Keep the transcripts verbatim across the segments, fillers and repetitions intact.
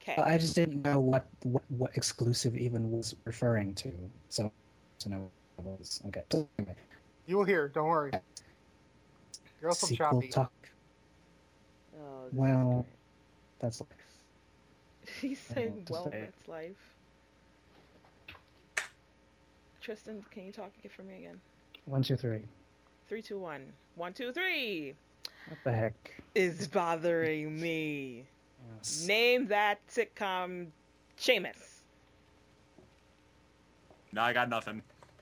Okay. I just didn't know what, what, what exclusive even was referring to. So, to know what it was. Okay. So, anyway, You will hear. Don't worry. You're also sequel choppy. talk. Oh, this Well, that's life. is great. He's saying, to well, say. that's life. Tristan, can you talk for me again? One, two, three. Three, two, one. One, two, three. What the heck? Is bothering me. Yes. Name that sitcom, Seamus. No, I got nothing.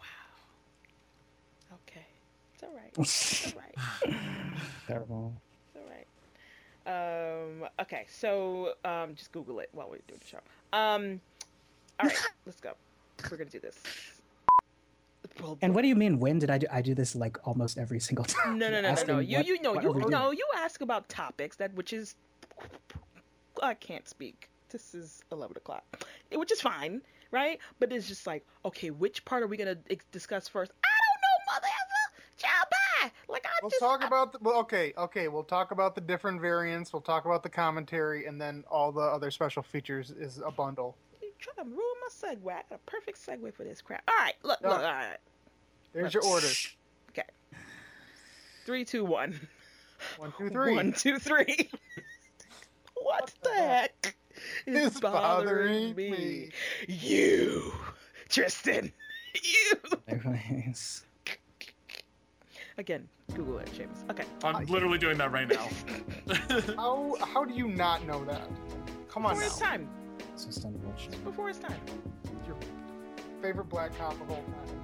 Wow. Okay. It's all right. It's all right. Terrible. It's all right. Um. Okay. So, um, just Google it while we're doing the show. Um. All right. Let's go. We're gonna do this. And what do you mean? When did I do? I do this like almost every single time. No, no, no, no, no. You, what, you know, what you, are we doing? no, you ask about topics that, which is, I can't speak. This is eleven o'clock, which is fine, right? But it's just like, okay, which part are we gonna ex- discuss first? I don't know, mother effer. Ciao, bye. Like I We'll just talk I, about the, well, okay, okay. We'll talk about the different variants. We'll talk about the commentary, and then all the other special features is a bundle. You trying to ruin my segue? I got a perfect segue for this crap. All right, look, Yeah. look, all right. There's your order. Okay. Three, two, one. One, two, three. One, two, three. What the heck is It's bothering bothering me? me. You, Tristan. You. Anyways. Again, Google it, James. Okay. I'm literally doing that right now. How how do you not know that? Come on Before now. it's time. It's just unfortunate. Before it's time. It's your favorite black cop of all time.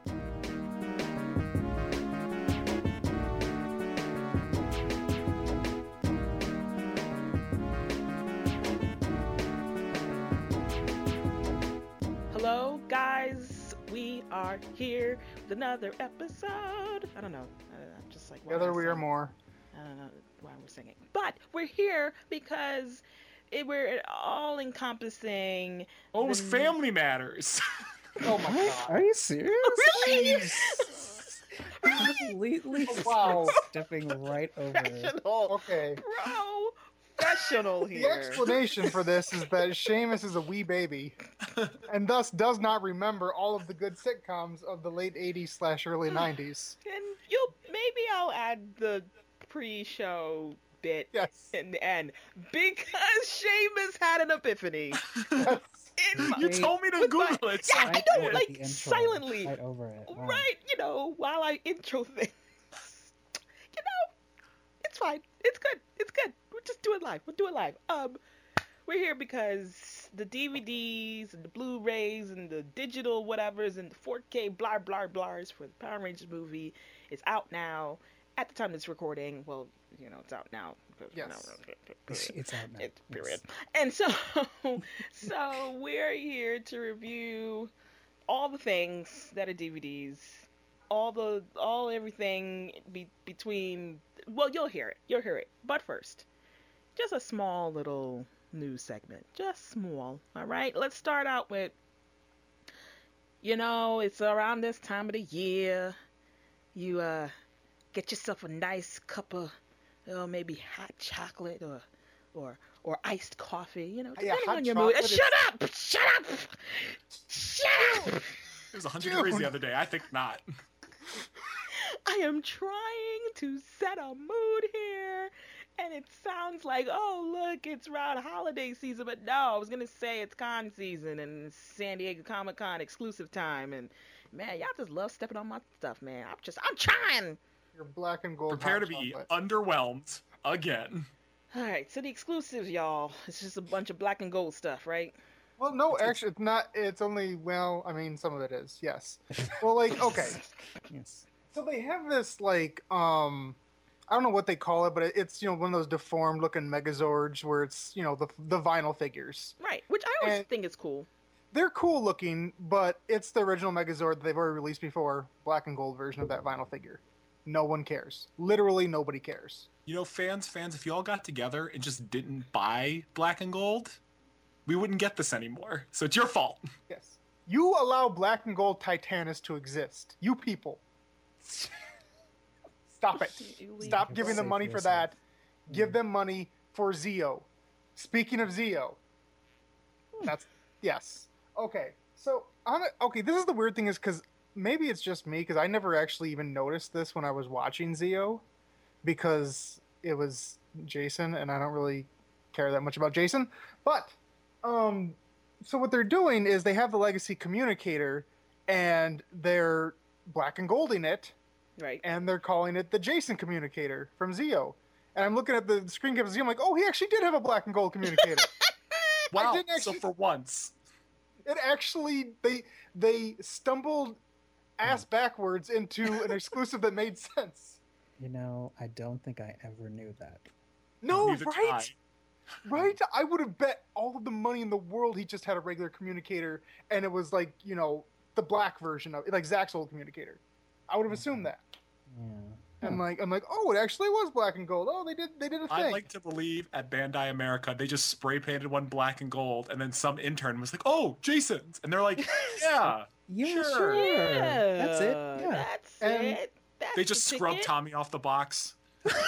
Hello, guys. We are here with another episode. I don't know. I don't know. I'm just like why Together am I we are singing? more. I don't know why we're singing, but we're here because it, we're all encompassing. Almost the- Family Matters. Oh my What? god. Are you serious? Really? Completely Oh, wow. stepping right over it. Professional, Okay. professional The here. explanation for this is that Seamus is a wee baby, and thus does not remember all of the good sitcoms of the late eighties slash early nineties. And you'll maybe I'll add the pre-show bit Yes. in the end because Seamus had an epiphany. Yes. In my, You told me to with Google my- it. Yeah, I Right know, over like the intro, silently, Right over it. Wow. right? You know, while I intro things. You know, it's fine. It's good. It's good. We'll just do it live. We'll do it live. Um, we're here because the D V Ds and the Blu-rays and the digital whatevers and the four K blah blah blahs for the Power Rangers movie is out now. At the time of this recording, well, you know, it's out now. because we're Yes. now- It's, it's out now. It's Yes. period. And so, so we're here to review all the things that are D V Ds, all the, all everything be, between. Well, you'll hear it. You'll hear it. But first, just a small little news segment. Just small. All right. Let's start out with. You know, it's around this time of the year. You uh, get yourself a nice cup of. Oh, maybe hot chocolate or or or iced coffee, you know, Yeah, depending hot on your mood. Uh, chocolate is- shut up! Shut up! Shut up! It was one hundred Dude. degrees the other day. I think not. I am trying to set a mood here, and it sounds like, oh, look, it's around holiday season, but no, I was gonna say it's con season and it's San Diego Comic Con exclusive time, and man, y'all just love stepping on my stuff, man. I'm just, I'm trying. Your black and gold Prepare hot to be chocolate. underwhelmed again. All right, so the exclusives, y'all. It's just a bunch of black and gold stuff, right? Well, no, actually, it's not. It's only, well, I mean, some of it is, yes. Well, like, okay. Yes. So they have this, like, um, I don't know what they call it, but it's, you know, one of those deformed looking Megazords where it's, you know, the the vinyl figures. Right, which I always And- think is cool. They're cool looking, but it's the original Megazord that they've already released before, black and gold version of that vinyl figure. No one cares. Literally nobody cares. You know, fans, fans, if you all got together and just didn't buy black and gold, we wouldn't get this anymore. So it's your fault. Yes. You allow black and gold Titanus to exist. You people. Stop it. You leave Stop it giving them safe money for yourself. that. Give them money for Zeo. Speaking of Zeo, That's yes. Okay, so on a, okay, this is the weird thing is because maybe it's just me because I never actually even noticed this when I was watching Zeo because it was Jason and I don't really care that much about Jason. But um, so what they're doing is they have the legacy communicator and they're black and golding it, Right. and they're calling it the Jason communicator from Zeo. And I'm looking at the screen cap of Zeo, I'm like, oh, he actually did have a black and gold communicator. Wow. didn't actually- So for once, It actually they they stumbled ass backwards into an exclusive that made sense. You know, I don't think I ever knew that. No, neither did right? Right? I would have bet all of the money in the world he just had a regular communicator and it was like, you know, the black version of it, like Zach's old communicator. I would have assumed that. Yeah. And Huh. like I'm like, oh, it actually was black and gold. Oh, they did they did a thing. I'd like to believe at Bandai America they just spray painted one black and gold, and then some intern was like, "Oh, Jason's," and they're like, "Yeah." Yeah, Sure. sure. Yeah. That's it. Yeah. That's And it. That's They just the scrubbed ticket. Tommy off the box.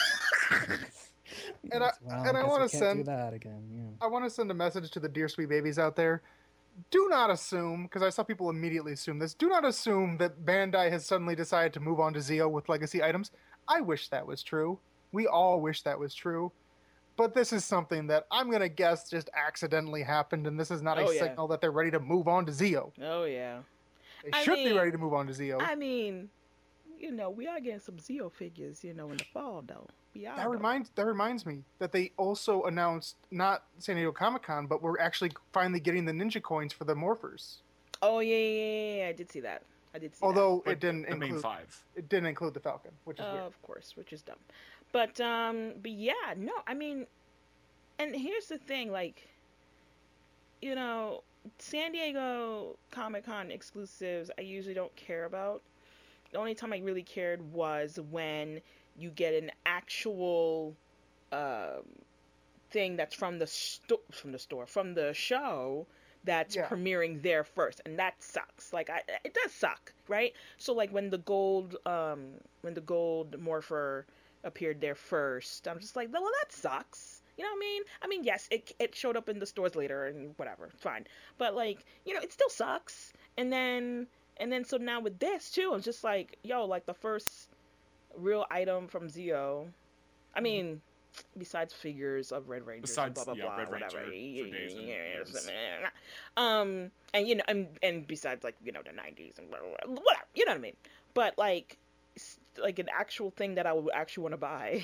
And I- Well, and I guess wanna we can't send- do that again. Yeah. I want to send a message to the dear sweet babies out there. Do not assume, because I saw people immediately assume this. Do not assume that Bandai has suddenly decided to move on to Zeo with legacy items. I wish that was true. We all wish that was true. But this is something that I'm gonna guess just accidentally happened, and this is not a Oh, yeah. signal that they're ready to move on to Zeo. Oh yeah. They I should be mean- ready to move on to Zeo. I mean, you know, we are getting some Zeo figures, you know, in the fall though. We are. That though. reminds that reminds me that they also announced not San Diego Comic Con, but we're actually finally getting the Ninja coins for the Morphers. Oh yeah, yeah, yeah, yeah, I did see that. I did see Although But it didn't the main include five. it didn't include the Falcon, which is that. Uh, weird. of course, which is dumb. But um, but yeah, no, I mean, and here's the thing, like, you know, San Diego Comic Con exclusives, I usually don't care about. The only time I really cared was when you get an actual um, thing that's from the store, from the store, from the show that's Yeah. premiering there first, and that sucks. Like, I, it does suck, right? So, like, when the gold, um, when the gold Morpher appeared there first, I'm just like, well, that sucks. You know what I mean? I mean, yes, it it showed up in the stores later and whatever, fine. But like, you know, it still sucks. And then and then so now with this too, I'm just like, yo, like the first real item from Zeo. I mean, besides figures of Red Ranger, Besides, blah blah yeah, blah, Red whatever. Ranger for days and years. Um, and you know, and, and besides like you know the nineties and blah, blah, blah, whatever, you know what I mean. But like, s- like an actual thing that I would actually want to buy.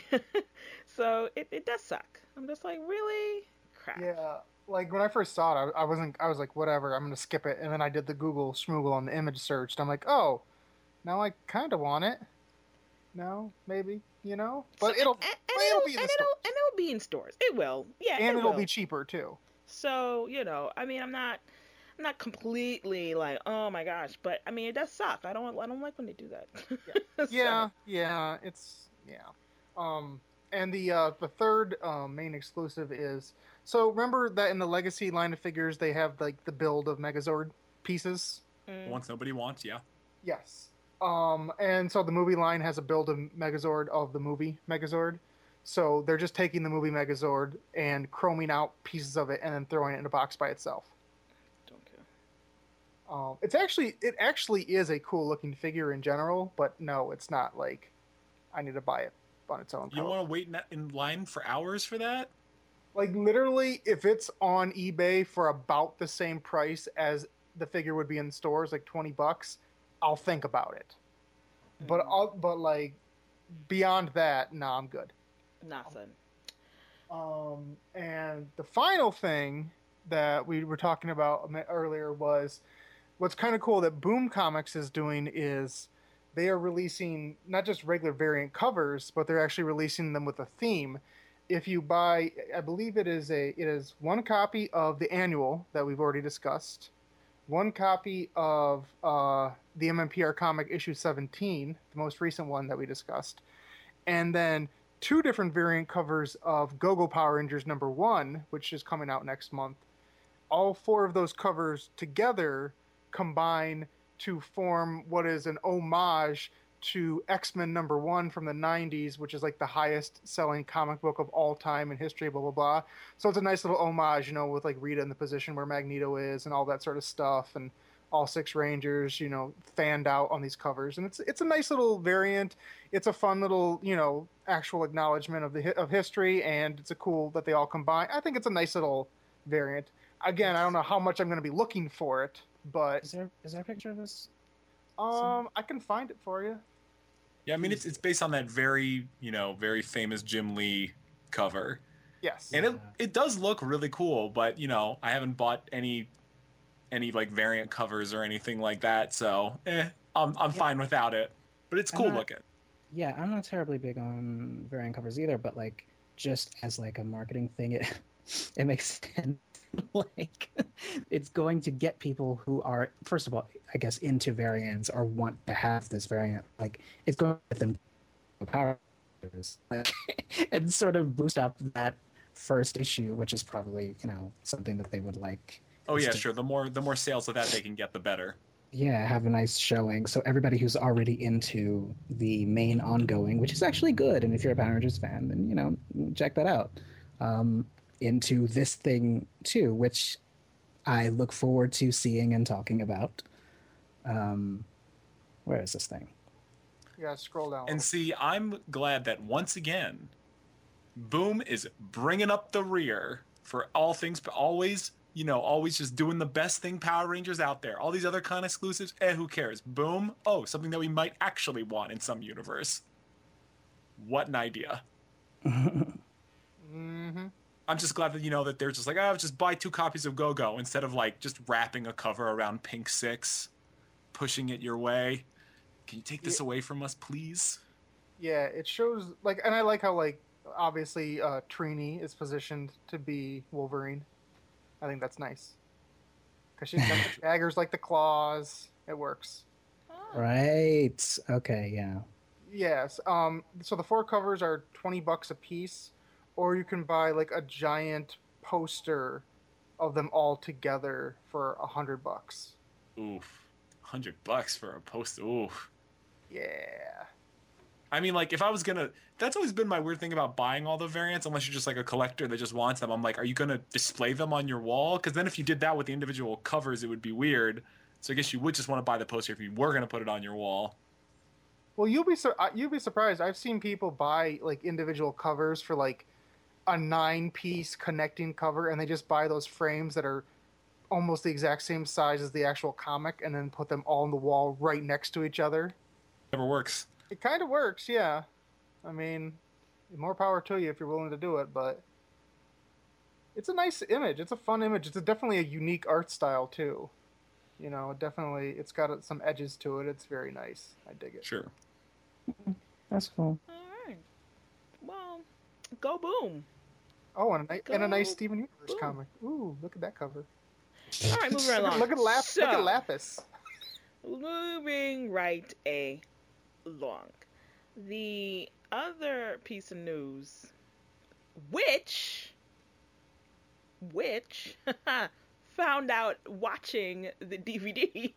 So it, it does suck. I'm just like, really? Crap. Yeah, like when I first saw it, I, I wasn't. I was like, whatever, I'm gonna skip it. And then I did the Google schmoogle on the image search, and I'm like, oh, now I kind of want it. No, maybe, you know, but So- it'll and, and but it'll, it'll be in the and store. it'll and it'll be in stores. It will. Yeah, and it it'll will. be cheaper too. So, you know, I mean, I'm not I'm not completely like, oh my gosh, but I mean, it does suck. I don't I don't like when they do that. So- Yeah, yeah, it's yeah. Um, and the uh, the third um, main exclusive is so remember that in the Legacy line of figures they have like the build of Megazord pieces. Mm. Once nobody wants, yeah. Yes. Um, and so the movie line has a build of Megazord of the movie Megazord. So they're just taking the movie Megazord and chroming out pieces of it and then throwing it in a box by itself. Don't care. Um, it's actually it actually is a cool looking figure in general, but no, it's not like I need to buy it on its own. You don't want to wait in, in line for hours for that? Like literally, if it's on eBay for about the same price as the figure would be in stores, like twenty bucks, I'll think about it. But Mm. I'll, but like beyond that, nah, I'm good. Nothing. Um, and the final thing that we were talking about a minute earlier was what's kind of cool that Boom Comics is doing is they are releasing not just regular variant covers, but they're actually releasing them with a theme. If you buy, I believe it is a it is one copy of the annual that we've already discussed, one copy of uh, the M M P R comic issue seventeen, the most recent one that we discussed, and then two different variant covers of Go-Go Power Rangers number one, which is coming out next month. All four of those covers together combine to form what is an homage to X-Men number one from the nineties, which is like the highest selling comic book of all time in history, blah, blah, blah. So it's a nice little homage, you know, with like Rita in the position where Magneto is and all that sort of stuff. And all six Rangers, you know, fanned out on these covers. And it's it's a nice little variant. It's a fun little, you know, actual acknowledgement of the of history, and it's a cool that they all combine. I think it's a nice little variant. Again, I don't know how much I'm going to be looking for it, but Is there is there a picture of this? um, I can find it for you. Yeah, I mean it's it's based on that very you know very famous Jim Lee cover, Yes. and it it does look really cool. But you know I haven't bought any any like variant covers or anything like that, so eh, I'm I'm Yeah. fine without it. But it's I'm cool not- looking. Yeah, I'm not terribly big on variant covers either, but like just as like a marketing thing, it it makes sense. Like it's going to get people who are, first of all, I guess, into variants or want to have this variant. Like it's going to get them power like, and sort of boost up that first issue, which is probably, you know, something that they would like. Oh is yeah, to- sure. The more the more sales of that they can get, the better. Yeah, have a nice showing. So everybody who's already into the main ongoing, which is actually good, and if you're a Power Rangers fan, then you know, check that out. Um, into this thing too, which I look forward to seeing and talking about. Um, where is this thing? Yeah, scroll down. And see, I'm glad that once again, Boom is bringing up the rear for all things, but always, you know, always just doing the best thing Power Rangers out there. All these other con exclusives, eh, who cares? Boom, oh, something that we might actually want in some universe. What an idea. Mm-hmm. I'm just glad that, you know, that they're just like, oh, just buy two copies of Go-Go instead of, like, just wrapping a cover around Pink Six, pushing it your way. Can you take this Yeah. away from us, please? Yeah, it shows like, and I like how like obviously uh, Trini is positioned to be Wolverine. I think that's nice because she's got the daggers like the claws. It works. Oh. Right. Okay. Yeah. Yes. Um. So the four covers are twenty bucks a piece, or you can buy like a giant poster of them all together for a hundred bucks. Oof. Hundred bucks for a poster. Oof. Yeah. I mean, like, if I was gonna, that's always been my weird thing about buying all the variants, unless you're just like a collector that just wants them. I'm like, are you gonna display them on your wall? Because then if you did that with the individual covers, it would be weird. So I guess you would just want to buy the poster if you were gonna put it on your wall. Well, you'll be sur- uh, you'll be surprised. I've seen people buy like individual covers for like a nine-piece connecting cover, and they just buy those frames that are almost the exact same size as the actual comic, and then put them all on the wall right next to each other. Never works. It kind of works, yeah. I mean, more power to you if you're willing to do it, but it's a nice image. It's a fun image. It's a, definitely a unique art style too. You know, definitely, it's got some edges to it. It's very nice. I dig it. Sure. That's cool. All right. Well, go Boom. Oh, and a, ni- and a nice Go Steven Universe boom. comic. Ooh, look at that cover. All right, moving right Look, along. at- look at Lap- So, look at Lapis. moving right along. The other piece of news, which, which, found out watching the D V D.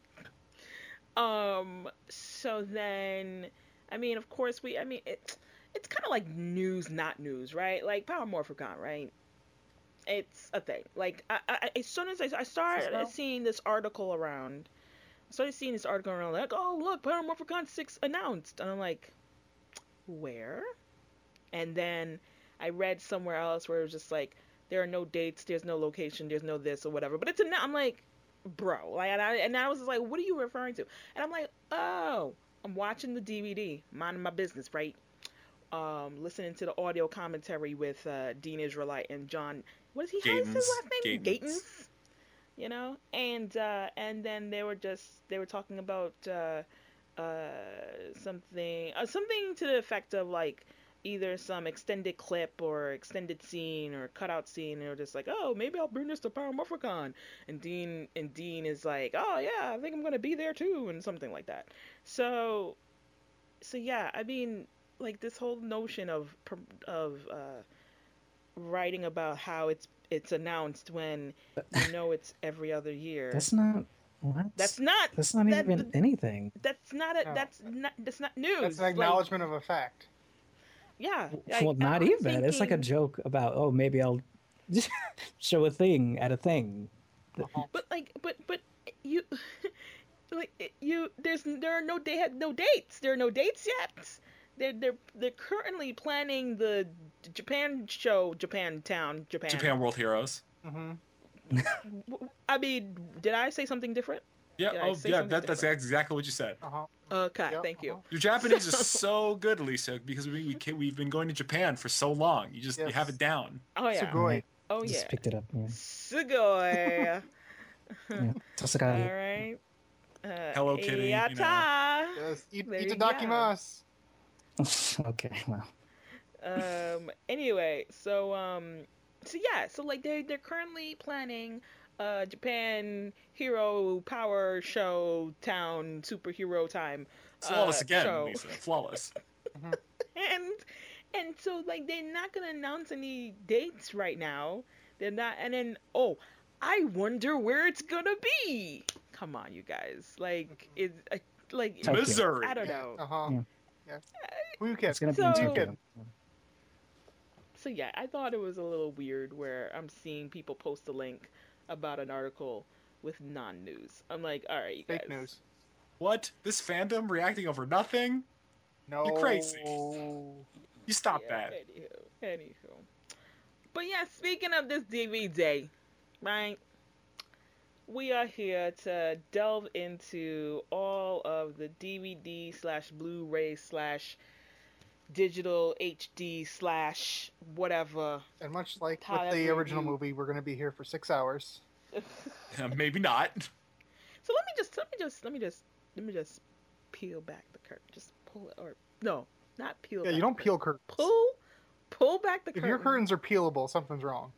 um. So then, I mean, of course, we. I mean, it, it's kind of like news, not news, right? Like Power Morphicon, right? It's a thing. Like, I, I, as soon as I, I started Smell? seeing this article around, I started seeing this article around, like, oh, look, Power Morphicon six announced. And I'm like, where? And then I read somewhere else where it was just like, there are no dates, there's no location, there's no this or whatever. But it's a, I'm like, bro. Like, and I, and I was just like, what are you referring to? And I'm like, oh, I'm watching the D V D, minding my business, right? Um, listening to the audio commentary with uh, Dean Israelite and John. What is he? How is his Gatens. last name? Gatens. Gatens. You know, and uh, and then they were just they were talking about uh, uh, something uh, something to the effect of like either some extended clip or extended scene or cutout scene. And they were just like, oh, maybe I'll bring this to Power Morphicon. And Dean and Dean is like, oh yeah, I think I'm gonna be there too, and something like that. So, so yeah, I mean, like this whole notion of of uh, writing about how it's it's announced when you know it's every other year. That's not What? That's not. That's not that, even anything. That's not a. No. That's not. That's not news. That's an Like, acknowledgement of a fact. yeah. Well, like, not I'm even. It's like a thinking- joke about, oh, maybe I'll show a thing at a thing. Uh-huh. But like, but but you, like you. There's there are no they had no dates. There are no dates yet. They're they're they're currently planning the Japan show, Japan Town, Japan. Japan World Heroes. hmm I mean, did I say something different? Yeah, Did I oh say yeah, something that, that's different? exactly what you said. Uh-huh. Okay, Yep, thank you. uh-huh. Your Japanese is so good, Lisa, because we, we ca- we've been going to Japan for so long. You just you Yes. have it down. Oh yeah. Sugoi. Oh Just yeah. picked it up. Yeah. Sugoi. Yeah. All Tosakai. right. Uh, Hello Kitty, you know. Yata. Yes. It, There you itadakimasu. Okay, well. um anyway, so um so yeah, so like they they're currently planning uh Japan Hero Power Show Town Superhero Time Flawless uh, again, show. Lisa. Flawless. and and so like they're not gonna announce any dates right now. They're not, and then oh, I wonder where it's gonna be. Come on, you guys, like it's uh, like Tokyo. Missouri. I don't know. Uh-huh. Yeah. Yeah. Who you It's gonna be So- in Tokyo. So yeah, I thought it was a little weird where I'm seeing people post a link about an article with non-news. I'm like, all right, you guys. Fake news. What? This fandom reacting over nothing? No. crazy. You stop Yeah, that. Anywho, anywho. But yeah, speaking of this D V D, right? We are here to delve into all of the D V D slash Blu-ray slash digital H D slash whatever. And much like How with the ever original you- movie, we're going to be here for six hours. Uh, Maybe not. So let me just let me just let me just let me just peel back the curtain. Just pull it, or no, not peel. Yeah, back you don't the peel curtains. curtain. Pull, pull back the If curtain. your curtains are peelable, something's wrong.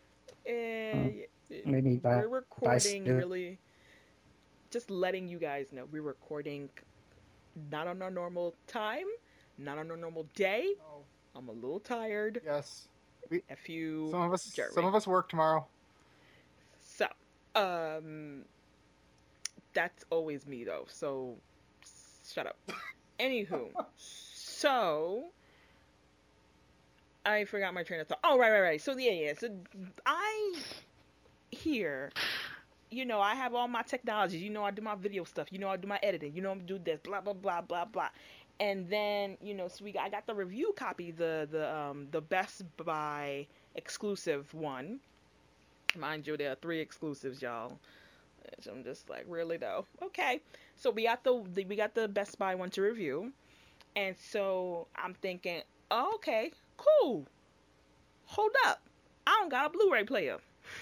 Eh, Maybe buy, we're buy recording stu- really. Just letting you guys know, we're recording not on our normal time, not on our normal day. Oh, I'm a little tired. yes. If you Some of us, Jeremy. some of us work tomorrow. So, um, that's always me though. So, shut up. Anywho, so I forgot my train of thought. Oh, right, right, right. So yeah, yeah. So I here, you know, I have all my technologies. You know, I do my video stuff. You know, I do my editing. You know, I do this. Blah blah blah blah blah. And then you know, so we got, I got the review copy, the the um the Best Buy exclusive one. Mind you, there are three exclusives, y'all. Which I'm just like, really though? Okay. So we got the, the we got the Best Buy one to review, and so I'm thinking, oh, okay, cool. Hold up, I don't got a Blu-ray player.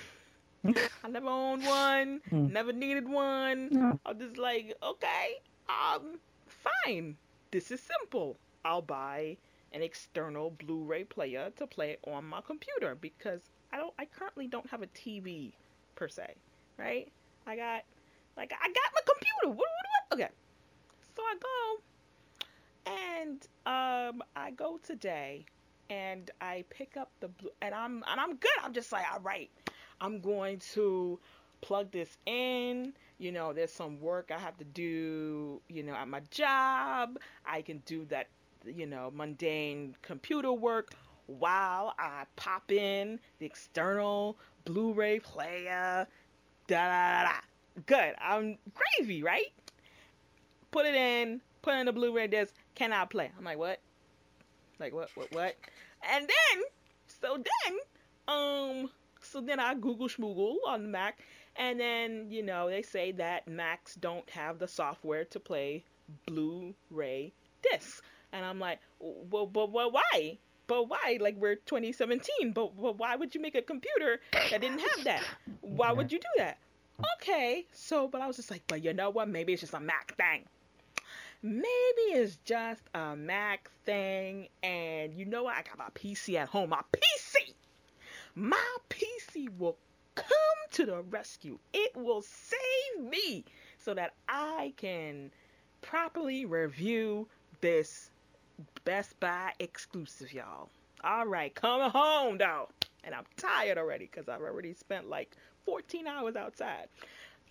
I never owned one, Hmm. never needed one. No. I'm just like, okay, um, fine. This is simple. I'll buy an external Blu-ray player to play it on my computer because I don't. I currently don't have a T V per se, right? I got, like, I got my computer. What? What? What? Okay. So I go, and um, I go today, and I pick up the blue, and I'm and I'm good. I'm just like, all right, I'm going to plug this in. You know, there's some work I have to do, you know, at my job. I can do that, you know, mundane computer work while I pop in the external Blu-ray player. Da da da da. Good. I'm gravy, right? Put it in, put in the Blu-ray disc. Can I play? I'm like, what? Like, what, what, what? And then, so then, um, so then I Google Schmoogle on the Mac. And then, you know, they say that Macs don't have the software to play Blu-ray discs. And I'm like, well, but, but why? But why? Like, we're twenty seventeen, but, but why would you make a computer that didn't have that? Why would you do that? Okay, so, but I was just like, but you know what? Maybe it's just a Mac thing. Maybe it's just a Mac thing. And you know what? I got my P C at home. My P C! My P C will come to the rescue. It will save me so that I can properly review this Best Buy exclusive, y'all. All right, coming home though, and I'm tired already because I've already spent like fourteen hours outside.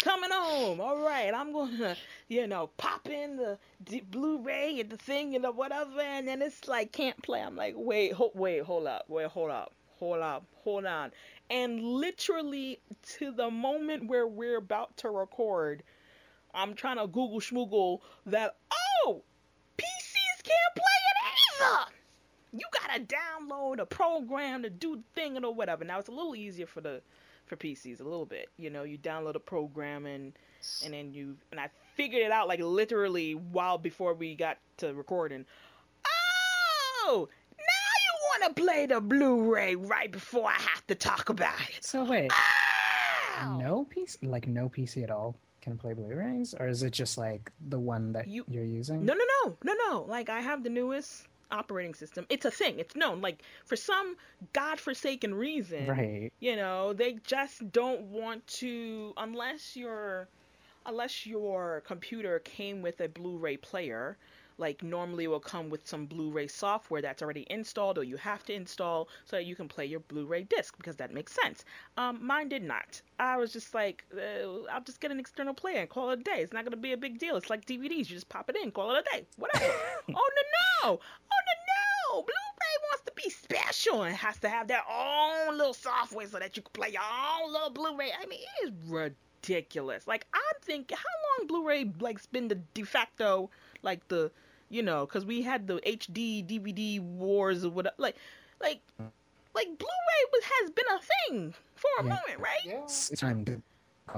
coming home. All right, I'm gonna, you know, pop in the D- Blu-ray and the thing, you know, whatever, and then it's like can't play. I'm like, wait, ho- wait, hold up, wait, hold up, hold up, hold on, and literally to the moment where we're about to record, I'm trying to Google schmoogle that. Oh, P Cs can't play it either. You gotta download a program to do the thing or whatever. Now it's a little easier for the for P Cs, a little bit. You know, you download a program and and then you and I figured it out like literally while before we got to recording. Oh, now you want to play the Blu-ray right before I have to talk about it. So wait, Ow! no P C, like no P C at all can play Blu-rays, or is it just like the one that You- you're using? No, no, no, no, no. Like I have the newest operating system. It's a thing. It's known. Like for some godforsaken reason, Right. you know, they just don't want to unless your unless your computer came with a Blu-ray player. Like normally it will come with some Blu-ray software that's already installed or you have to install so that you can play your Blu-ray disc because that makes sense. Um, mine did not. I was just like, uh, I'll just get an external player and call it a day. It's not going to be a big deal. It's like D V Ds. You just pop it in, call it a day. Whatever. oh, no, no. Oh, no, no. Blu-ray wants to be special and has to have their own little software so that you can play your own little Blu-ray. I mean, it is ridiculous. Like, I'm thinking, how long Blu-ray, like, been the de facto, like, the... You know, because we had the H D D V D wars or whatever. Like, like, like Blu-ray was, has been a thing for a Yeah. moment, right? Yeah. It's it's time to.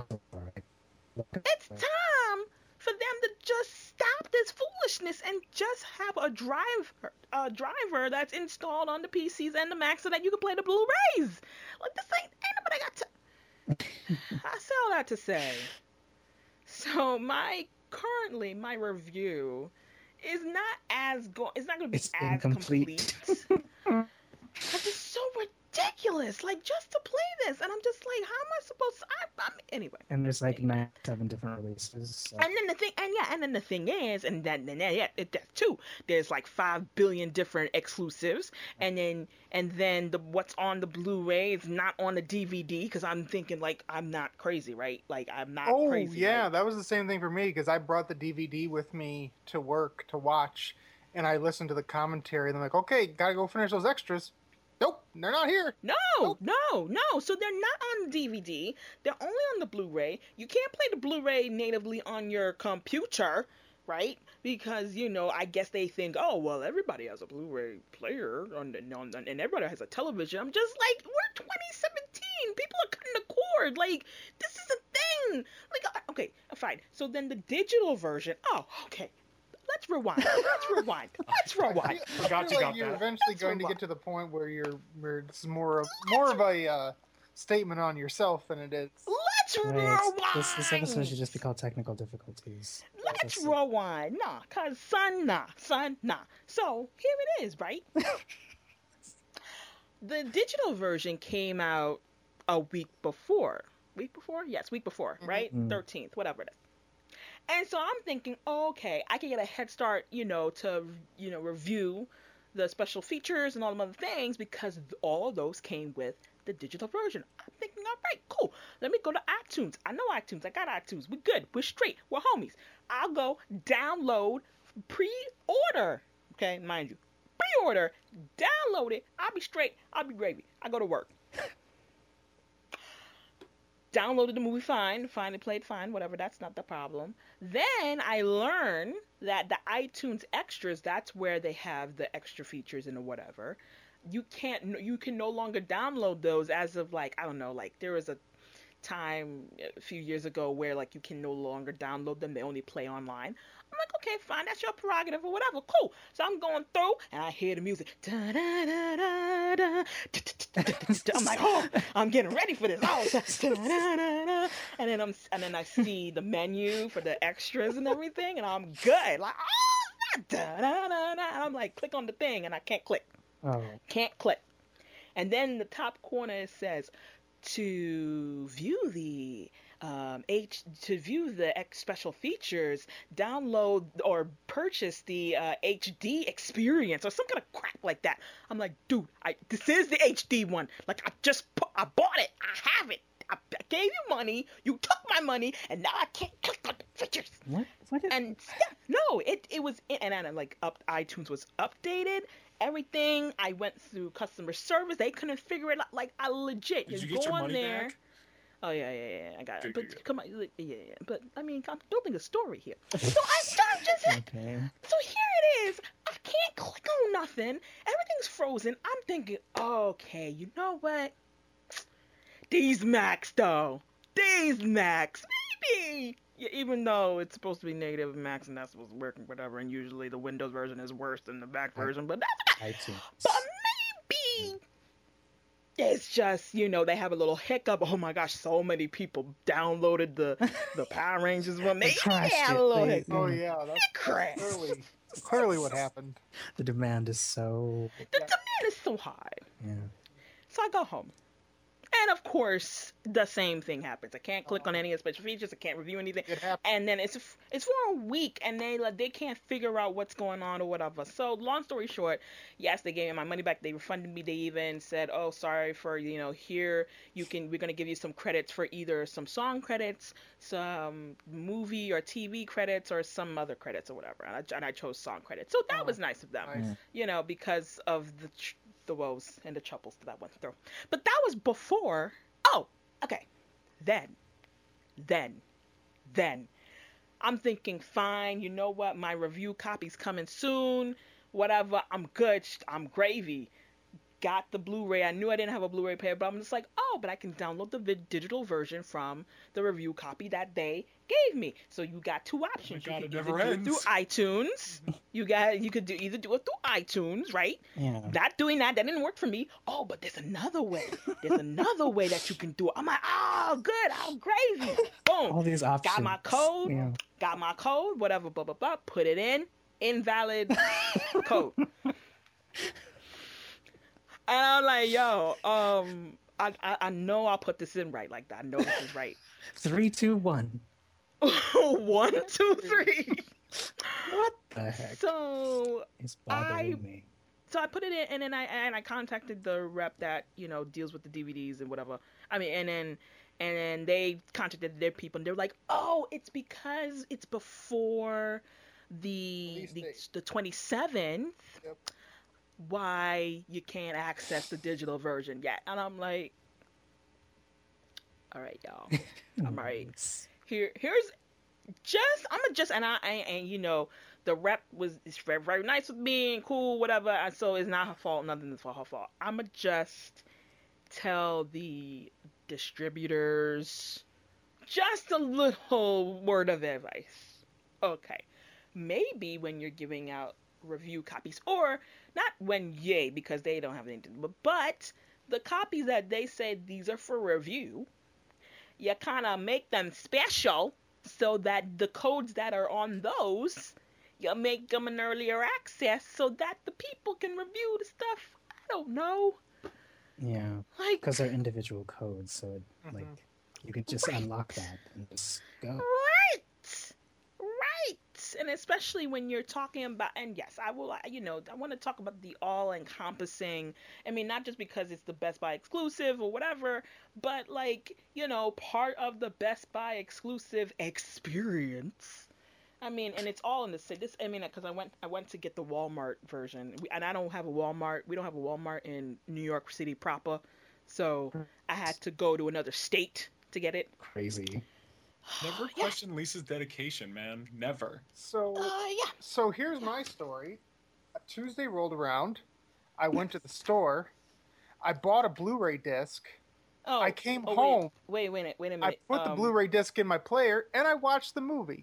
It's time for them to just stop this foolishness and just have a driver, a driver that's installed on the P Cs and the Macs so that you can play the Blu-rays. Like this ain't, ain't nobody got to. I say all that to say. So my currently my review is not as go. It's not going to be It's as incomplete. complete. Because it's so ridiculous. Like just to play this, and I'm just like, how am I supposed to? I, I mean, anyway. And there's like nine, seven different releases. So. And then the thing, and yeah, and then the thing is, and then, and then yeah, it, that too. There's like five billion different exclusives, and then and then the what's on the Blu-ray is not on the D V D because I'm thinking like I'm not crazy, right? Like I'm not Oh crazy. yeah, right? that was the same thing for me because I brought the D V D with me to work to watch, and I listened to the commentary. And I'm like, okay, gotta go finish those extras. Nope, they're not here. No, no, no. So they're not on the D V D. They're only on the Blu-ray. You can't play the Blu-ray natively on your computer, right? Because, you know, I guess they think, oh, well, everybody has a Blu-ray player on, on, and everybody has a television. I'm just like, we're twenty seventeen. People are cutting the cord. Like, this is a thing. Like, okay, fine. So then the digital version, oh, okay. Let's rewind. Let's rewind. Let's rewind. I Forgot feel you like got you're that. eventually Let's going to rewind. get to the point where you're, where it's more of more of a uh, statement on yourself than it is. Let's Right, rewind. this, this episode should just be called Technical Difficulties. Let's Just- rewind. Nah, cause son, nah, son, nah. So here it is, right? The digital version came out a week before. Week before? Yes, week before, right? Mhm. thirteenth, whatever it is. And so I'm thinking, okay, I can get a head start, you know, to, you know, review the special features and all the other things because all of those came with the digital version. I'm thinking, all right, cool. Let me go to iTunes. I know iTunes. I got iTunes. We're good. We're straight. We're homies. I'll go download, pre-order. Okay, mind you. Pre-order, download it. I'll be straight. I'll be gravy. I go to work. Downloaded the movie fine, fine, it played fine, whatever, that's not the problem. Then I learn that the iTunes extras, that's where they have the extra features and whatever. You can't, you can no longer download those as of like, I don't know, like there was a time a few years ago where like you can no longer download them, they only play online. I'm like, okay, fine, that's your prerogative or whatever, cool. So I'm going through and I hear the music. Da-da-da-da-da, da-da-da-da-da. I'm like, oh, I'm getting ready for this. Oh, da-da-da-da. And then I'm and then I see the menu for the extras and everything, and I'm good. Like, oh, da-da-da-da. And I'm like, click on the thing, and I can't click. Oh, Can't click. And then in the top corner it says, to view the um, H to view the X special features, download or purchase the uh, H D experience or some kind of crap like that. I'm like, dude, I this is the H D one. Like I just pu- I bought it. I have it. I, I gave you money, you took my money, and now I can't click on the pictures. What? What? Is... And yeah, no, it it was and then like up iTunes was updated. Everything. I went through customer service. They couldn't figure it out. Like I legit Did just you get go your on money there. back? Oh yeah, yeah, yeah. I got it. Good, But good, good. come on, like, yeah, yeah. But I mean, I'm building a story here. So I started just. Okay. So here it is. I can't click on nothing. Everything's frozen. I'm thinking, okay, you know what? These Macs though. These Macs, maybe. Yeah, even though it's supposed to be native Macs and that's supposed to work and whatever, and usually the Windows version is worse than the Mac version, but that's iTunes. but maybe it's just, you know, they have a little hiccup. Oh my gosh, so many people downloaded the the Power Rangers one. Maybe they crashed had it. a little They- hiccup. Oh yeah, It that's crashed. clearly clearly what happened. The demand is so. The demand is so high. Yeah. So I go home. And of course, the same thing happens. I can't click on any of the special features. I can't review anything. It happened. And then it's it's for a week, and they like they can't figure out what's going on or whatever. So long story short, yes, they gave me my money back. They refunded me. They even said, "Oh, sorry for you know here you can we're gonna give you some credits for either some song credits, some movie or T V credits, or some other credits or whatever." And I, and I chose song credits. So that Oh, was nice of them, nice. you know, because of the tr- the woes and the troubles that I went through. But that was before. Oh, okay. Then, then, then, I'm thinking, fine, you know what? My review copy's coming soon. Whatever. I'm good. I'm gravy. Got the Blu-ray. I knew I didn't have a Blu-ray player, but I'm just like, oh, but I can download the vid- digital version from the review copy that they gave me. So you got two options. God, you it can never either do it ends. through iTunes. You got you could do either do it through iTunes, right? Yeah. Not doing that, that didn't work for me. Oh, but there's another way. There's another way that you can do it. I'm like, oh, good, I'm gravy. All Boom. these options. Got my code. Yeah. Got my code. Whatever. Blah blah blah. Put it in. Invalid code. And I'm like, yo, um, I, I I know I'll put this in right like that. I know this is right. Three, two, one. One, two, three. What the heck So is bothering I- me? So I put it in, and then I and I contacted the rep that you know deals with the D V Ds and whatever. I mean, and then and then they contacted their people, and they're like, "Oh, it's because it's before the Release the, date. the twenty-seventh. Yep. Why you can't access the digital version yet?" And I'm like, "All right, y'all. I'm right. It's- Here, here's just I'm gonna just and I and, and you know." The rep was is very, very nice with me and cool, whatever. And so it's not her fault. Nothing is for her fault. I'ma just tell the distributors just a little word of advice. Okay, maybe when you're giving out review copies, or not when yay because they don't have anything, but but the copies that they say these are for review, you kind of make them special so that the codes that are on those. You make them an earlier access so that the people can review the stuff. I don't know. Yeah. Like, Because they're individual codes, so it, Mhm. like you can just Right. unlock that and just go. right. Right. And especially when you're talking about, and yes, I will, you know, I want to talk about the all encompassing, I mean, not just because it's the Best Buy exclusive or whatever, but like, you know, part of the Best Buy exclusive experience. I mean, and it's all in the city. This, I mean, because I went, I went to get the Walmart version, we, and I don't have a Walmart. We don't have a Walmart in New York City proper, so I had to go to another state to get it. Crazy. Never Yeah. question Lisa's dedication, man. Never. So Uh, yeah. so here's my story. Tuesday rolled around. I went to the store. I bought a Blu-ray disc. Oh, I came oh, home. Wait, wait, wait, wait a I minute. put the Um, Blu-ray disc in my player, and I watched the movie.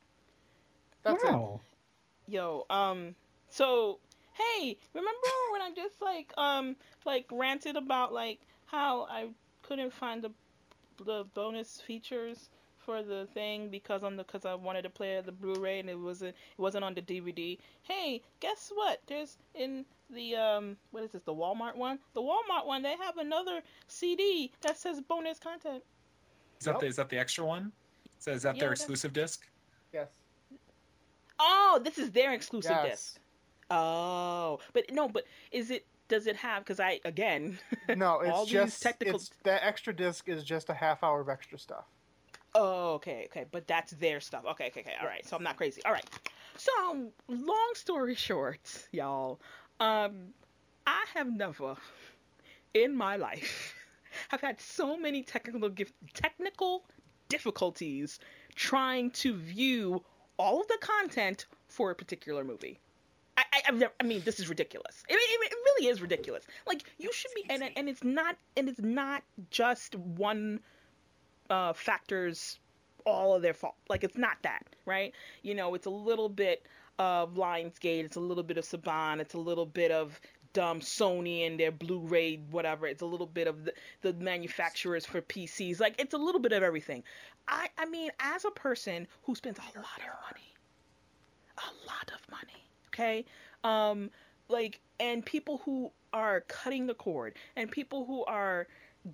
That's it. Wow. Yo, um, so hey, remember when I just like um like ranted about like how I couldn't find the the bonus features for the thing because on the because I wanted to play the Blu-ray and it wasn't it wasn't on the D V D. Hey, guess what? There's in the um what is this the Walmart one? The Walmart one they have another C D that says bonus content. Is that Yep. the, is that the extra one? So is that Yeah, their that's- exclusive disc? Yes. Oh, this is their exclusive Yes. disc. Oh, but no, but is it does it have? Because I again, No, it's all these just technical. it's that extra disc is just a half hour of extra stuff. Oh, okay, okay, but that's their stuff. Okay, okay, okay. All right, so I'm not crazy. All right. So, long story short, y'all, um, I have never in my life have had so many technical gif- technical difficulties trying to view all of the content for a particular movie. I, I, I've never, I mean, this is ridiculous. It, it, it really is ridiculous. Like, you should be, and, and it's not, and it's not just one uh, factor's all of their fault. Like, it's not that, right? You know, it's a little bit of Lionsgate, it's a little bit of Saban, it's a little bit of dumb Sony and their Blu-ray whatever, it's a little bit of the, the manufacturers for P Cs. Like, it's a little bit of everything. I, I mean, as a person who spends a lot of money, a lot of money, okay? Um, like, and people who are cutting the cord, and people who are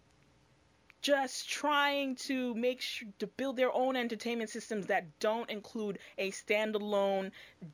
just trying to make sure to build their own entertainment systems that don't include a standalone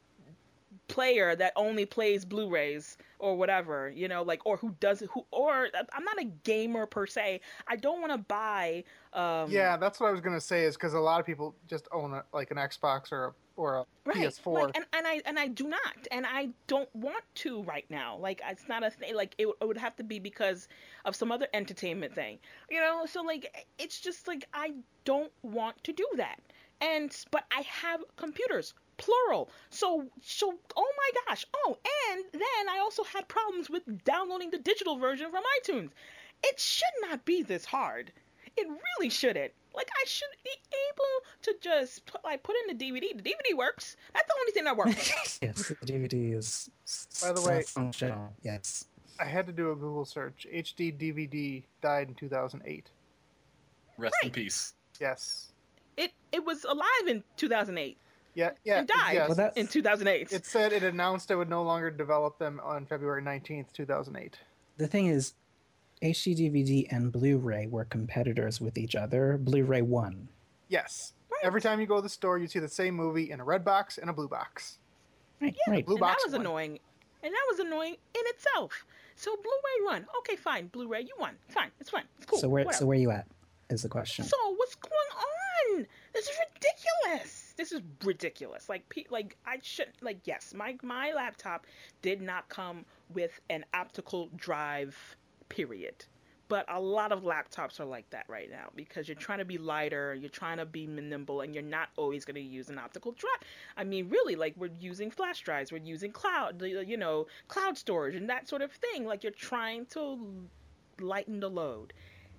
player that only plays Blu-rays or whatever, you know, like, or who doesn't, who, or I'm not a gamer per se. I don't want to buy. Um, Yeah, that's what I was gonna say. Is because a lot of people just own a, like an Xbox or a or a right, P S four. like, and, and I and I do not, and I don't want to right now. Like, it's not a thing. Like, it, it would have to be because of some other entertainment thing, you know. So like, it's just like I don't want to do that. And but I have computers, plural. So so oh my gosh. Oh, and then I also had problems with downloading the digital version from iTunes. It should not be this hard. It really shouldn't. Like, I should be able to just put, like put in the D V D. The D V D works. That's the only thing that works. Yes, the D V D is. By the way- functional. Yes. I had to do a Google search. H D D V D died in two thousand eight. Rest in Right. peace. Yes. It it was alive in two thousand eight. Yeah. Yeah. It died Yes. Well, that- in two thousand eight. It said it announced it would no longer develop them on February nineteenth, two thousand eight. The thing is, H D D V D and Blu-ray were competitors with each other. Blu-ray won. Yes. Right. Every time you go to the store, you see the same movie in a red box and a blue box. Right. Yeah, right. Blue and that box was won. annoying. And that was annoying in itself. So Blu-ray won. Okay, fine. Blu-ray, you won. Fine. It's fine. It's cool. So where Whatever. so where you at is the question. So what's going on? This is ridiculous. This is ridiculous. Like, pe- like I should like yes, my my laptop did not come with an optical drive. Period. But a lot of laptops are like that right now because you're trying to be lighter, you're trying to be nimble, and you're not always going to use an optical drive. I mean, really, like, we're using flash drives, we're using cloud, you know, cloud storage and that sort of thing. Like, you're trying to lighten the load.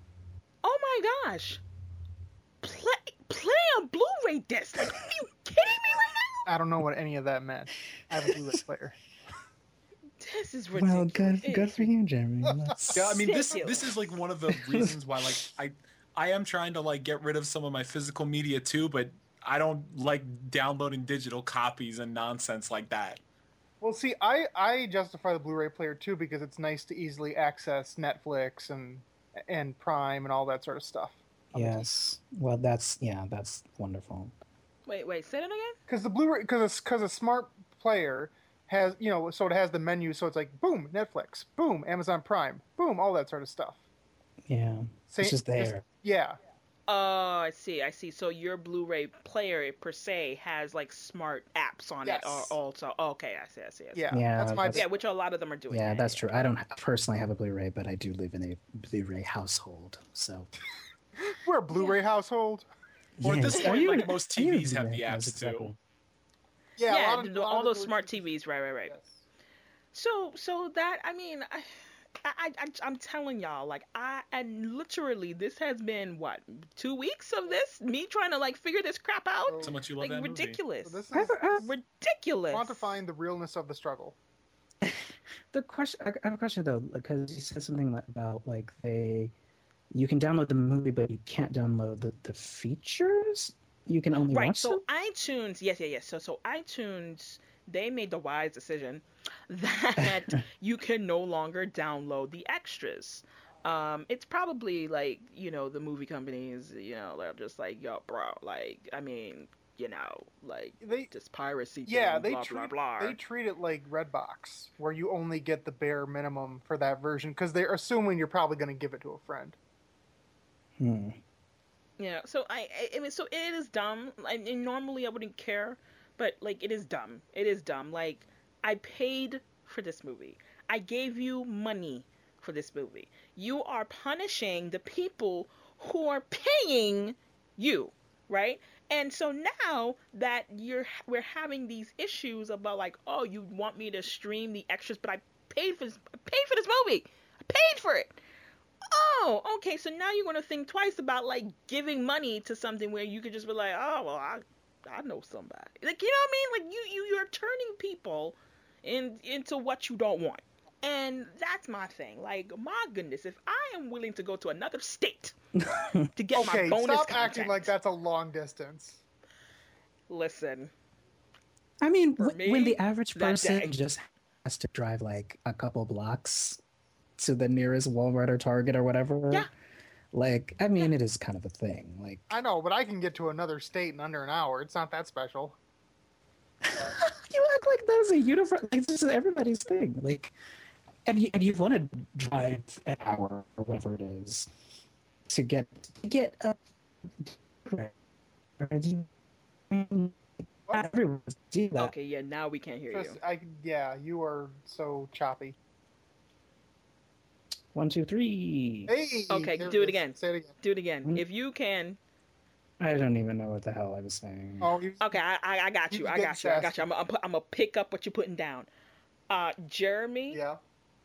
Oh my gosh. Play, play a Blu-ray disc. Like, are you kidding me right I don't know what any of that meant. I have a Blu-ray player. now? This is ridiculous. Well, good It good is for you, Jeremy. Let's- Yeah, I mean this Ridiculous. this is like one of the reasons why like I I am trying to like get rid of some of my physical media too, but I don't like downloading digital copies and nonsense like that. Well, see, I, I justify the Blu-ray player too because it's nice to easily access Netflix and and Prime and all that sort of stuff. Yes. Well, that's yeah, that's wonderful. Wait, wait, say that again? Because the Blu-ray, because because a smart player has, you know, so it has the menu, so it's like boom Netflix, boom Amazon Prime, boom all that sort of stuff. Yeah. Same- It's just there. Yeah, Oh, I see, I see. So your Blu-ray player per se has like smart apps on Yes. it, or also. Okay, I see, I see, I see. yeah, Yeah, That's my that's- Yeah, which a lot of them are doing. Yeah, that, that's true. I don't personally have a Blu-ray, but I do live in a Blu-ray household. So we're a Blu-ray household. Or at Yes. this Are point, you like in- most are you in T Vs have Blu-ray? the Yes, apps exactly. too. Yeah, Yeah, a lot of, the- a lot all of those Blu-ray smart T Vs. T Vs, right, right, right. Yes. So, so that I mean, I, I, I, I'm telling y'all, like, I, and literally, this has been what two weeks of this, me trying to like figure this crap out, So much you love like that movie. ridiculous, So this I is have, I have- ridiculous. quantifying the realness of the struggle. the question. I have a question though, because you said something like- about like they, you can download the movie, but you can't download the, the features. You can only Right. watch So them. iTunes, yes, yes, yes. So, so iTunes, they made the wise decision that you can no longer download the extras. Um, it's probably like, you know, the movie companies, you know, they're just like, yo, bro, like, I mean, you know, like They just piracy. yeah, thing, they blah, treat blah, blah. they treat it like Redbox, where you only get the bare minimum for that version because they're assuming you're probably going to give it to a friend. Hmm. Yeah, so I, I, I mean, so it is dumb. I mean, normally I wouldn't care, but like, it is dumb. It is dumb. Like, I paid for this movie. I gave you money for this movie. You are punishing the people who are paying you, right? And so now that you're we're having these issues about like, oh, you want me to stream the extras, but I paid for this, I paid for this movie. I paid for it. Oh, okay. So now you're gonna think twice about like giving money to something where you could just be like, oh, well, I, I know somebody. Like, you know what I mean? Like, you, you, you're turning people in into what you don't want, and that's my thing. Like, my goodness, if I am willing to go to another state to get Okay, my bonus stop content, acting like that's a long distance. listen, I mean, For w- when me, the average that person day. just has to drive like a couple blocks to the nearest Walmart or Target or whatever, Yeah. like, I mean, it is kind of a thing. Like, I know, but I can get to another state in under an hour. It's not that special. you act like that's a uniform. Like, this is everybody's thing. Like, and you, and you want to drive an hour or whatever it is to get to get a. Not everyone do that. Okay, yeah, now we can't hear Just, you. I yeah, you are so choppy. One, two, three. Hey, Okay, there do it is. again. Say it again. Do it again. Mm. If you can. I don't even know what the hell I was saying. Oh, you, Okay, I, I, I got You you. can I get got you. I got sassy. you. I'm, I'm, I'm gonna pick up what you're putting down. Uh, Jeremy, yeah.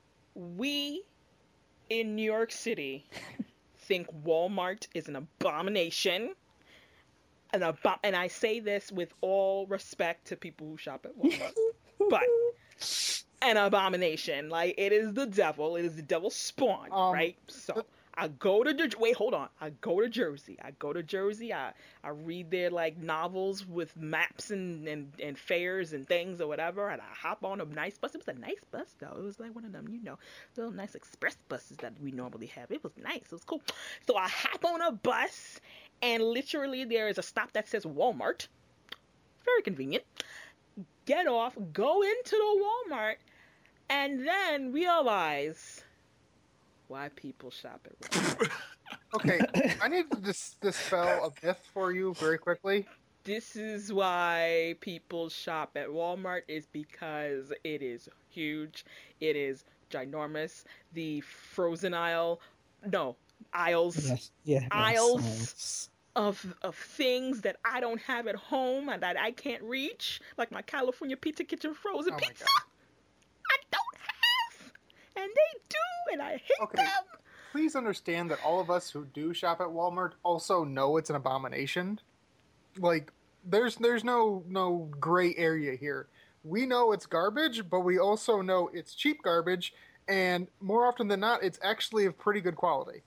we in New York City think Walmart is an abomination. An abo- and I say this with all respect to people who shop at Walmart, but an abomination. Like, it is the devil. It is the devil's spawn, Um, right? So the- I go to Jer- wait, hold on. I go to Jersey. I go to Jersey. I I read their like novels with maps and, and, and fairs and things or whatever. And I hop on a nice bus. It was a nice bus though. It was like one of them, you know, little nice express buses that we normally have. It was nice. It was cool. So I hop on a bus, and literally there is a stop that says Walmart. Very convenient. Get off, go into the Walmart, and then realize why people shop at Walmart. Okay, I need to dis- dispel a myth for you very quickly. This is why people shop at Walmart, is because it is huge. It is ginormous. The frozen aisle, no, aisles Yes, yeah, Aisles. yes. of of things that I don't have at home and that I can't reach, like my California Pizza Kitchen frozen Oh my pizza. God. I don't have, and they do, and I hate Okay. them. Please understand that all of us who do shop at Walmart also know it's an abomination. Like, there's there's no no gray area here. We know it's garbage, but we also know it's cheap garbage, and more often than not, it's actually of pretty good quality.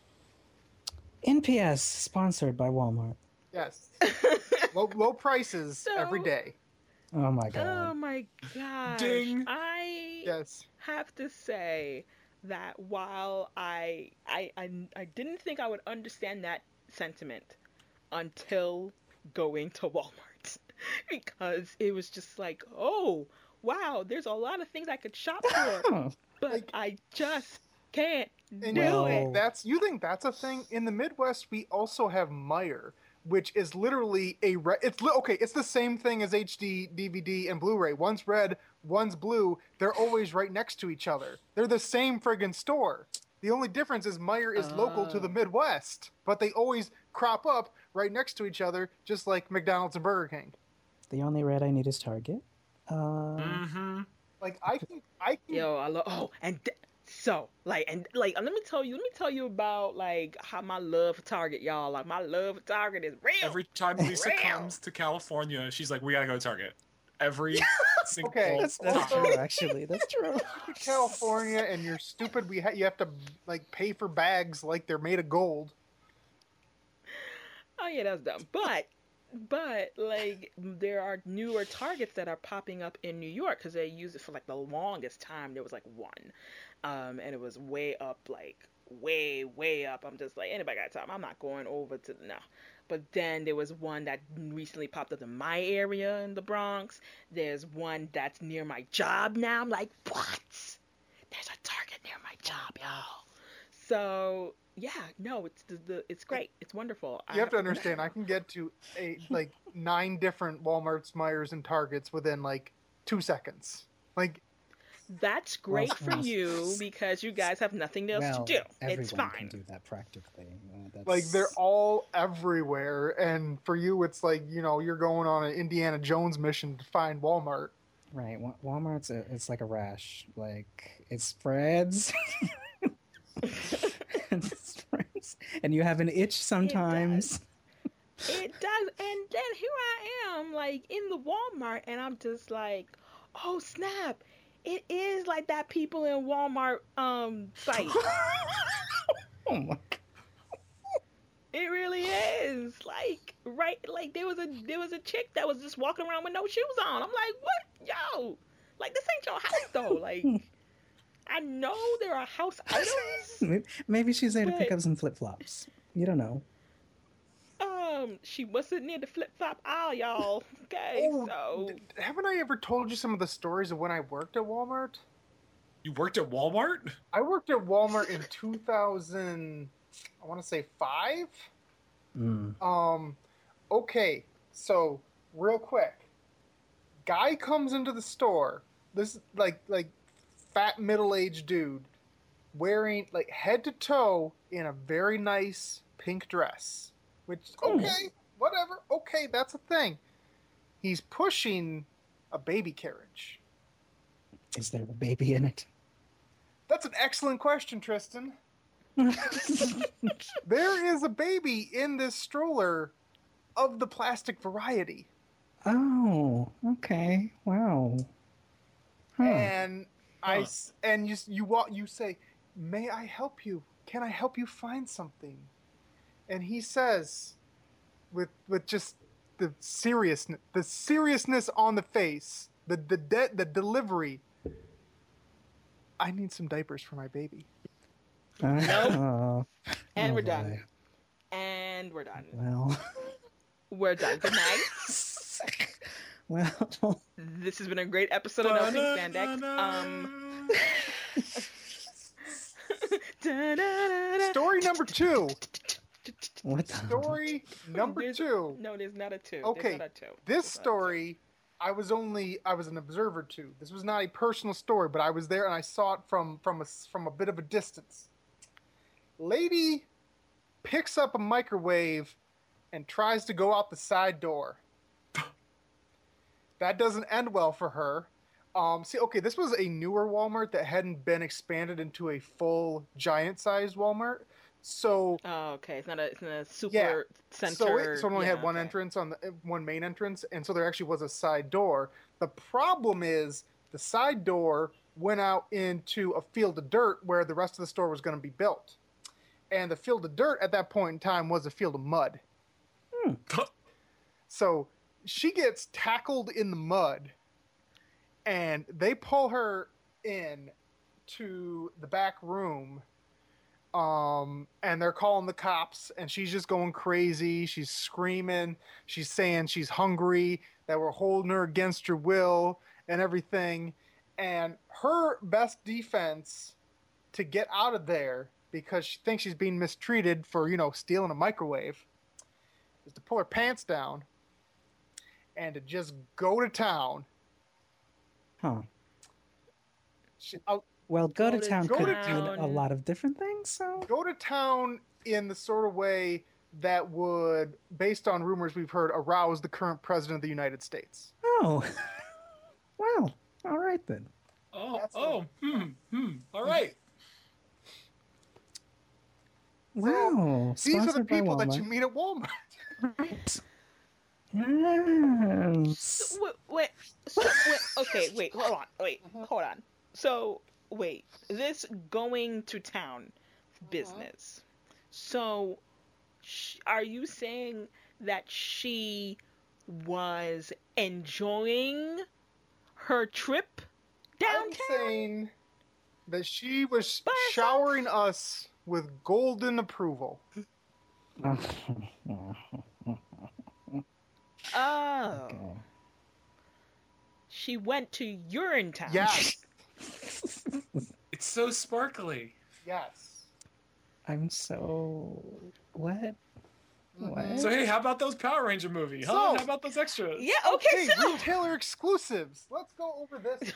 N P S sponsored by Walmart. Yes, low low prices So- every day. Oh my Oh god. my gosh. Ding. I Yes. have to say that while I, I I I didn't think I would understand that sentiment until going to Walmart, because it was just like, oh wow, there's a lot of things I could shop for, Huh. but Like- I just can't And do Well- it. That's you think that's a thing in the Midwest? We also have Meyer, which is literally a re- it's li- okay. It's the same thing as H D, D V D, and Blu-ray. One's red, one's blue. They're always right next to each other. They're the same friggin' store. The only difference is Meyer is local to the Oh. Midwest, but they always crop up right next to each other, just like McDonald's and Burger King. The only red I need is Target. Uh, Mm-hmm. Like I can, I can. Yo, I love. Oh, and th- so like and like let me tell you, let me tell you about like how my love for Target, y'all. Like my love for Target is real. Every time Lisa Real. comes to California, she's like, "We gotta go to Target." Every single Okay, that's that's Also- true. Actually, that's true. California and you're stupid. We ha- you have to like pay for bags like they're made of gold. Oh yeah, that's dumb. But but like there are newer Targets that are popping up in New York because they used it for like the longest time. There was like one, um, and it was way up, like way way up. I'm just like, anybody got time? I'm not going over to no. But then there was one that recently popped up in my area in the Bronx. There's one that's near my job now. I'm like, what? There's a Target near my job, y'all. So yeah, no, it's the, the it's great. It's wonderful. You have to understand, I can get to a like nine different Walmarts, Myers, and Targets within like two seconds. Like That's great Well, for well, you because you guys have nothing else well, to do. everyone It's can fine. do that practically. Uh, that's... like they're all everywhere, and for you, it's like you know you're going on an Indiana Jones mission to find Walmart. Right. Wa- Walmart's a, it's like a rash. Like it spreads. It spreads. And you have an itch sometimes. It does. And then here I am, like in the Walmart, and I'm just like, oh snap! It is like that people in Walmart um site. Oh my God. It really is. Like right, like there was a there was a chick that was just walking around with no shoes on. I'm like, what, yo? Like this ain't your house though. Like I know there are house items. Maybe she's there to But- pick up some flip flops. You don't know. Um, she wasn't near the flip flop aisle, y'all. Okay, Oh, so d- haven't I ever told you some of the stories of when I worked at Walmart? You worked at Walmart? I worked at Walmart in two thousand, I want to say five. Mm. Um, okay, so real quick, guy comes into the store. This like like fat middle aged dude, wearing like head to toe in a very nice pink dress. Which okay, whatever. Okay, that's a thing. He's pushing a baby carriage. Is there a baby in it? That's an excellent question, Tristan. There is a baby in this stroller of the plastic variety. Oh, okay. Wow. Huh. And I Huh. s- and you s- you walk you say, "May I help you? Can I help you find something?" And he says, with with just the seriousness, the seriousness on the face, the the de- the delivery. I need some diapers for my baby. Oh. and Oh, we're done. boy. And we're done. Well. We're done. Good night. Well. This has been a great episode of Nothing Spandex. Um. da-da-da-da. Story number two. What the? Story number There's- two. No, there's not a two. Okay, There's not a two. This There's not a two. story, I was only I was an observer to. This was not a personal story, but I was there and I saw it from from a from a bit of a distance. Lady picks up a microwave and tries to go out the side door. That doesn't end well for her. Um, see, okay, this was a newer Walmart that hadn't been expanded into a full giant-sized Walmart. So Oh, okay. It's not a. It's not a super Yeah. center. so it, so it only yeah, had one okay. entrance on the one main entrance, and so there actually was a side door. The problem is the side door went out into a field of dirt where the rest of the store was going to be built, and the field of dirt at that point in time was a field of mud. So she gets tackled in the mud, and they pull her in to the back room. Um, and they're calling the cops, and she's just going crazy. She's screaming. She's saying she's hungry, that we're holding her against her will, and everything. And her best defense to get out of there, because she thinks she's being mistreated for, you know, stealing a microwave, is to pull her pants down and to just go to town. Huh. She, uh, Well, go, Go to to town Go could to mean town. a lot of different things. So. go to town in the sort of way that would, based on rumors we've heard, arouse the current president of the United States. Oh. Well. All right then. Oh, That's oh, hmm, hmm. All right. Wow. These are the Sponsored by people that you Walmart. meet at Walmart. Right. Yes. Wait, wait, so, wait, okay, wait, hold on, wait, hold on. So, wait, this going to town business. So, sh- are you saying that she was enjoying her trip downtown? I'm saying that she was By herself? showering us with golden approval. Oh. Okay. She went to Urinetown. Yes. It's so sparkly. Yes. I'm so what? What? So hey, how about those Power Ranger movie? Huh? So- how about those extras? Yeah, okay, Okay, so. retailer exclusives. Let's go over this.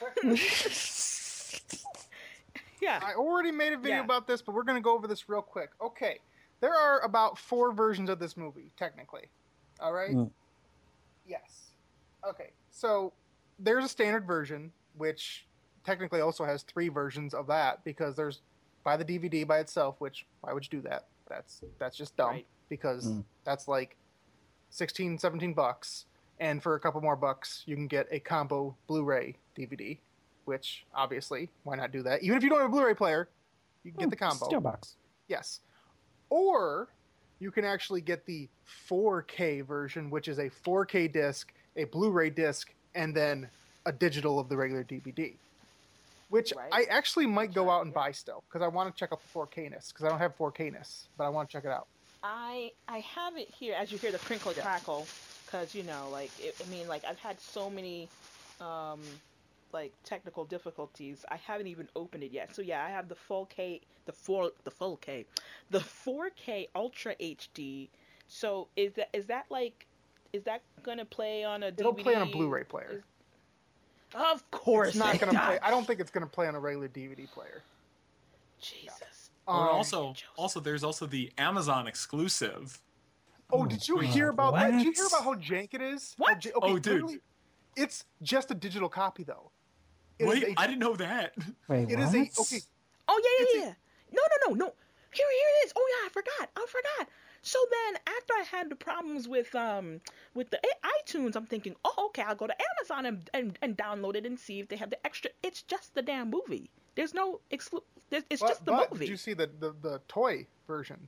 Yeah. I already made a video Yeah. about this, but we're going to go over this real quick. Okay, there are about four versions of this movie, technically. All right? Mm. Yes. Okay, so there's a standard version, which technically also has three versions of that, because there's buy the D V D by itself, which, why would you do that? That's that's just dumb, Right. because Mm. that's like sixteen, seventeen bucks, and for a couple more bucks, you can get a combo Blu-ray D V D, which, obviously, why not do that? Even if you don't have a Blu-ray player, you can get the combo. Steel box. Yes. Or you can actually get the four K version, which is a four K disc, a Blu-ray disc, and then a digital of the regular D V D. Which Right. I actually might go out and Yeah. buy still, because I want to check out the four K-ness, because I don't have four K-ness, but I want to check it out. I I have it here as you hear the crinkle Yeah. crackle, because you know, like it, I mean, like I've had so many, um, like technical difficulties. I haven't even opened it yet. So yeah, I have the full K, the full the full K, the four K Ultra H D. So is that is that like, is that gonna play on a It'll D V D? play on a Blu-ray player. Is- Of course, It's not it going to does. play. I don't think it's going to play on a regular D V D player. Jesus. Or Um, also, also there's also the Amazon exclusive. Oh, did you God, hear about that? Did you hear what? about how jank it is? How What? ja- okay, Oh, dude. literally, it's just a digital copy, though. It is Wait, a- I didn't know that. Wait, It what? is a okay. Oh yeah, It's yeah, a- yeah. No, no, no, no. Here, here it is. Oh yeah, I forgot. I forgot. So then, after I had the problems with um with the i- iTunes, I'm thinking, oh okay, I'll go to Amazon and, and, and download it and see if they have the extra. It's just the damn movie. There's no exclu. there's- It's But, just the but movie. did you see the, the, the toy version?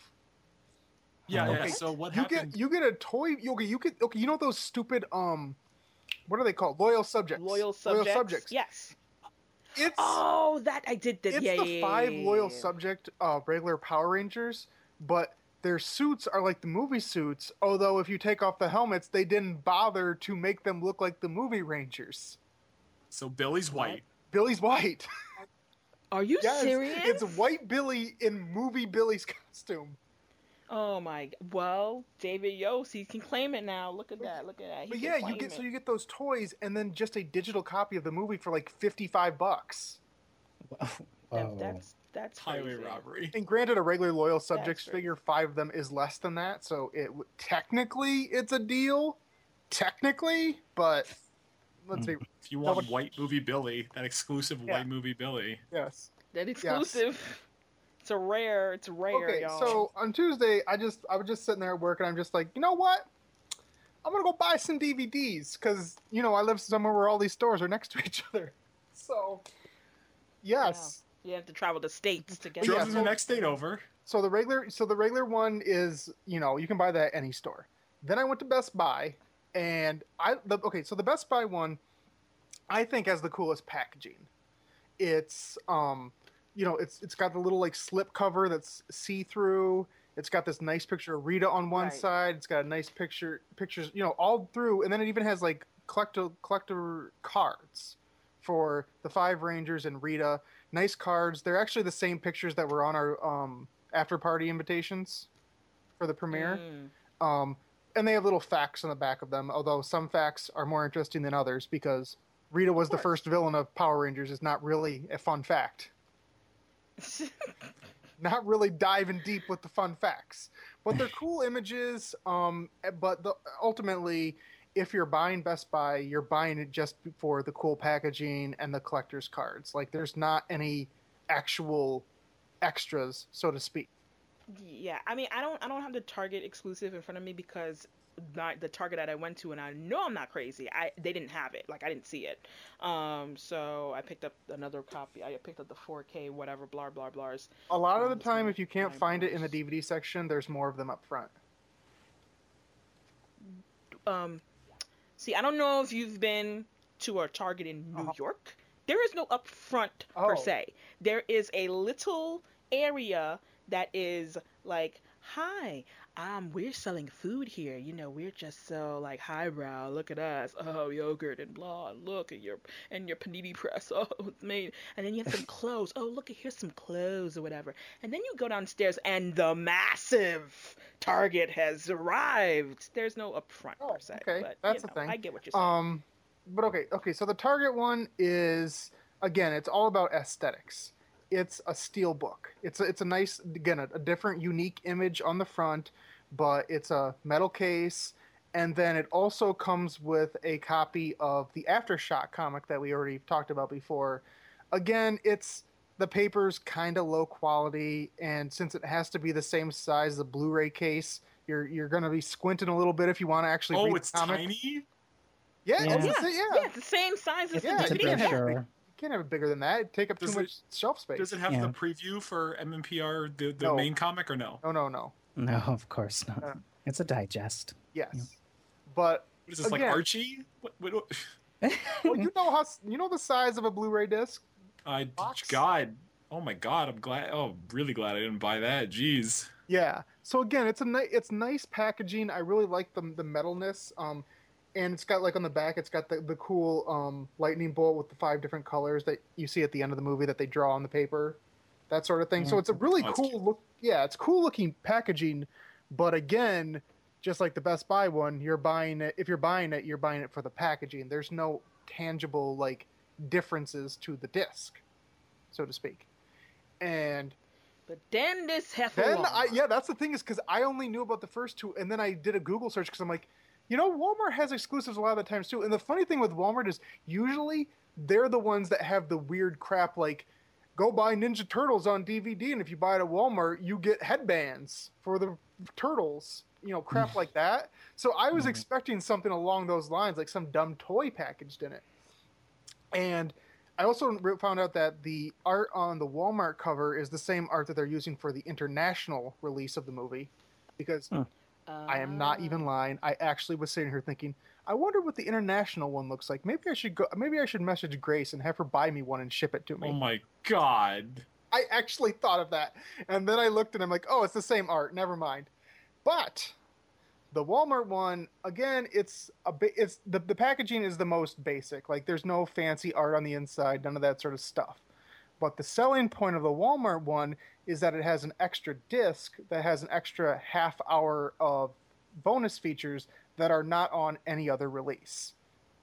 Yeah, yeah. Okay. So what You happened? get you get a toy. You, okay, you get okay. You know those stupid um, what are they called? Loyal subjects. Loyal subjects. Loyal subjects. Yes. It's Oh, that I did. That. it's yeah, the yeah, five yeah, loyal yeah. subject uh regular Power Rangers, but their suits are like the movie suits. Although if you take off the helmets, they didn't bother to make them look like the movie Rangers. So Billy's white. Billy's white. Are you Yes, serious? it's white Billy in movie Billy's costume. Oh my. g- Well, David Yost, he can claim it now. Look at that. Look at that. He But can yeah, you claim get it. so you get those toys and then just a digital copy of the movie for like fifty-five bucks. That, Whoa. that's that's Highway crazy. robbery. And granted, a regular loyal subjects crazy. figure, five of them is less than that, so it w- technically it's a deal, technically. But let's see. If you want Nobody- white movie Billy, that exclusive Yeah. white movie Billy. Yes. That exclusive. It's a rare. It's rare, Okay, y'all. so on Tuesday, I just I was just sitting there at work, and I'm just like, you know what? I'm gonna go buy some D V Ds because you know I live somewhere where all these stores are next to each other. So, yes. you have to travel to states to get. But Drove yeah, to them. the so- next state over. So the regular, so the regular one is, you know, you can buy that at any store. Then I went to Best Buy, and I the, okay. So the Best Buy one, I think has the coolest packaging. It's um, you know, it's it's got the little like slip cover that's see through. It's got this nice picture of Rita on one Right. side. It's got a nice picture pictures, you know, all through, and then it even has like collector collector cards for the five Rangers and Rita. Nice cards. They're actually the same pictures that were on our um, after party invitations for the premiere. Mm. Um, and they have little facts on the back of them, although some facts are more interesting than others because Rita was the course. first villain of Power Rangers is not really a fun fact. Not really diving deep with the fun facts, but they're cool images. Um, but the, ultimately, if you're buying Best Buy, you're buying it just for the cool packaging and the collector's cards. Like, there's not any actual extras, so to speak. Yeah, I mean, I don't, I don't have the Target exclusive in front of me because not the Target that I went to, and I know I'm not crazy. I they didn't have it, like I didn't see it. Um, so I picked up another copy. I picked up the four K, whatever, blah blah blahs. A lot of the Um, time, if you can't nine find it in the dollars. D V D section, there's more of them up front. Um, see, I don't know if you've been to a Target in New Uh-huh. York. There is no upfront per Oh. se. There is a little area that is like hi, um, we're selling food here. You know, we're just so like highbrow. Look at us. Oh, yogurt and blah. And look at your and your panini press. Oh, it's made. And then you have some clothes. Oh, look, here's some clothes or whatever. And then you go downstairs and the massive Target has arrived. There's no upfront Oh, per se. okay, But, that's you the know, thing. I get what you're saying. Um, but okay, okay. So the Target one is again, it's all about aesthetics. It's a steel book. It's a, it's a nice again a, a different, unique image on the front, but it's a metal case, and then it also comes with a copy of the Aftershock comic that we already talked about before. Again, it's the paper's kind of low quality, and since it has to be the same size as the Blu-ray case, you're you're gonna be squinting a little bit if you want to actually Oh, read it's the comic. tiny. Yeah, Yeah. it's, yeah, it's, yeah. yeah, it's the same size as Yeah, the It's a you D V D. can't have brochure. big- You can't have it bigger than that. It'd take up Does too it- much shelf space. Does it have Yeah. the preview for M M P R, the, the No. main comic, or no? No, no, no. No, of course not. Uh, It's a digest. Yes, Yeah. but What is this, like Again. Archie? What, what, what? well, you know how you know the size of a Blu-ray disc. I, Box? God. Oh my God, I'm glad. Oh, really glad I didn't buy that. Jeez. Yeah. So again, it's a ni- it's nice packaging. I really like the the metalness. Um, and it's got like on the back, it's got the the cool um lightning bolt with the five different colors that you see at the end of the movie that they draw on the paper, that sort of thing. So Yeah. it's a really Oh, that's cool cute. look. Yeah, it's cool looking packaging, but again, just like the Best Buy one, you're buying it. If you're buying it, you're buying it for the packaging. There's no tangible like differences to the disc, so to speak. And But then this heifer then walk. I yeah, that's the thing is because I only knew about the first two, and then I did a Google search because I'm like, you know, Walmart has exclusives a lot of the times too. And the funny thing with Walmart is usually they're the ones that have the weird crap like, go buy Ninja Turtles on D V D, and if you buy it at Walmart, you get headbands for the turtles, you know, crap like that. So I was Mhm. expecting something along those lines, like some dumb toy packaged in it. And I also re- found out that the art on the Walmart cover is the same art that they're using for the international release of the movie. Because Hmm. I am not even lying. I actually was sitting here thinking, I wonder what the international one looks like. Maybe I should go. Maybe I should message Grace and have her buy me one and ship it to me. Oh my God. I actually thought of that, and then I looked and I'm like, oh, it's the same art. Never mind. But the Walmart one, again, it's a bit. It's the the packaging is the most basic. Like there's no fancy art on the inside, none of that sort of stuff. But the selling point of the Walmart one is that it has an extra disc that has an extra half hour of bonus features that are not on any other release.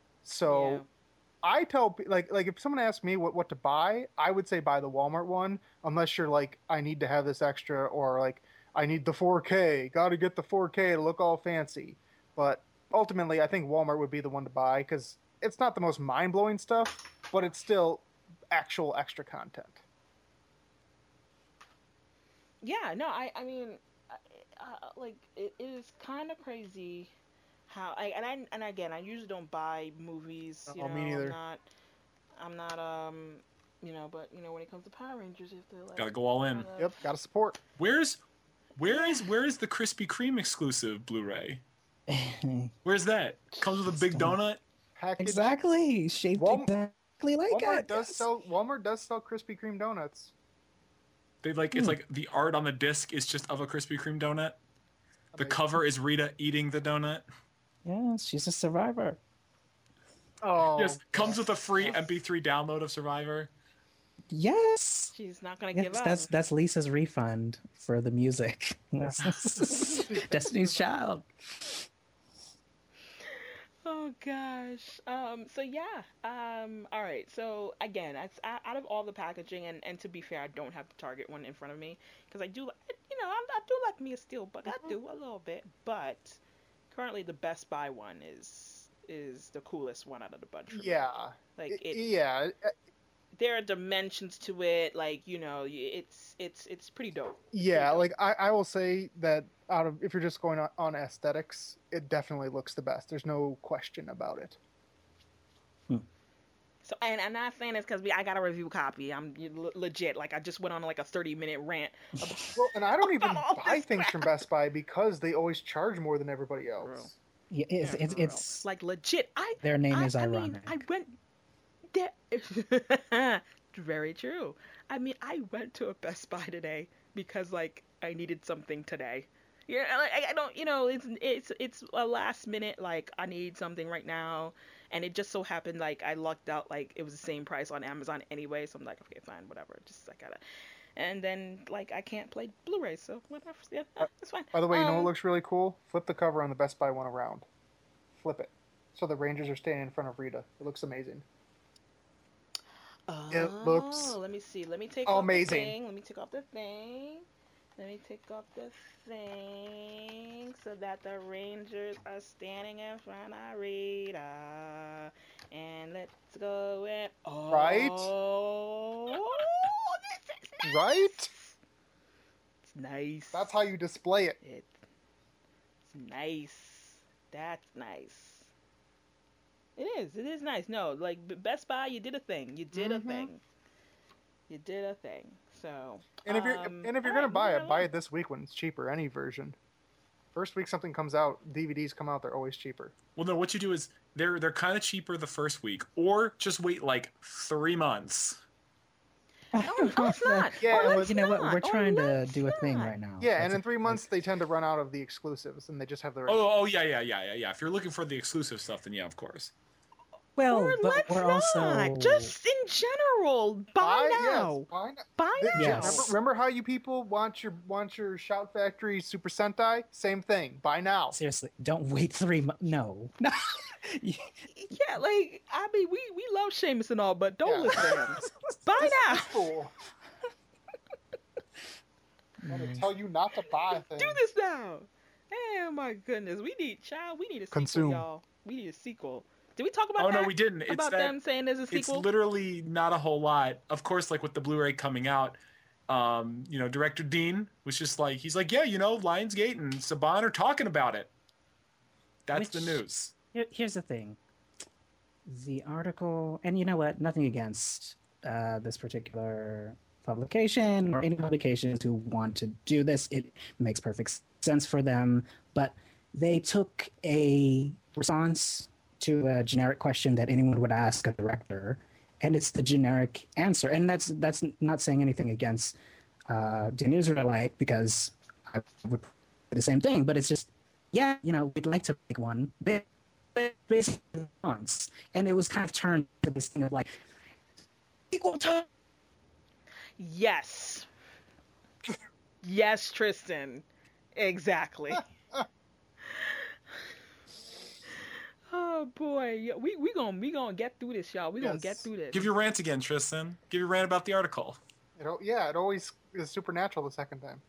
So Yeah. I tell pe- like like if someone asks me what, what to buy, I would say buy the Walmart one, unless you're like, I need to have this extra, or like I need the four K, got to get the four K to look all fancy. But ultimately, I think Walmart would be the one to buy because it's not the most mind blowing stuff, but it's still actual extra content. Yeah, no, I, I mean, uh, uh, like it, it is kind of crazy how I and I and again, I usually don't buy movies. You Oh, know, me neither. I'm not, I'm not, um, you know, but you know, when it comes to Power Rangers, if they're like, Gotta go all in. kinda- Yep, got to support. Where's, where is, where is the Krispy Kreme exclusive Blu-ray? Where's that? Comes with a big donut. Package. Exactly. Shaped Wal- exactly like Walmart it. does yes. sell. Walmart does sell Krispy Kreme donuts. They like it's Hmm. like the art on the disc is just of a Krispy Kreme donut. The Amazing. cover is Rita eating the donut. Yes, she's a survivor. Oh, Yes, comes with a free M P three download of Survivor. Yes. she's not gonna give Yes, up. that's that's Lisa's refund for the music. Destiny's Child. Oh gosh. Um. So yeah. Um. All right. So again, it's, o- out of all the packaging, and, and to be fair, I don't have the Target one in front of me because I do, li- you know, I, I do like me a steelbook. I do a little bit, but currently the Best Buy one is is the coolest one out of the bunch. For me. yeah, Like I- it, yeah. there are dimensions to it. Like you know, y- it's it's it's pretty dope. Yeah, Pretty dope. like I, I will say that out of if you're just going on, on aesthetics, it definitely looks the best. There's no question about it. So, and I'm not saying this because I got a review copy. I'm l- legit. Like, I just went on like a thirty minute rant. About, Well, and I don't even All buy this things from crap. Best Buy because they always charge more than everybody else. True. Yeah, it's Yeah, it's, for real. it's like, legit. I their name I, is I ironic. mean, I went there. Very true. I mean, I went to a Best Buy today because like I needed something today. Yeah, like I I don't, you know, it's it's it's a last minute like I need something right now, and it just so happened like I lucked out like it was the same price on Amazon anyway, so I'm like, okay, fine, whatever, just I gotta. And then like I can't play Blu-ray, so whatever, yeah, that's fine. By the way, you know what Um, looks really cool? Flip the cover on the Best Buy one around. Flip it. So the Rangers are standing in front of Rita. It looks amazing. It looks Oh, let me see. Let me take off the amazing. thing. Let me take off the thing. Let me take off the thing so that the Rangers are standing in front of Rita. And let's go and oh, Right? this is nice. Right? It's nice. That's how you display it. It's nice. That's nice. It is. It is nice. No, like B- Best Buy, you did a thing. You did Mhm. a thing. You did a thing. So. And if you're um, and if you're all gonna right, buy moving it, buy along. it this week when it's cheaper. Any version. First week something comes out, D V Ds come out, they're always cheaper. Well, no, what you do is they're they're kind of cheaper the first week, or just wait like three months. Oh, oh, it's not. Yeah, oh, it it's was- You know what? not. We're Oh, trying no, to it's do a thing not. right now. Yeah, That's and in a- three like- months they tend to run out of the exclusives and they just have the Oh, oh yeah, yeah, yeah, yeah, yeah. If you're looking for the exclusive stuff, then yeah, of course. Well, Or but let's we're not. also Just in general, buy yes, now. buy now. Buy Th- now. Yes. Remember, remember how you people want your want your Shout Factory Super Sentai? Same thing. Buy now. seriously, don't wait three months. No, no. Yeah, like I mean, we we love Sheamus and all, but don't Yeah. listen to him. Buy now. This fool. I'm gonna tell you not to buy things. Do this now. Oh my goodness, we need child. We need a sequel, Consume. y'all. We need a sequel. Did we talk about Oh that? no, we didn't. It's about that. them saying there's a It's sequel. literally not a whole lot. Of course, like with the Blu-ray coming out, um, you know, director Dean was just like, he's like, yeah, you know, Lionsgate and Saban are talking about it. That's the Which- news. Here- Here's the thing. The article, and you know what? Nothing against uh, this particular publication or any publications who want to do this. It makes perfect sense for them. But they took a response to a generic question that anyone would ask a director, and it's the generic answer. And that's that's not saying anything against uh, Dan Israelite, because I would do the same thing. But it's just, yeah, you know, we'd like to make one. But basically once, and it was kind of turned to this thing of like equal time. Yes. Yes, Tristan. Exactly. Oh boy, Yeah, we we gonna we gonna get through this, y'all. We gonna Yes. get through this. Give your rant again, Tristan. Give your rant about the article. It, al- yeah, it always is supernatural the second time.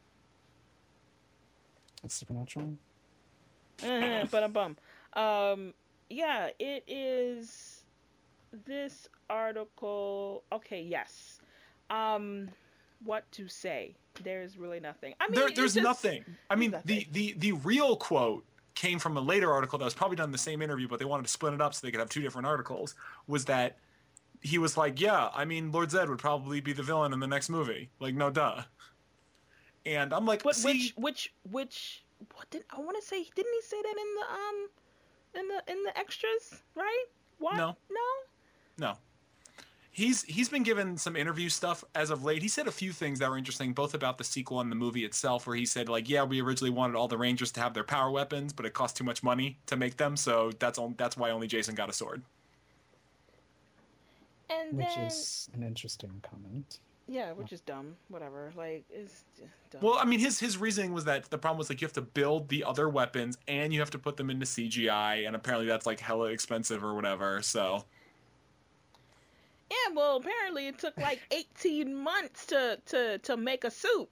It's supernatural. uh but a bum. Um, yeah, it is this article. Okay, yes. Um, what to say? There's really nothing. I mean, there, it's there's just- nothing. I mean, there's the, nothing. the the real quote came from a later article that was probably done in the same interview, but they wanted to split it up so they could have two different articles. Was that he was like, yeah, I mean, Lord Zed would probably be the villain in the next movie. Like, no duh. And I'm like, But see, which which which what did I want to say? Didn't he say that in the um in the in the extras? Right? What? No. No. no. He's he's been given some interview stuff as of late. He said a few things that were interesting, both about the sequel and the movie itself, where he said, like, yeah, we originally wanted all the Rangers to have their power weapons, but it cost too much money to make them, so that's on, that's why only Jason got a sword. And Which then is an interesting comment. yeah, which is dumb. Whatever. Like it's just dumb. Well, I mean, his his reasoning was that the problem was like you have to build the other weapons and you have to put them into C G I, and apparently that's like hella expensive or whatever. So yeah. Well, apparently it took like eighteen months to to to make a suit.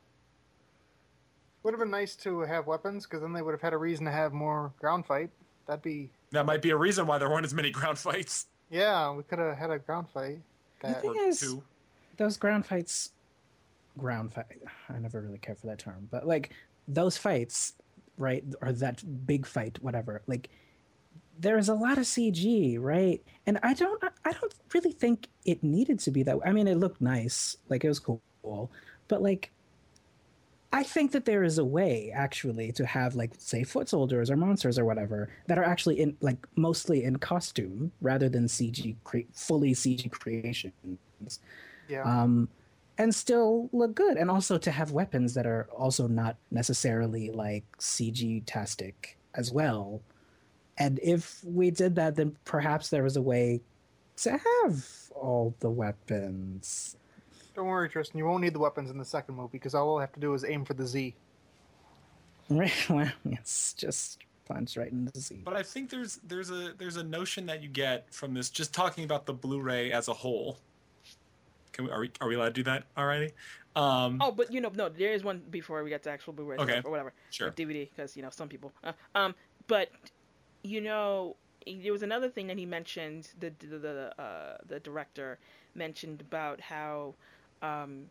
Would have been nice to have weapons, because then they would have had a reason to have more ground fight. That'd be that might be a reason why there weren't as many ground fights. yeah. We could have had a ground fight. The That, thing Or is, two. those ground fights, ground fight. I never really cared for that term, but like those fights, right, or that big fight, whatever. Like there is a lot of C G, right? And I don't, I don't really think it needed to be that. I mean, it looked nice, like it was cool, but like. I think that there is a way actually to have like say foot soldiers or monsters or whatever that are actually in like mostly in costume rather than C G cre- fully C G creations. yeah. Um, and still look good, and also to have weapons that are also not necessarily like C G-tastic as well. And if we did that, then perhaps there was a way to have all the weapons. Don't worry, Tristan. You won't need the weapons in the second movie because all we'll have to do is aim for the Z. Right? Well, it's just punch right in the Z. But I think there's there's a there's a notion that you get from this, just talking about the Blu-ray as a whole. Can we are we are we allowed to do that already? Um, Oh, but you know, no, there is one before we get to actual Blu-ray Okay. stuff or whatever, Sure. or D V D, because you know some people. Uh, um, but you know, there was another thing that he mentioned. The the the uh, the director mentioned about how um,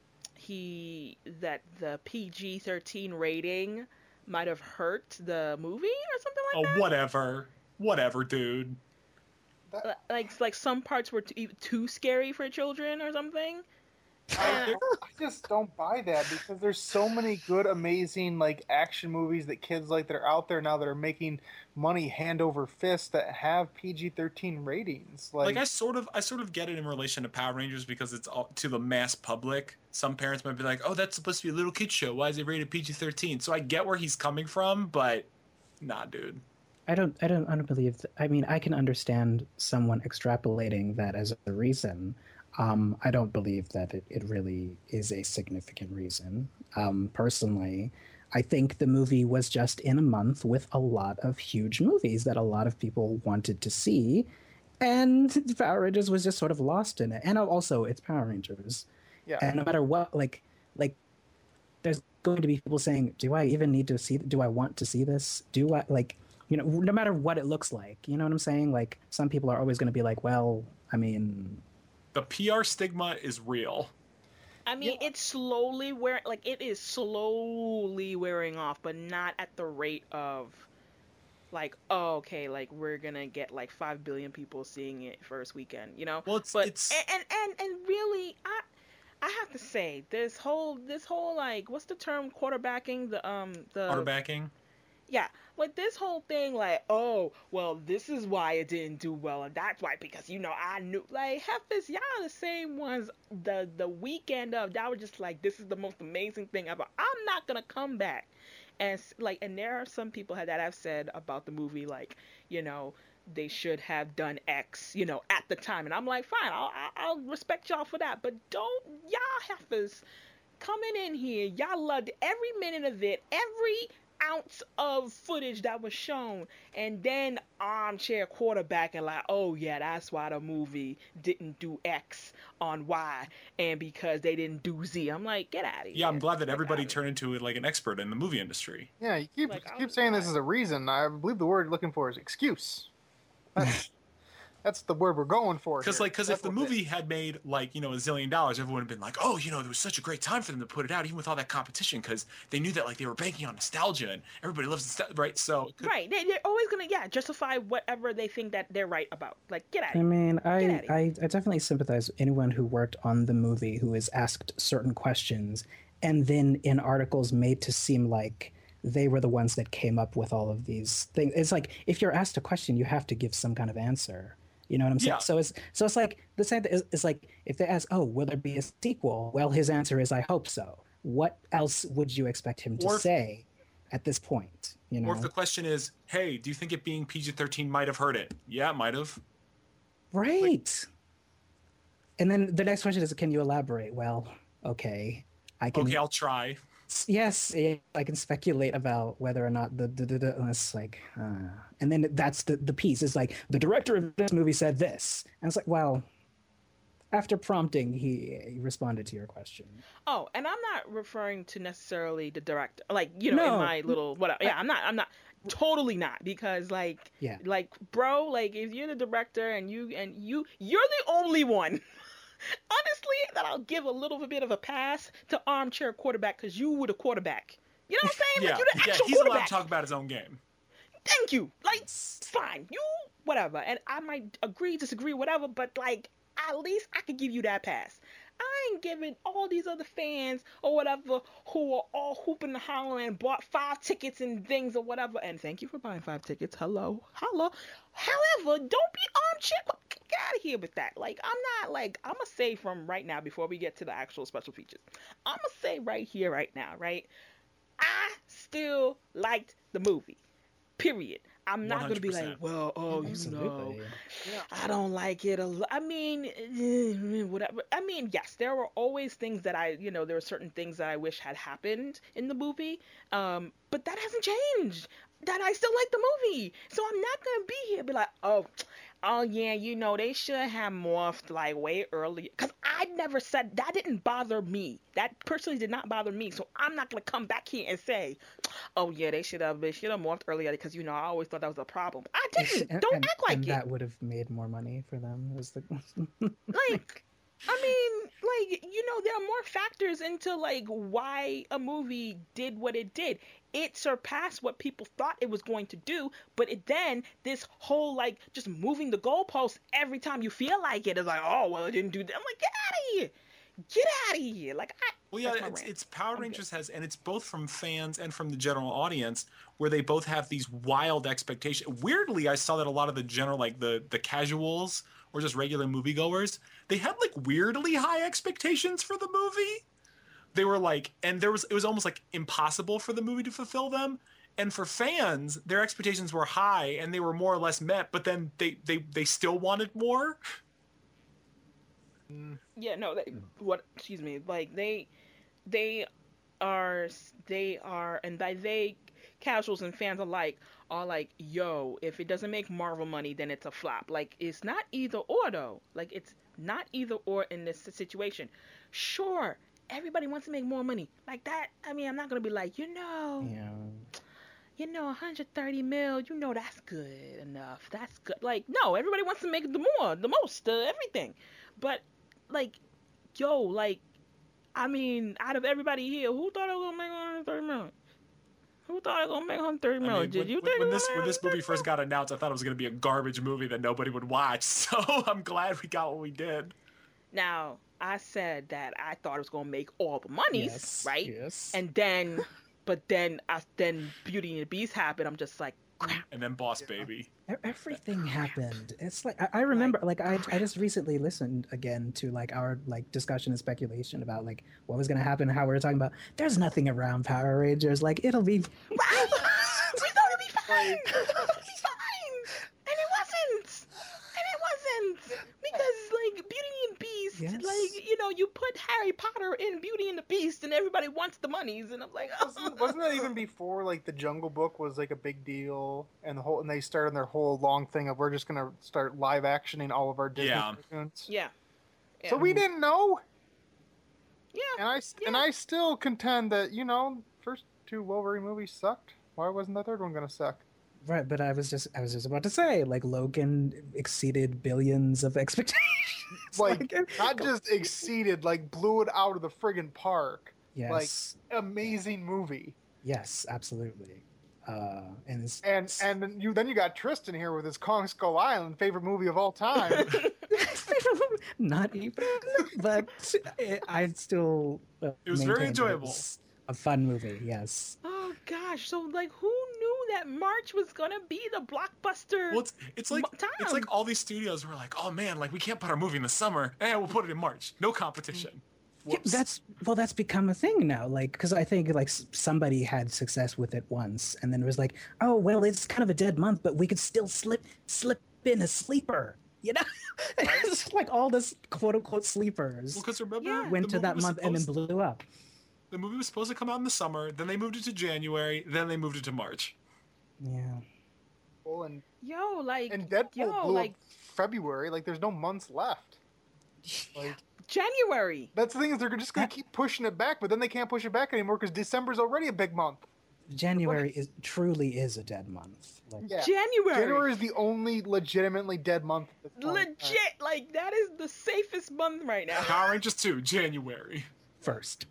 he that the P G thirteen rating might have hurt the movie or something like oh, that. whatever, whatever, dude. Li- Like like some parts were too, too scary for children or something. I, I just don't buy that because there's so many good, amazing like action movies that kids like that are out there now that are making money hand over fist that have P G thirteen ratings. Like, Like I sort of I sort of get it in relation to Power Rangers because it's all, to the mass public. Some parents might be like, "Oh, that's supposed to be a little kid show. Why is it rated P G thirteen?" So I get where he's coming from, but nah, dude. I don't, I don't, I don't believe. Th- I mean, I can understand someone extrapolating that as a reason. Um, I don't believe that it, it really is a significant reason. Um, personally, I think the movie was just in a month with a lot of huge movies that a lot of people wanted to see, and Power Rangers was just sort of lost in it. And also, it's Power Rangers, yeah, and no matter what, like, like, there's going to be people saying, "Do I even need to see? Do I want to see this? Do I like?" You know, no matter what it looks like, you know what I'm saying? Like, some people are always going to be like, well, I mean, The P R stigma is real. I mean, it's slowly wearing, like, it is slowly wearing off, but not at the rate of, like, oh, okay, like, we're gonna get, like, five billion people seeing it first weekend, you know? Well, it's But, it's and, and, and, and really, I, I have to say, this whole, this whole, like, what's the term, quarterbacking, the, um, the... quarterbacking. Yeah, like this whole thing, like, oh, well, this is why it didn't do well, and that's why, because, you know, I knew, like, Heifers, y'all are the same ones the the weekend of, that were just like, this is the most amazing thing ever, I'm not gonna come back, and, like, and there are some people that have said about the movie, like, you know, they should have done X, you know, at the time, and I'm like, fine, I'll, I'll, I'll respect y'all for that, but don't, y'all Heifers coming in here, y'all loved every minute of it, every ounce of footage that was shown, and then armchair quarterback and like, oh yeah, that's why the movie didn't do X on Y, and because they didn't do Z. I'm like, get out of here. Yeah, I'm glad that Get everybody outta turned into like an expert in the movie industry. yeah. You keep Like, I keep was saying this not- is a reason. I believe the word you're looking for is excuse. That's, that's the word we're going for. Because here. like, because if That's the what it movie is. had made like you know a zillion dollars, everyone would have been like, oh, you know, there was such a great time for them to put it out, even with all that competition, because they knew that like they were banking on nostalgia, and everybody loves nostalgia, right? So Right, they, they're always gonna, yeah, justify whatever they think that they're right about. Like, get out of I here. mean, I, Get outta I, I definitely sympathize with anyone who worked on the movie who is asked certain questions and then in articles made to seem like they were the ones that came up with all of these things. It's like, if you're asked a question, you have to give some kind of answer. You know what I'm saying? Yeah. So it's so it's like the same thing. It's, it's like if they ask, "Oh, will there be a sequel?" Well, his answer is, "I hope so." What else would you expect him to Or if- say at this point? You know, or if the question is, hey, do you think it being P G thirteen might have hurt it? Yeah, it might have. right? And then the next question is, "Can you elaborate?" Well, okay, I can. Okay, I'll try. Yes, yeah, I can speculate about whether or not the the, the, the and it's like, uh, and then that's the the piece. It's like the director of this movie said this, and it's like, well, after prompting, he, he responded to your question. Oh, and I'm not referring to necessarily the director, like, you know, No. in my little whatever. Yeah, I'm not. I'm not. Totally not, because like, Yeah. like, bro, like, if you're the director and you and you, you're the only one. Honestly, that I'll give a little bit of a pass to armchair quarterback, because you were the quarterback. You know what I'm saying? Yeah, Like, you're the yeah, actual he's allowed quarterback. to talk about his own game. Thank you. Like, fine, you whatever. And I might agree, disagree, whatever, but like, at least I could give you that pass. I ain't giving all these other fans or whatever who are all hooping and hollering and bought five tickets and things or whatever. And thank you for buying five tickets. Hello, hello. However, don't be armchair. Get out of here with that. Like, I'm not like, I'm gonna say from right now before we get to the actual special features. I'm gonna say right here, right now, right? I still liked the movie. Period. I'm not going to be like, well, oh, you Absolutely. know, Yeah. I don't like it a lot. I mean, eh, whatever. I mean, yes, there were always things that I, you know, there were certain things that I wish had happened in the movie. Um, but that hasn't changed. That I still like the movie. So I'm not going to be here be like, oh, oh yeah, you know, they should have morphed like way earlier. Because I never said, that didn't bother me. That personally did not bother me. So I'm not going to come back here and say, oh yeah, they should have, they should have morphed earlier because, you know, I always thought that was a problem. I didn't. And- Don't and- act like and it. that would have made more money for them. Was the Like, I mean, like, you know, there are more factors into, like, why a movie did what it did. It surpassed what people thought it was going to do, but it then, this whole, like, just moving the goalposts every time you feel like it is like, oh, well, it didn't do that. I'm like, get out of here. Get out of here. Like, I... Well, yeah, That's my it's, rant. it's Power I'm Rangers has, and it's both from fans and from the general audience, where they both have these wild expectations. Weirdly, I saw that a lot of the general, like the the casuals or just regular moviegoers, they had like weirdly high expectations for the movie. They were like, and there was it was almost like impossible for the movie to fulfill them. And for fans, their expectations were high and they were more or less met, but then they they they still wanted more. Yeah, no, they, what, excuse me, like, they, they are, they are, and by they, casuals and fans alike, are like, yo, if it doesn't make Marvel money, then it's a flop. Like, it's not either or, though. Like, it's not either or in this situation. Sure, everybody wants to make more money. Like that, I mean, I'm not gonna be like, you know, yeah. you know, one hundred thirty mil, you know, that's good enough. That's good. Like, no, everybody wants to make the more, the most, uh, everything. But, like, yo, like, I mean, out of everybody here, who thought I was gonna make one hundred thirty million? Who thought I was gonna make one hundred thirty I million? mean, Did when, you when, think when it was this when this movie one hundred thirty first got announced, I thought it was going to be a garbage movie that nobody would watch. So I'm glad we got what we did. Now, I said that I thought it was gonna make all the monies, Yes, right? yes. And then, but then, I, then Beauty and the Beast happened. I'm just like, crap. And then Boss Baby. E- Everything happened. It's like I, I remember, like I, I just recently listened again to like our like discussion and speculation about like what was gonna happen, how we were talking about. There's nothing around Power Rangers. Like it'll be. Right? We thought it'd be fine. We thought it'd be fine, and it wasn't. And it wasn't because like Beauty and Beast, Yes. like you know, you put Harry Potter in Beauty and the Beast, and everybody wants the monies, and I'm like, Wasn't, wasn't that even before like the Jungle Book was like a big deal, and the whole and they started their whole long thing of we're just gonna start live actioning all of our Disney Yeah. cartoons. yeah, yeah. So we didn't know, yeah. and I and I still contend that you know first two Wolverine movies sucked. Why wasn't the third one gonna suck? Right, but I was just I was just about to say like Logan exceeded billions of expectations. Like, it- not just exceeded, like blew it out of the friggin' park. yes, Amazing movie. yes, absolutely. Uh, and it's, And and then you then you got Tristan here with his Kong Skull Island, favorite movie of all time. not even, but it, I still. Uh, It was very maintain that it enjoyable. was a fun movie. Yes. Oh gosh, so like, who knew that March was gonna be the blockbuster? Well, it's, it's like Mo- it's time. like all these studios were like, oh man, like we can't put our movie in the summer. Eh, we'll put it in March. No competition. Yeah, Whoops. that's well, that's become a thing now. Like, because I think like s- somebody had success with it once, and then it was like, oh well, it's kind of a dead month, but we could still slip slip in a sleeper. You know, it's like all this quote unquote sleepers Well, because remember, Yeah. the went to movie that was month and then supposed- blew up. The movie was supposed to come out in the summer. Then they moved it to January. Then they moved it to March. Yeah. Well, and Yo, like, and Deadpool yo, blew like up February. Like there's no months left. Like January. that's the thing is they're just gonna That- keep pushing it back, but then they can't push it back anymore because December's already a big month. January is truly is a dead month. Like, Yeah. January. January is the only legitimately dead month. At this point. Legit, like that is the safest month right now. Power Rangers two, January. first.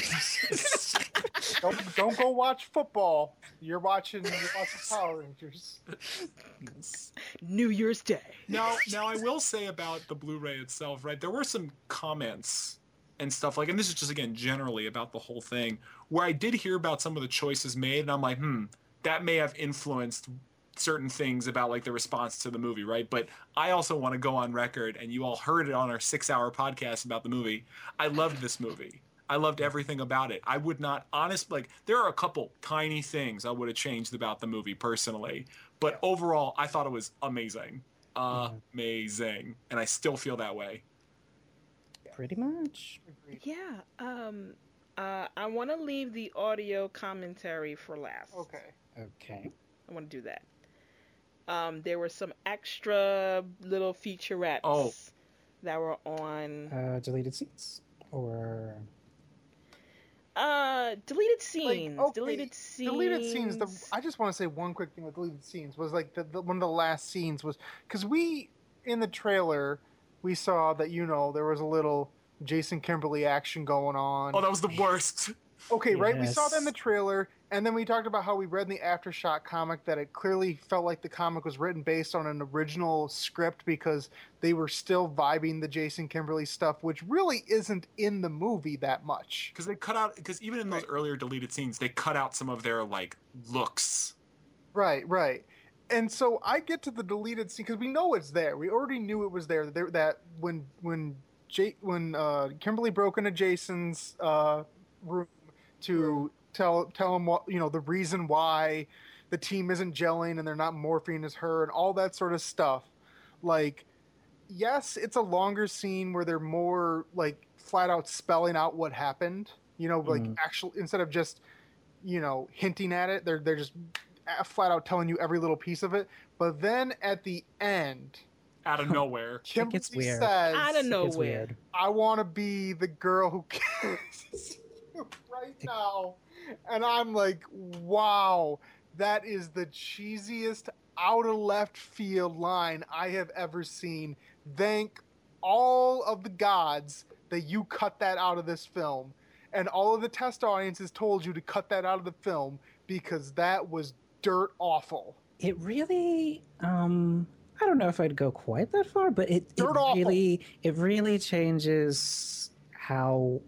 Don't, don't go watch football. You're watching. You're watching Power Rangers. Yes. New Year's Day. Now, now I will say about the Blu-ray itself, right? There were some comments and stuff like, and this is just again generally about the whole thing, where I did hear about some of the choices made, and I'm like, hmm, that may have influenced certain things about like the response to the movie, right? But I also want to go on record, and you all heard it on our six-hour podcast about the movie. I loved this movie. I loved everything about it. I would not, honest, like, there are a couple tiny things I would have changed about the movie personally, but overall, I thought it was amazing. Amazing. And I still feel that way. Pretty much. Agreed. Yeah. Um. Uh. I want to leave the audio commentary for last. Okay. Okay. I want to do that. Um. There were some extra little featurettes Oh. that were on. Uh, deleted scenes or Uh. Deleted scenes. okay, Deleted scenes. Deleted scenes. The, I just want to say one quick thing with deleted scenes was like the, the one of the last scenes was because we in the trailer we saw that you know there was a little Jason Kimberly action going on. Oh, that was the worst. Okay, right? We saw that in the Yes. trailer, and then we talked about how we read in the Aftershock comic that it clearly felt like the comic was written based on an original script because they were still vibing the Jason Kimberly stuff, which really isn't in the movie that much. Because they cut out, because even in those Right. earlier deleted scenes, they cut out some of their, like, looks. Right, right. And so I get to the deleted scene because we know it's there. We already knew it was there. That, that when when J- when uh, Kimberly broke into Jason's uh, room to tell tell him what you know the reason why the team isn't gelling and they're not morphing as her and all that sort of stuff. Like, yes, it's a longer scene where they're more like flat out spelling out what happened. You know, like Mhm. actual instead of just you know hinting at it, they're they're just flat out telling you every little piece of it. But then at the end, Out of nowhere. Kimberly gets weird. says, Out of It's nowhere. weird. I want to be the girl who kisses you right now. And I'm like, wow, that is the cheesiest out of left field line I have ever seen. Thank all of the gods that you cut that out of this film. And all of the test audiences told you to cut that out of the film because that was dirt awful. It really, um, I don't know if I'd go quite that far, but it, it Dirt awful. really, it really changes how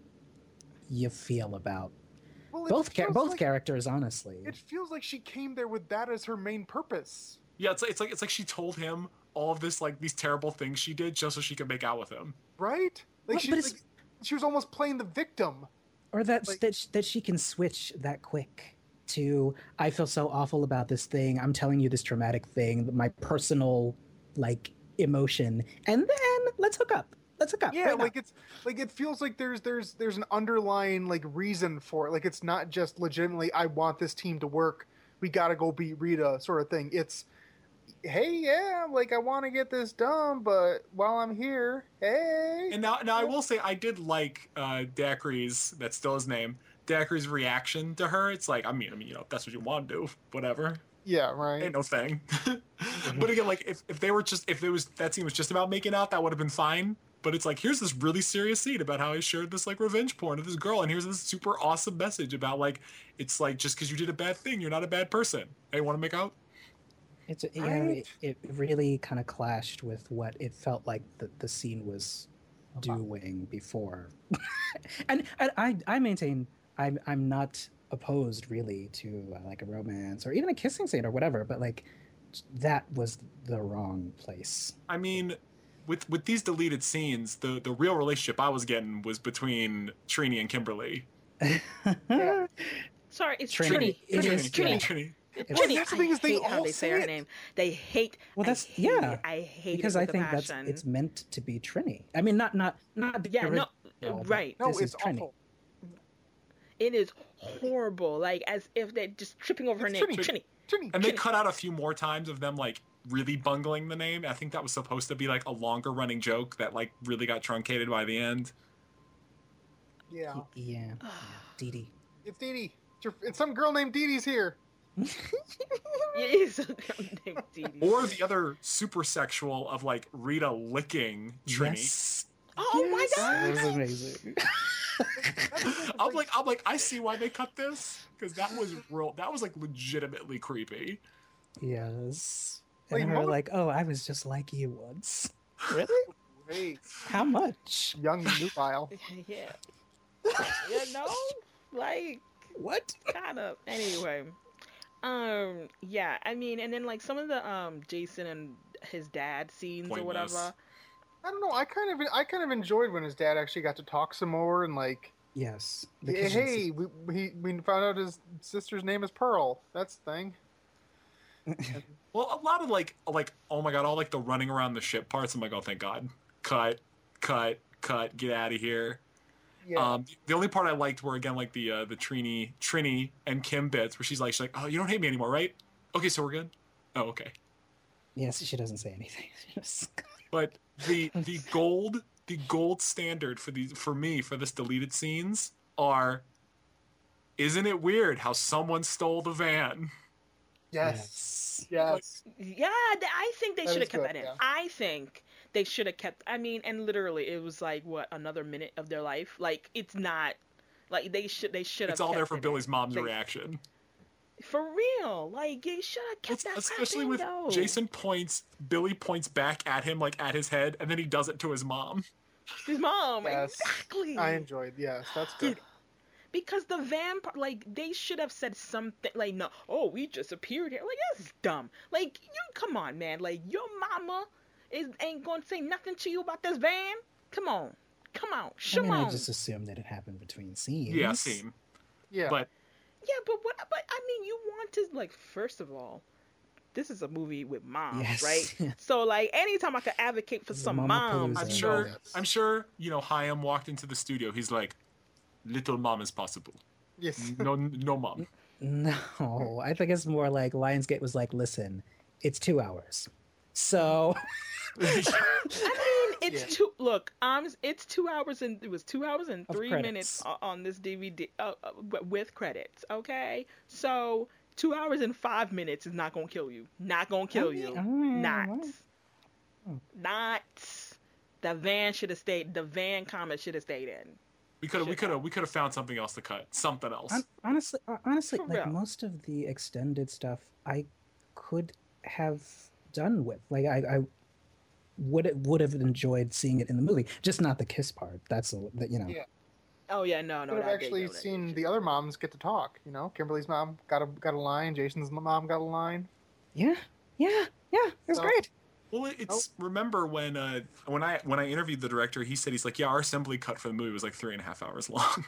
you feel about Well, it both cha- feels both like- characters, honestly. It feels like she came there with that as her main purpose. Yeah, it's like, it's like it's like she told him all of this, like, these terrible things she did just so she could make out with him. Right? Like Well, she, but like, it's- she was almost playing the victim. Or that Like- that sh- that she can switch that quick to I feel so awful about this thing. I'm telling you this traumatic thing, my personal like emotion, and then let's hook up. Let's hook up. Yeah, right now. like it's like it feels like there's there's there's an underlying like reason for it. Like it's not just legitimately I want this team to work. We got to go beat Rita sort of thing. It's hey, yeah, like I want to get this done, but while I'm here, hey. And now, now I will say I did like uh, Dacre's, that's still his name, Dacre's reaction to her. It's like, I mean, I mean, you know, if that's what you want to do, whatever. Yeah, right. Ain't no thing. But again, like if, if they were just if it was that scene was just about making out, that would have been fine. But it's like here's this really serious scene about how I shared this like revenge porn of this girl, and here's this super awesome message about like it's like just because you did a bad thing, you're not a bad person. Hey, want to make out? It's yeah, Right. it, it really kind of clashed with what it felt like the, the scene was doing before. and, and I I maintain I'm I'm not opposed really to uh, like a romance or even a kissing scene or whatever, but like that was the wrong place. I mean, with with these deleted scenes, the the real relationship I was getting was between Trini and Kimberly. Yeah. Sorry, it's Trini. Trini. It Trini. is, Trini. yeah. Trini. It's Well, Trini. that's the I thing is they hate how all they say say her it. name. They hate. Well, that's- I hate yeah. It. I hate because it I with a think that's passion. it's meant to be Trini. I mean, not not not the Yeah, no, original, but right. No, this it's is Trini. awful. It is horrible. Like as if they're just tripping over her It's name. Trini. Trini. Trini. And they Trini. cut out a few more times of them like really bungling the name. I think that was supposed to be like a longer running joke that like really got truncated by the end. Yeah. Yeah, yeah. Dee Dee. It's Dee Dee. It's, your- it's some girl named Dee Dee's here. It is a girl named Dee Dee. Or the other super sexual of like Rita licking Trini. Yes. Oh my Yes, god! that was amazing. I'm like, I'm like, I see why they cut this because that was real. That was like legitimately creepy. Yes. Like, And her mother- like, oh, I was just like you once. Really? Hey, How much? young nubile. Yeah. You know? Like, What? kind of. Anyway. Um, yeah, I mean, and then, like, some of the, um, Jason and his dad scenes or Pointless. whatever. I don't know. I kind of I kind of enjoyed when his dad actually got to talk some more and like, Yes. hey, because hey, we, we we found out his sister's name is Pearl. That's the thing. Well, a lot of like, like, oh my god, all like the running around the ship parts. I'm like, oh, thank God. Cut, cut, cut. Get out of here. Yeah. Um, the only part I liked were again like the uh, the Trini, Trini and Kim bits where she's like, she's like, oh, you don't hate me anymore, right? Okay, so we're good. Oh, okay. Yes, she doesn't say anything. She just- But the the gold the gold standard for these for me for this deleted scenes are, isn't it weird how someone stole the van? yes. Yes. Yeah, th- I think they That should is have kept good, that in. yeah. I think they should have kept. I mean, and literally, it was like what another minute of their life. Like, it's not like they should. They should have. It's all there kept for it Billy's in. mom's They- reaction. For real, like they should have kept It's- that. especially crap in, with though. Jason points, Billy points back at him like at his head, and then he does it to his mom. His mom, Yes. exactly. I enjoyed. Yes, that's good. Dude, because the vampire, like, they should have said something, like, no, oh, we just appeared here. Like, that's dumb. Like, you, come on, man. Like, your mama is ain't gonna say nothing to you about this van. Come on. Come on. I Come mean, on. I just assumed that it happened between scenes. Yeah, scene. Yeah. But Yeah, but what, but, I mean, you want to, like, first of all, this is a movie with moms, Yes. right? So, like, anytime I could advocate for This is some Mama moms, Palooza. I'm Yeah. sure Yes. I'm sure, you know, Chaim walked into the studio, he's like, little mom is possible. yes. No no mom. No, I think it's more like Lionsgate was like, listen, it's two hours. So, I mean, it's Yeah. two. Look, um, it's two hours and it was two hours and Of three credits. minutes o- on this D V D uh, uh, w- with credits. Okay, so two hours and five minutes is not gonna kill you. Not gonna kill I mean, you. I mean, Not. well, Not. The van should have stayed. The van comment should have stayed in. We could have we could have we could have found something else to cut. Something else. hon- honestly, uh, honestly, For like real. most of the extended stuff, I could have done with. Like, I, I would would have enjoyed seeing it in the movie, just not the kiss part. That's a, that you know. Yeah. Oh yeah, no, no. Could have that did actually go, that seen did. the other moms get to talk. You know, Kimberly's mom got a got a line. Jason's mom got a line. Yeah, yeah, yeah. It was So- great. Well, it- it's remember when uh when I when I interviewed the director, he said he's like, yeah, our assembly cut for the movie was like three and a half hours long,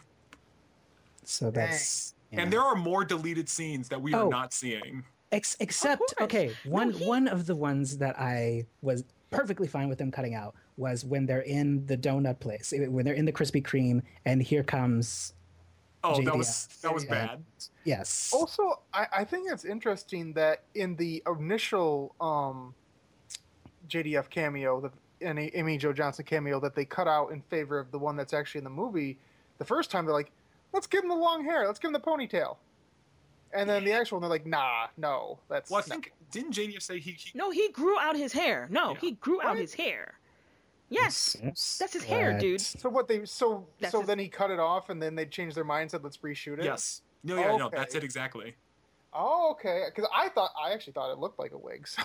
So that's yeah. and there are more deleted scenes that we are Oh. not seeing. Ex- except course. okay, one he- one of the ones that I was perfectly fine with them cutting out was when they're in the donut place, eh, when they're in the Krispy Kreme, and here comes Oh, J D that F. was that was Yeah. bad. yes, Also, I, I think it's interesting that in the initial um, J D F cameo, the and Amy Jo Johnson cameo that they cut out in favor of the one that's actually in the movie, the first time they're like, let's give him the long hair, let's give him the ponytail. And then the actual one, they're like, nah, no, that's Well, I think didn't J D F say he, he No, he grew out his hair. No, Yeah. he grew out What? his hair. Yes, Yes, that's his hair, but- dude. So what they so That's so his- then he cut it off, and then they changed their mind, said let's reshoot it. yes. No, yeah, no, Okay. that's it exactly. Oh, okay. Because I thought I actually thought it looked like a wig. So.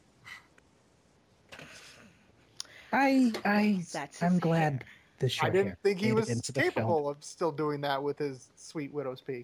I I That's I'm his glad hair. the show I didn't hair think he made it was into the film. capable of still doing that with his sweet widow's peak.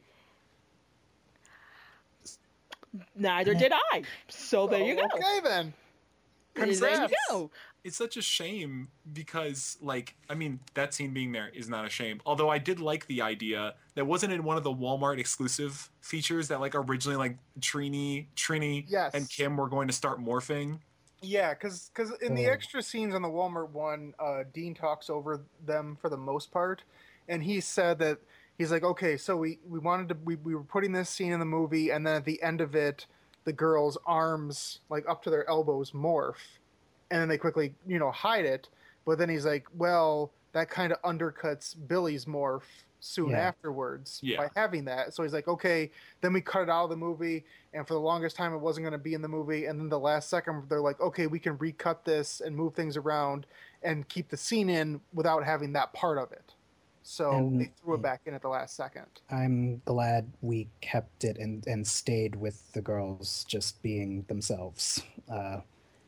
Neither did I. So there you go. Okay then. There you Congrats. go. It's such a shame because, like, I mean, that scene being there is not a shame. Although I did like the idea that wasn't in one of the Walmart exclusive features that, like, originally, like, Trini, Trini, Yes. and Kim were going to start morphing. Yeah, because in the Oh. extra scenes on the Walmart one, uh, Dean talks over them for the most part, and he said that he's like, okay, so we, we wanted to we, we were putting this scene in the movie, and then at the end of it, the girls' arms like up to their elbows morph, and then they quickly you know hide it. But then he's like, well, that kind of undercuts Billy's morph soon Yeah. afterwards Yeah. by having that. So he's like, okay, then we cut it out of the movie, and for the longest time it wasn't going to be in the movie, and then the last second they're like, okay, we can recut this and move things around and keep the scene in without having that part of it. So And- they threw it back in at the last second. I'm glad we kept it and and stayed with the girls just being themselves. Uh,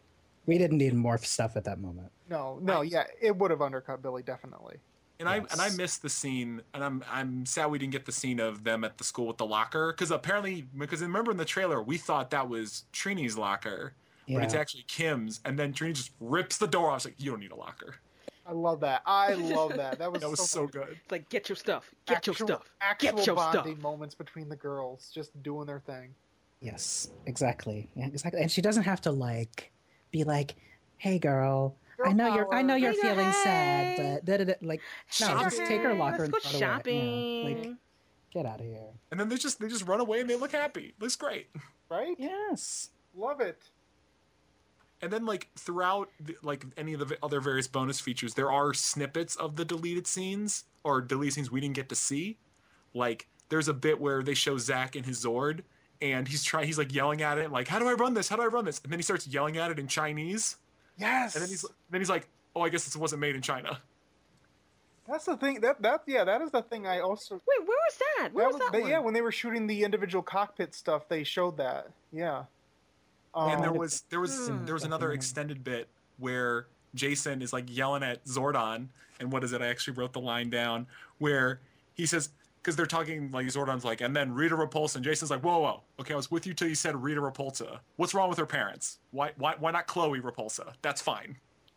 We didn't need morph stuff at that moment. No, no, yeah, it would have undercut Billy definitely. And I Yes. and I missed the scene, and I'm I'm sad we didn't get the scene of them at the school with the locker, because apparently, because remember in the trailer we thought that was Trini's locker, Yeah. but it's actually Kim's, and then Trini just rips the door off. I was like, you don't need a locker. I love that. I love that. That was That was so, so funny. good. It's like, get your stuff. Get Actual, your stuff. Actual Get your bonding stuff. moments between the girls, just doing their thing. Yes, exactly. Yeah, exactly. And she doesn't have to like be like, "Hey, girl, Girl I know you're I know power. you're Hey, feeling hey. sad, but da, da, da. like no, Shop just take her Hey, locker and let's go throw it away. shopping. Yeah, like get out of here." And then they just they just run away and they look happy. Looks great. Right? Yes. Love it. And then like throughout the, like any of the v- other various bonus features, there are snippets of the deleted scenes or deleted scenes we didn't get to see. Like there's a bit where they show Zach in his Zord, and he's trying he's like yelling at it like, how do I run this? How do I run this? And then he starts yelling at it in Chinese. Yes. And then he's then he's like, oh, I guess this wasn't made in China. That's the thing. That that yeah, that is the thing. I also Wait, where was that? Where that was that they- one? yeah, when they were shooting the individual cockpit stuff, they showed that. Yeah. Um, And there was there was Hmm. there was another extended bit where Jason is like yelling at Zordon, and what is it? I actually wrote the line down where he says, because they're talking like Zordon's like, and then Rita Repulsa, and Jason's like, whoa, whoa, okay, I was with you till you said Rita Repulsa. What's wrong with her parents? Why why why not Chloe Repulsa? That's fine.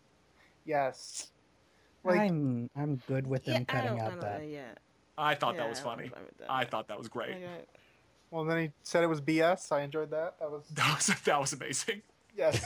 yes. Like I'm I'm good with them yeah, I cutting don't, I out don't, that. uh, yeah. I thought Yeah, that was I'm funny. fine with that. I thought that was great. Okay. well, then he said it was B S. I enjoyed that. That was That was that was amazing. yes.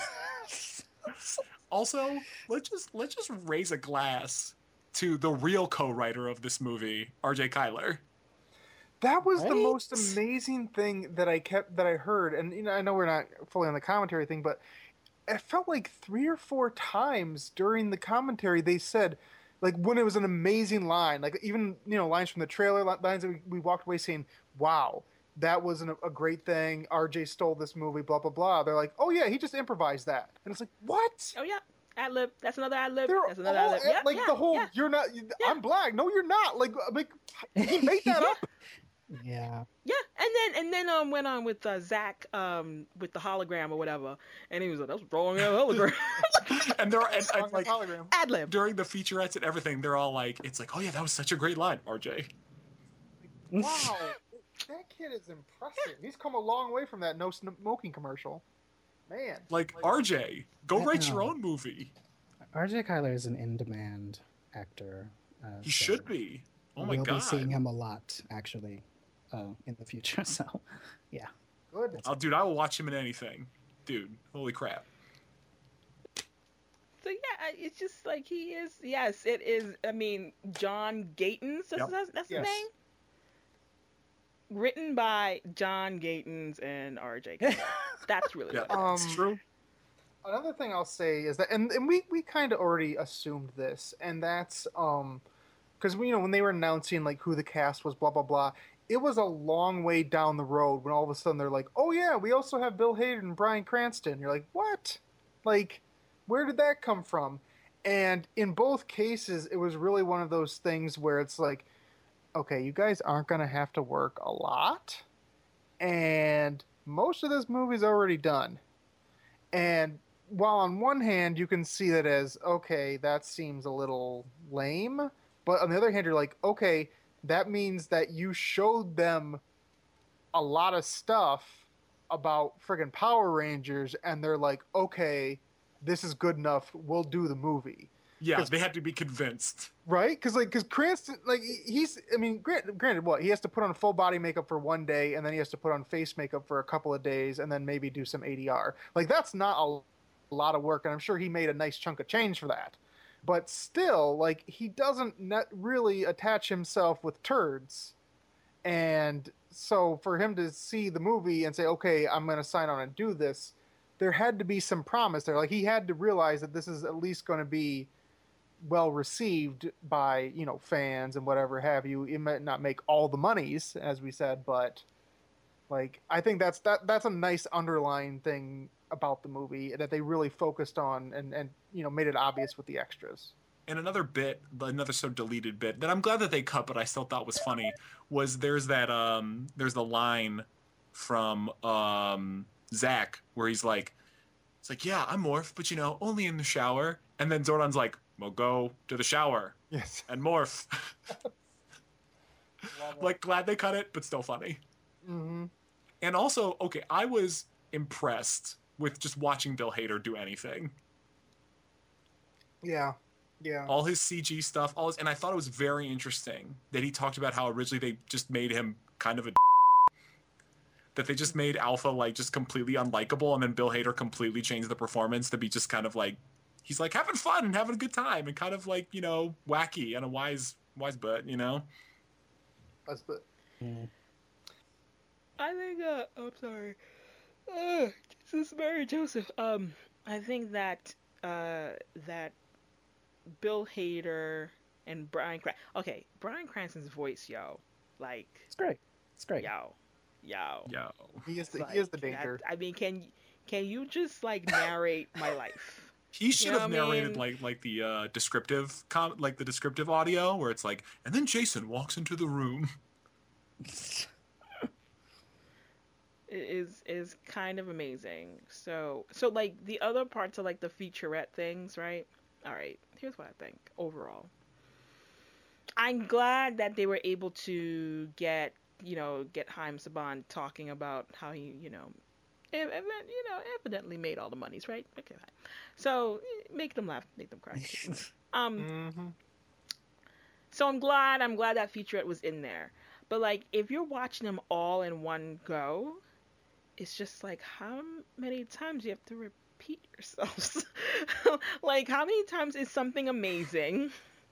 Also, let's just let's just raise a glass to the real co-writer of this movie, R J Kyler. That was the Right? most amazing thing that I kept that I heard, and you know I know we're not fully on the commentary thing, but it felt like three or four times during the commentary they said, like when it was an amazing line, like even you know lines from the trailer, li- lines that we, we walked away saying, "Wow, that was an, a great thing." R J stole this movie, blah blah blah. They're like, "Oh yeah, he just improvised that," and it's like, "What?" Oh yeah, ad lib. That's another ad lib. They're That's another all, ad lib. Yeah, like yeah, the whole yeah. "you're not, I'm black." No, you're not. Like, like he made that Yeah. up. Yeah. Yeah, and then and then um went on with uh, Zach um with the hologram or whatever, and he was like, "That's wrong hologram." And they're and, Song and, like hologram. Ad lib. during the featurettes and everything, they're all like, it's like, oh yeah, that was such a great line, R J. Wow, that kid is impressive. He's come a long way from that no smoking commercial. Man, Like, R J, go I write your know. own movie. R J Kyler is an in-demand actor. Uh, He so should be. Oh my we'll god. be seeing him a lot actually uh, in the future. So good. Oh, dude, I will watch him in anything. Dude, holy crap. So yeah, I- it's just like he is. Yes, it is. I mean, John Gatins. That's, Yep. that's, that's Yes. his name. Written by John Gatins and R J. Kyler. That's really Yeah, what it is. Um, it's true. Another thing I'll say is that, and, and we, we kind of already assumed this, and that's um, because you know when they were announcing like who the cast was, blah blah blah. It was a long way down the road when all of a sudden they're like, "Oh yeah, we also have Bill Hader and Bryan Cranston." You're like, "What? Like, where did that come from?" And in both cases, it was really one of those things where it's like, "Okay, you guys aren't gonna have to work a lot, and most of this movie's already done." And while on one hand you can see that as okay, that seems a little lame, but on the other hand you're like, okay, that means that you showed them a lot of stuff about friggin' Power Rangers, and they're like, okay, this is good enough, we'll do the movie. Yeah, 'cause- they had to be convinced. Right? Because like, because Cranston, like he's, I mean, granted, granted, what he has to put on full body makeup for one day, and then he has to put on face makeup for a couple of days, and then maybe do some A D R. Like that's not a lot of work, and I'm sure he made a nice chunk of change for that. But still, like he doesn't net really attach himself with turds, and so for him to see the movie and say, okay, I'm going to sign on and do this, there had to be some promise there. Like he had to realize that this is at least going to be well received by, you know, fans and whatever have you. It might not make all the monies, as we said, but like I think that's that that's a nice underlying thing about the movie that they really focused on and and you know made it obvious with the extras. And another bit, another so deleted bit that I'm glad that they cut, but I still thought was funny, was there's that um there's the line from um Zach where he's like, It's like, yeah, I'm morph, but you know, only in the shower. And then Zordon's like, well, go to the shower Yes. and morph. Like, glad they cut it, but still funny. Mm-hmm. And also, okay, I was impressed with just watching Bill Hader do anything. Yeah. Yeah. All his C G stuff, all his, and I thought it was very interesting that he talked about how originally they just made him kind of a that they just made Alpha like just completely unlikable, and then Bill Hader completely changed the performance to be just kind of like he's like having fun and having a good time and kind of like, you know, wacky and a wise wise butt, you know. That's but. Mm. I think, uh, I'm sorry. Uh, Jesus Mary Joseph. Um, I think that, uh, that Bill Hader and Bryan Cranston. Okay, Bryan Cranston's voice, yo. Like, It's great. It's great. yo. Yo. Yo. He is the Like, he is the danger. that- I mean, can can you just, like, narrate my life? He should know have what I narrated mean? like like the uh, descriptive com- like the descriptive audio where it's like, and then Jason walks into the room. It is is kind of amazing. So so like the other parts of like the featurette things, right? All right. Here's what I think overall. I'm glad that they were able to get you know get Haim Saban talking about how he you know ev- ev- you know evidently made all the monies, right? Okay. Fine. So make them laugh, make them cry. um. Mm-hmm. So I'm glad I'm glad that featurette was in there. But like if you're watching them all in one go, it's just like how many times you have to repeat yourselves? Like how many times is something amazing?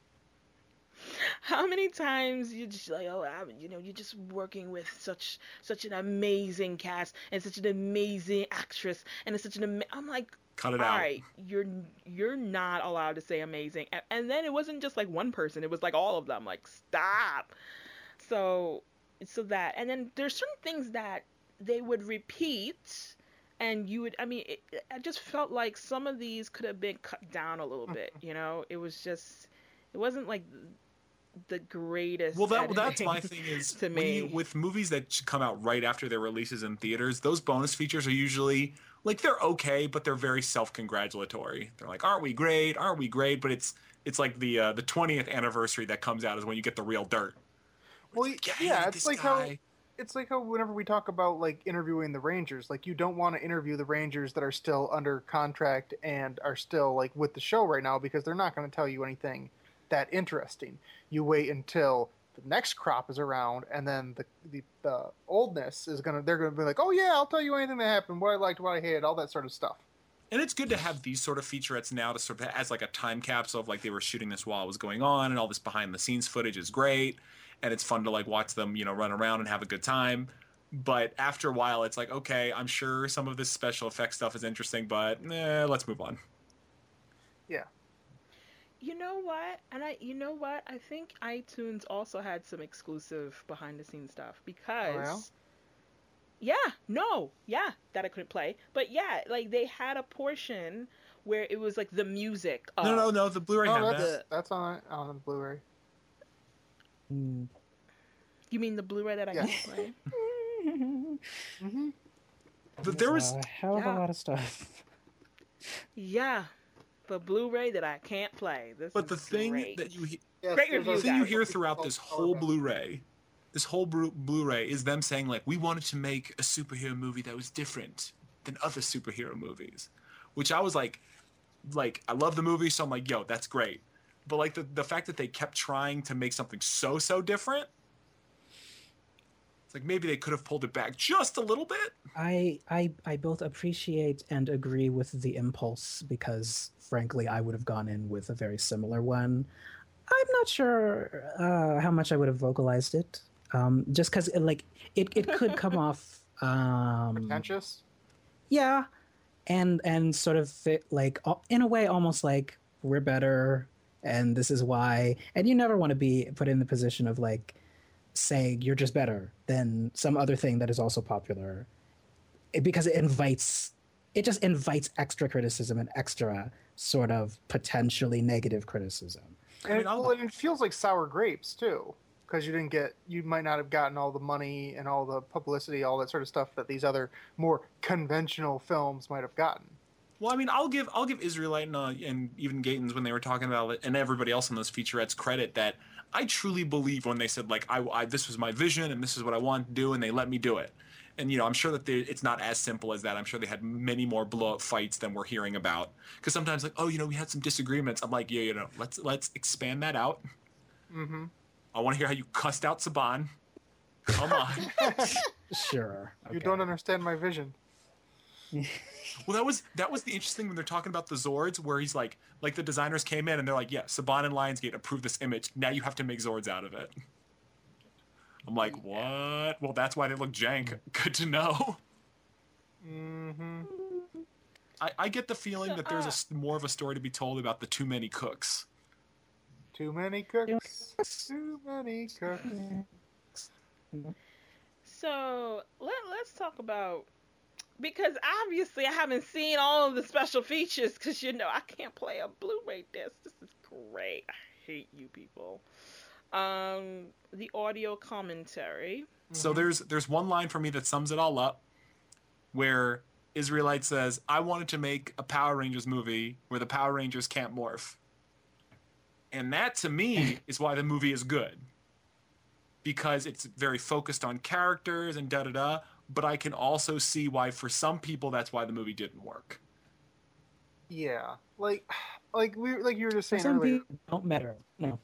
How many times you just like oh I, you know you're just working with such such an amazing cast and such an amazing actress and it's such an ama- I'm like Cut it all out. right, you're you're not allowed to say amazing. And, and then it wasn't just like one person; it was like all of them. Like stop. So so that, and then there's certain things that they would repeat, and you would. I mean, it, I just felt like some of these could have been cut down a little bit. You know, it was just, it wasn't like the greatest. Well, that that's editing my thing is to when me. you, with movies that should come out right after their releases in theaters, those bonus features are usually like they're okay, but they're very self-congratulatory. They're like, "Aren't we great? Aren't we great?" But it's it's like the uh, the twentieth anniversary that comes out is when you get the real dirt. Well, It's like, yeah, "Hey, it's this like how guy." it's like how whenever we talk about like interviewing the Rangers, like you don't want to interview the Rangers that are still under contract and are still like with the show right now because they're not going to tell you anything that interesting. You wait until the next crop is around, and then the the, the oldness is gonna they're gonna be like, oh yeah, I'll tell you anything that happened, what I liked, what I hated, all that sort of stuff. And it's good to have these sort of featurettes now to sort of as like a time capsule of like they were shooting this while it was going on, and all this behind the scenes footage is great, and it's fun to like watch them, you know, run around and have a good time. But after a while, it's like, okay, I'm sure some of this special effects stuff is interesting, but eh, let's move on. Yeah. You know what? And I, you know what? I think iTunes also had some exclusive behind the scenes stuff because, yeah, no, yeah, that I couldn't play, but yeah, like they had a portion where it was like the music. Of, No, no, no. The Blu-ray Oh, had that's that. that's on on the Blu-ray. Mm. You mean the Blu-ray that I Yeah. can't play? Mm-hmm. But there was a hell of Yeah. a lot of stuff. Yeah, the Blu-ray that I can't play. This But is the thing great. that you he- Yes, Great there's review, a- the thing you guys. hear throughout this whole Blu-ray, this whole Blu- Blu-ray is them saying like, we wanted to make a superhero movie that was different than other superhero movies, which I was like, like I love the movie, so I'm like, yo, that's great. But like the the fact that they kept trying to make something so so different, it's like maybe they could have pulled it back just a little bit. I, I I both appreciate and agree with the impulse because, frankly, I would have gone in with a very similar one. I'm not sure uh, how much I would have vocalized it, um, just because like it, it could come off um, pretentious. yeah, and and sort of fit like al- in a way almost like we're better and this is why, and you never want to be put in the position of like saying you're just better than some other thing that is also popular, it, because it invites it just invites extra criticism and extra sort of potentially negative criticism. And, I mean, it, I'll- well, and it feels like sour grapes too, because you didn't get, you might not have gotten all the money and all the publicity, all that sort of stuff that these other more conventional films might have gotten. Well, I mean, I'll give I'll give Israelite and, uh, and even Gatens when they were talking about it, and everybody else in those featurettes credit that I truly believe when they said like I, I this was my vision and this is what I want to do, and they let me do it. And you know, I'm sure that they, it's not as simple as that. I'm sure they had many more blow up fights than we're hearing about. Because sometimes like, oh, you know, we had some disagreements. I'm like, yeah, you know, let's let's expand that out. Mm-hmm. I want to hear how you cussed out Saban. Come on. Sure. You okay. don't understand my vision. Well, that was that was the interesting when they're talking about the Zords, where he's like, like the designers came in and they're like, yeah, Saban and Lionsgate approved this image. Now you have to make Zords out of it. I'm like, what? Well, that's why they look jank. Good to know. Mm-hmm. I, I get the feeling So, that there's a uh, s more of a story to be told about the too many cooks. Too many cooks. Too many cooks. So let let's talk about, because obviously I haven't seen all of the special features because you know I can't play a Blu-ray disc. This is great. I hate you people. Um, the audio commentary. So Mm-hmm. there's there's one line for me that sums it all up, where Israelite says, "I wanted to make a Power Rangers movie where the Power Rangers can't morph," and that to me is why the movie is good, because it's very focused on characters and da da da. But I can also see why for some people that's why the movie didn't work. Yeah, like, like we like you were just For saying some earlier. people, don't matter. No.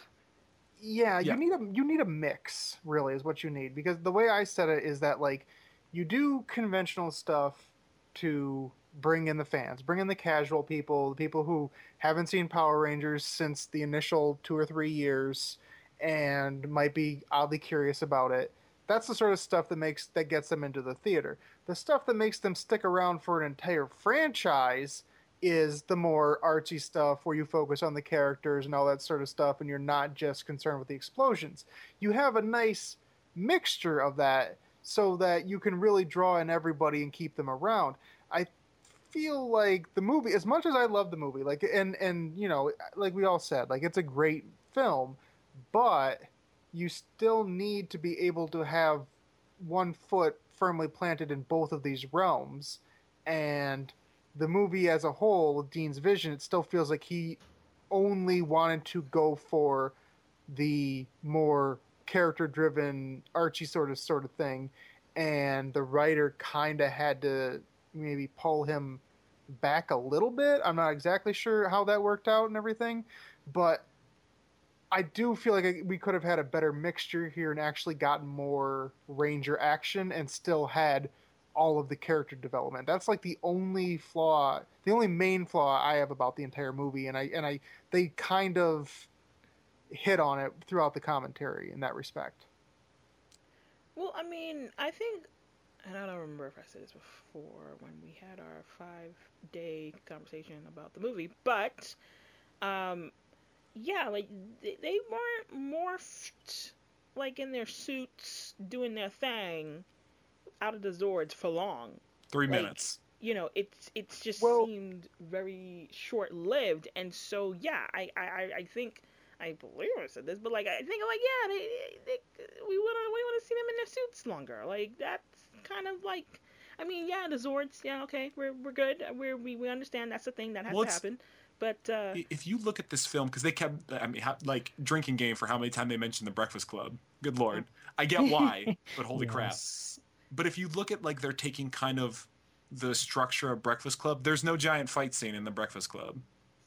Yeah, Yeah. you need a you need a mix, really, is what you need. Because the way I said it is that like you do conventional stuff to bring in the fans, bring in the casual people, the people who haven't seen Power Rangers since the initial two or three years and might be oddly curious about it. That's the sort of stuff that makes that gets them into the theater. The stuff that makes them stick around for an entire franchise is the more artsy stuff where you focus on the characters and all that sort of stuff and you're not just concerned with the explosions. You have a nice mixture of that so that you can really draw in everybody and keep them around. I feel like the movie, as much as I love the movie, like and and you know, like we all said, like it's a great film, but you still need to be able to have one foot firmly planted in both of these realms. And the movie as a whole, Dean's vision, it still feels like he only wanted to go for the more character-driven, Archie sort of sort of thing, and the writer kind of had to maybe pull him back a little bit. I'm not exactly sure how that worked out and everything, but I do feel like we could have had a better mixture here and actually gotten more Ranger action and still had all of the character development. That's like the only flaw, the only main flaw I have about the entire movie, and I and I they kind of hit on it throughout the commentary in that respect. Well, I mean, I think, and I don't remember if I said this before when we had our five-day conversation about the movie, but, um, yeah, like, they, they weren't morphed, like, in their suits, doing their thing, out of the Zords for long. Three Like, minutes. You know, it's it's just Well- seemed very short-lived, and so, yeah, I, I, I think... I believe I said this, but like I think like yeah, they, they, we want to we want to see them in their suits longer. Like that's kind of like, I mean yeah, the Zords, yeah, okay, we're we're good, we're, we we understand that's a thing that has Well, to it's- happen, but uh, If you look at this film, because they kept, I mean, how, like drinking game for how many times they mentioned the Breakfast Club. Good lord, I get why, but holy crap. Yes. But if you look at like they're taking kind of the structure of Breakfast Club, there's no giant fight scene in the Breakfast Club.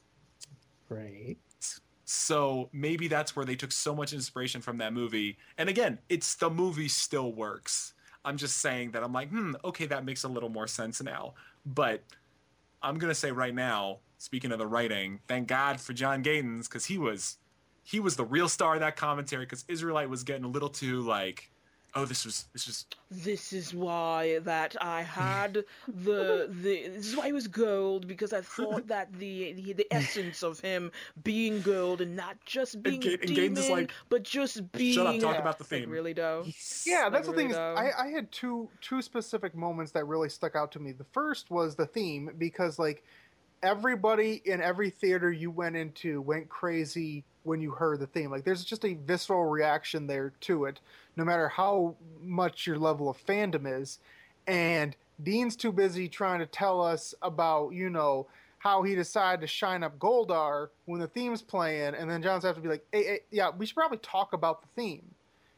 Right. So maybe that's where they took so much inspiration from that movie. And again, it's the movie still works. I'm just saying that I'm like, hmm, okay, that makes a little more sense now. But I'm gonna say right now, speaking of the writing, thank God for John Gatins, because he was he was the real star of that commentary. Because Israelite was getting a little too like, oh, this was this was this is why that I had the the this is why he was gold, because I thought that the the, the essence of him being gold and not just being Ga- a and Gaines demon, is like, but just being shut up, talk Yeah. about the like theme. really though. Yeah, Like, that's the thing really is, though. I, I had two two specific moments that really stuck out to me. The first was the theme, because like everybody in every theater you went into went crazy when you heard the theme. Like there's just a visceral reaction there to it, no matter how much your level of fandom is. And Dean's too busy trying to tell us about, you know, how he decided to shine up Goldar when the theme's playing, and then John's have to be like, hey, hey, yeah, we should probably talk about the theme.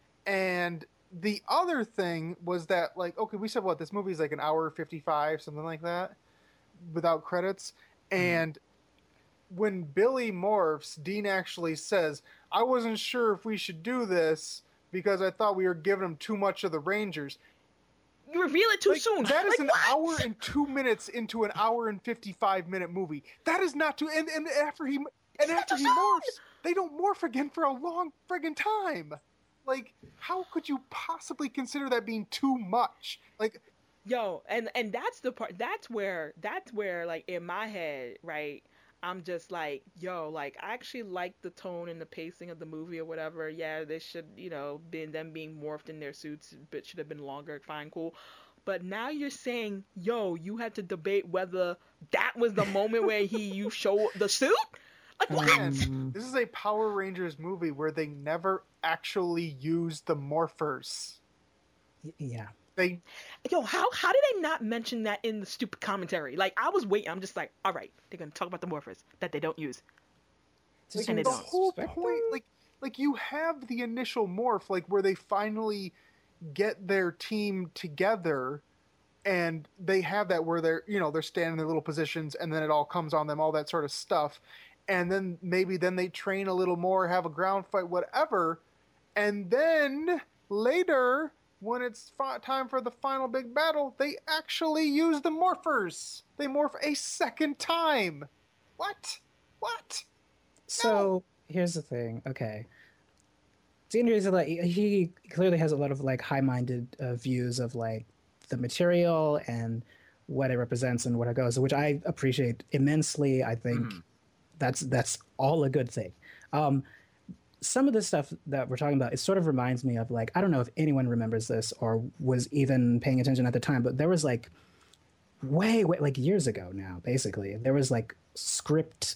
And the other thing was that, like, okay, we said, what, this movie's like an hour fifty-five, something like that, without credits. Mm-hmm. And when Billy morphs, Dean actually says, I wasn't sure if we should do this because I thought we were giving him too much of the Rangers. You reveal it too like, soon. That is like, an what? hour and two minutes into an hour and fifty-five minute movie. That is not too. And, and after he and after he morphs, they don't morph again for a long friggin' time. Like, how could you possibly consider that being too much? Like, yo, and and that's the part. That's where that's where like in my head, right? I'm just like, yo, like I actually like the tone and the pacing of the movie or whatever. Yeah, they should, you know, been them being morphed in their suits, but should have been longer. Fine, cool. But now you're saying, yo, you had to debate whether that was the moment where he you show the suit. Like what? Man, this is a Power Rangers movie where they never actually use the morphers. Yeah. They, yo, how how did they not mention that in the stupid commentary? Like I was waiting. I'm just like, all right, they're gonna talk about the morphers that they don't use. like, and the they don't. whole point, like, like you have the initial morph, like where they finally get their team together, and they have that where they're, you know, they're standing in their little positions, and then it all comes on them, all that sort of stuff, and then maybe then they train a little more, have a ground fight, whatever, and then later, when it's fi- time for the final big battle, they actually use the morphers. They morph a second time. What? What? So No. Here's the thing. Okay, Dean Rizzo, he clearly has a lot of like high-minded uh, views of like the material and what it represents and what it goes, which I appreciate immensely. I think mm. that's that's all a good thing. Um, some of the stuff that we're talking about, it sort of reminds me of like, I don't know if anyone remembers this or was even paying attention at the time, but there was like way, way like years ago now, basically, there was like script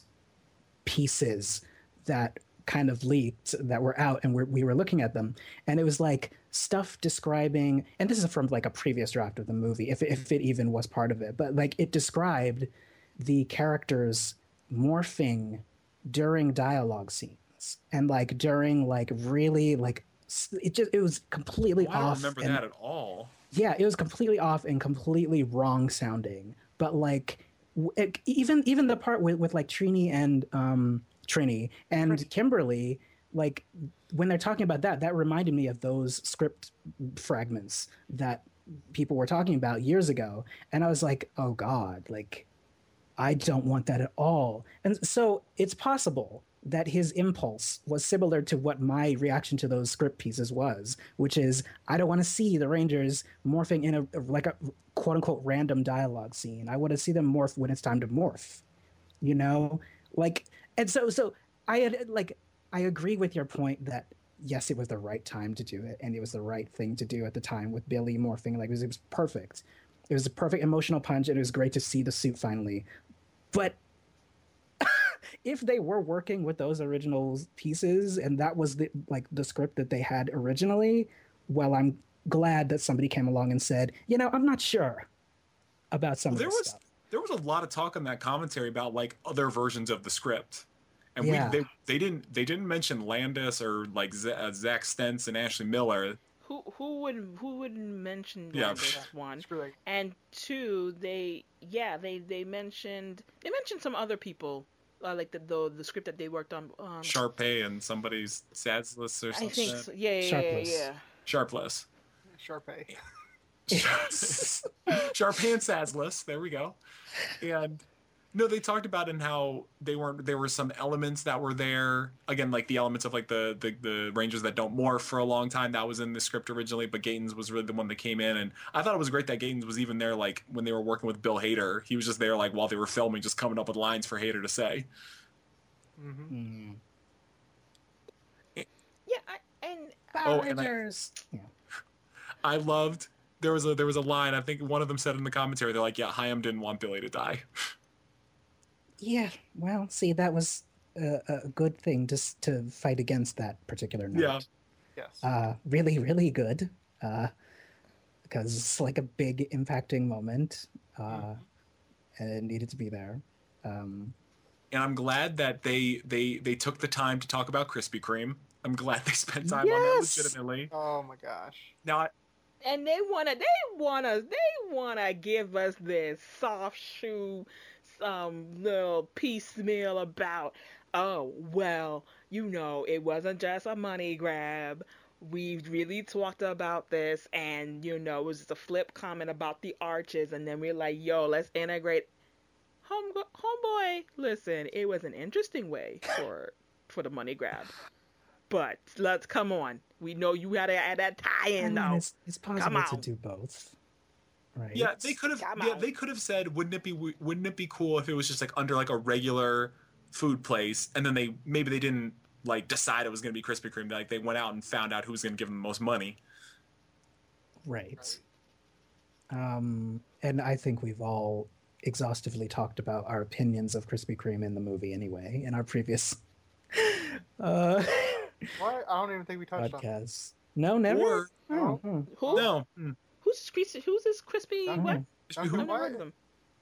pieces that kind of leaked that were out and we're, we were looking at them. And it was like stuff describing, and this is from like a previous draft of the movie, if, if it even was part of it, but like it described the characters morphing during dialogue scenes. And like during like really like it just it was completely oh, off. I don't remember and, that at all. Yeah, it was completely off and completely wrong sounding. But like it, even even the part with, with like Trini and um, Trini and Trini. Kimberly, like when they're talking about that, that reminded me of those script fragments that people were talking about years ago. And I was like, oh God, like I don't want that at all. And so it's possible that his impulse was similar to what my reaction to those script pieces was, which is I don't want to see the Rangers morphing in a like a quote unquote random dialogue scene. I want to see them morph when it's time to morph, you know, like, and so, so I had like, I agree with your point that yes, it was the right time to do it. And it was the right thing to do at the time with Billy morphing. Like it was, it was perfect. It was a perfect emotional punch. And it was great to see the suit finally, but if they were working with those original pieces and that was the like the script that they had originally, well, I'm glad that somebody came along and said, you know, I'm not sure about some well, of there this was stuff. There was a lot of talk in that commentary about like other versions of the script, and yeah. we they, they didn't they didn't mention Landis or like Z- uh, Zach Stentz and Ashley Miller. Who who would who would mention yeah. Landis one and two? They yeah they they mentioned they mentioned some other people. Uh, like the, the the script that they worked on, um, Sharpay and somebody's Sadless or something. I think so. yeah, yeah, yeah, yeah. Sharpless. Sharpay. Sharpay and Sadless. There we go. And no, they talked about in how they weren't. There were some elements that were there. Again, like the elements of like the, the the Rangers that don't morph for a long time. That was in the script originally, but Gatens was really the one that came in. And I thought it was great that Gatens was even there. Like when they were working with Bill Hader, he was just there like while they were filming, just coming up with lines for Hader to say. Mm-hmm. Mm-hmm. Yeah, I, and oh, and I, yeah. I loved there was a there was a line. I think one of them said in the commentary, they're like, "Yeah, Chaim didn't want Billy to die." Yeah, well, see, that was a, a good thing just to fight against that particular note. Yeah. Yes. Uh, really, really good. Uh, because it's like a big impacting moment, uh, Mhm. and it needed to be there. Um, And I'm glad that they they they took the time to talk about Krispy Kreme. I'm glad they spent time on that Yes! legitimately. Oh my gosh. Now, I, And they wanna, they wanna, they wanna give us this soft shoe, um, little piecemeal about, oh well, you know, it wasn't just a money grab. We really talked about this, and you know, it was just a flip comment about the arches, and then we're like, yo, let's integrate. Home, homeboy, listen, it was an interesting way for for the money grab, but let's come on. We know you had to add that I tie-in mean, though. it's, it's possible to on. do both, right? yeah, they could have. Come Yeah, on. they could have said, "Wouldn't it be? Wouldn't it be cool if it was just like under like a regular food place?" And then they maybe they didn't like decide it was going to be Krispy Kreme. Like they went out and found out who was going to give them the most money. Right. Um, and I think we've all exhaustively talked about our opinions of Krispy Kreme in the movie anyway in our previous uh, Why? I don't even think we touched on it. podcasts. No, never. Or Oh, hmm. Who? no, hmm. Who's crispy? Who's this crispy? Done. What? Mhm. Krispy Done. who? I've never heard of What? them.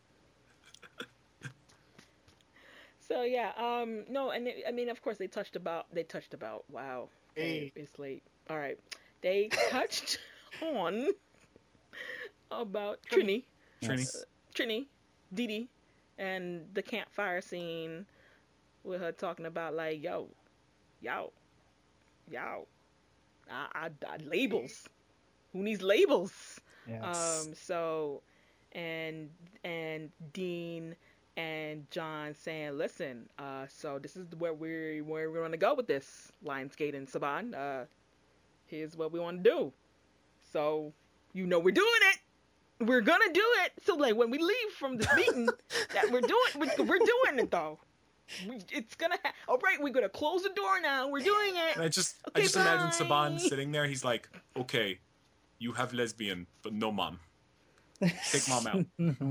So yeah, um, no, and it, I mean, of course, they touched about, they touched about. Wow, okay, Hey. it's late. All right, they touched on about Trini, Trini. Yes. Trini, Dee Dee, and the campfire scene with her talking about like, yo, yo, yo, I, I, I labels. Who needs labels? Yes. Um, so, and and Dean and John saying, "Listen, uh, so this is where we where we're gonna go with this Lionsgate and Saban. Uh, here's what we want to do. So, you know, we're doing it. We're gonna do it. So, like, when we leave from this meeting, that we're doing, we're, we're doing it though. We, it's gonna. Ha- All right, we're gonna close the door now. We're doing it. And I just Okay, I just imagine bye. Saban sitting there. He's like, "Okay, you have lesbian, but no mom." Take mom out.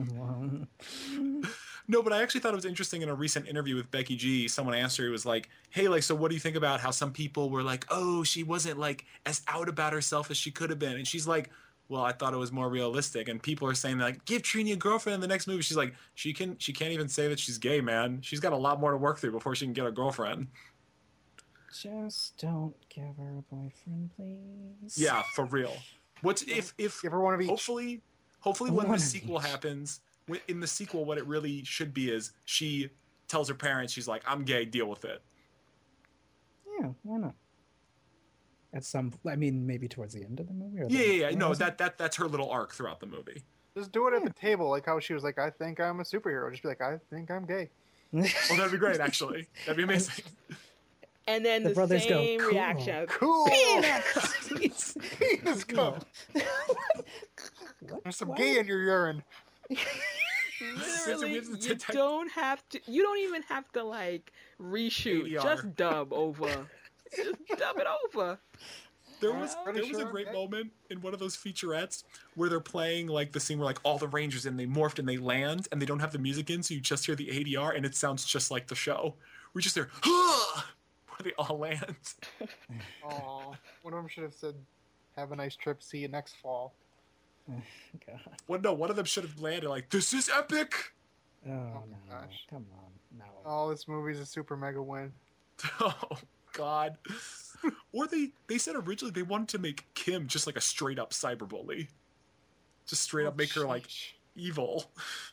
No, but I actually thought it was interesting in a recent interview with Becky G. Someone asked her, it was like, hey, like, so what do you think about how some people were like, oh, she wasn't like as out about herself as she could have been? And she's like, well, I thought it was more realistic. And people are saying like, give Trini a girlfriend in the next movie. She's like, she can, she can't even say that she's gay, man. She's got a lot more to work through before she can get a girlfriend. Just don't give her a boyfriend, please. Yeah, for real. What's if if Give her one of each. hopefully hopefully when One the of sequel each. happens, wi- in the sequel, what it really should be is she tells her parents, she's like, I'm gay, deal with it. Yeah, why not? At some, I mean, maybe towards the end of the movie. Or the- Yeah, yeah, yeah. or No, was it- that that that's her little arc throughout the movie. Just do it at the table, like how she was like, I think I'm a superhero. Just be like, I think I'm gay. Well, that'd be great, actually. That'd be amazing. And then The the, brothers go, same "Cool." reaction. Cool. Penis. Penis No. cup. What? There's some What? gay in your urine. Literally, we have to you detect- don't have to. You don't even have to like reshoot. A D R. Just dub over. Just dub it over. There was Well, there Pretty was a sure, great okay. moment in one of those featurettes where they're playing like the scene where like all the Rangers and they morphed and they land and they don't have the music in, so you just hear the A D R and it sounds just like the show. We just hear where they all land. Aw. One of them should have said, have a nice trip. See you next fall. God. Well, no, one of them should have landed like, this is epic. Oh, my no. gosh. Come on. No. Oh, this movie's a super mega win. Oh God. Or they they said originally they wanted to make Kim just like a straight up cyberbully. Just straight up make her like evil.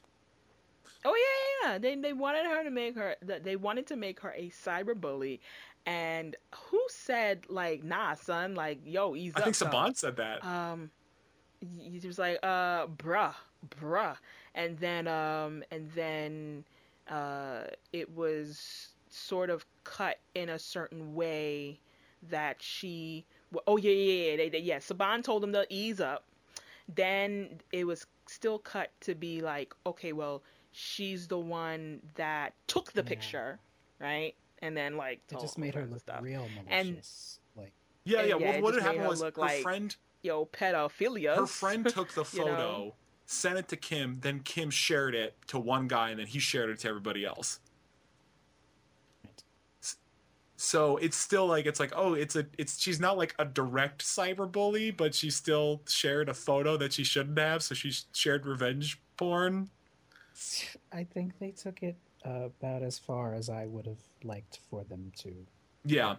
Oh yeah, yeah, yeah. They they wanted her to make her. They wanted to make her a cyberbully, and who said like, nah, son, like, yo, ease I up. think son. Saban said that. Um, he was like, uh, bruh, bruh, and then um, and then uh, it was sort of cut in a certain way that she. Oh yeah, yeah, yeah. They, they, yeah. Saban told them to ease up. Then it was still cut to be like, okay, well, she's the one that took the Yeah. picture, right? And then like It told just all made her kinds of look stuff. real And- malicious. Like, yeah, yeah. and, yeah, Well, it what just had made happened her was her look like- friend Yo, pedophilia. her friend took the you know? photo, sent it to Kim, then Kim shared it to one guy, and then he shared it to everybody else. So it's still like it's like oh it's a it's she's not like a direct cyberbully, but she still shared a photo that she shouldn't have, so she shared revenge porn. I think they took it uh, about as far as I would have liked for them to. Yeah,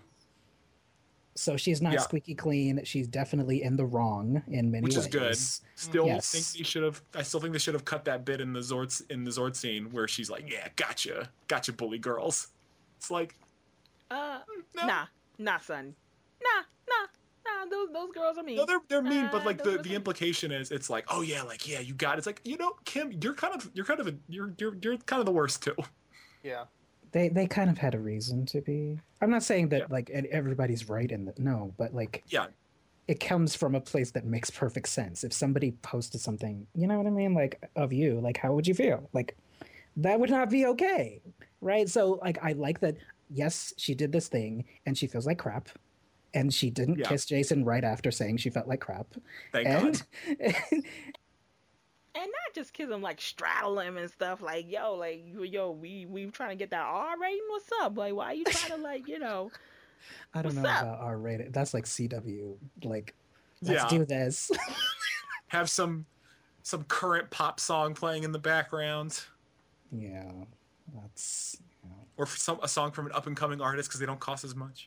So she's not Yeah. squeaky clean. She's definitely in the wrong in many which ways. is good. Still Yes. think they should have. I still think they should have cut that bit in the Zord in the Zord scene where she's like, "Yeah, gotcha, gotcha, bully girls." It's like, Uh, no, nah, nah, son, nah, nah, nah. Those those girls are mean. no, they're they're mean, but Uh, like those the girls the are- implication is, it's like, oh yeah, like yeah, you got it. It's like you know, Kim, you're kind of you're kind of a you're you're you're kind of the worst too. Yeah. They they kind of had a reason to be. I'm not saying that Yeah. like e- everybody's right in that. No, but like Yeah, it comes from a place that makes perfect sense. If somebody posted something, you know what I mean, like of you, like how would you feel? Like that would not be okay, right? So like I like that. Yes, she did this thing and she feels like crap, and she didn't Yeah. kiss Jason right after saying she felt like crap. thank and God. And not just kiss him, like straddle him and stuff. Like yo, like yo, we we trying to get that R rating. What's up? Like why you trying to like you know? I don't What's know up? about R rated. That's like C W. Like let's Yeah, do this. have some some current pop song playing in the background, Yeah, that's you know, or some a song from an up and coming artist because they don't cost as much.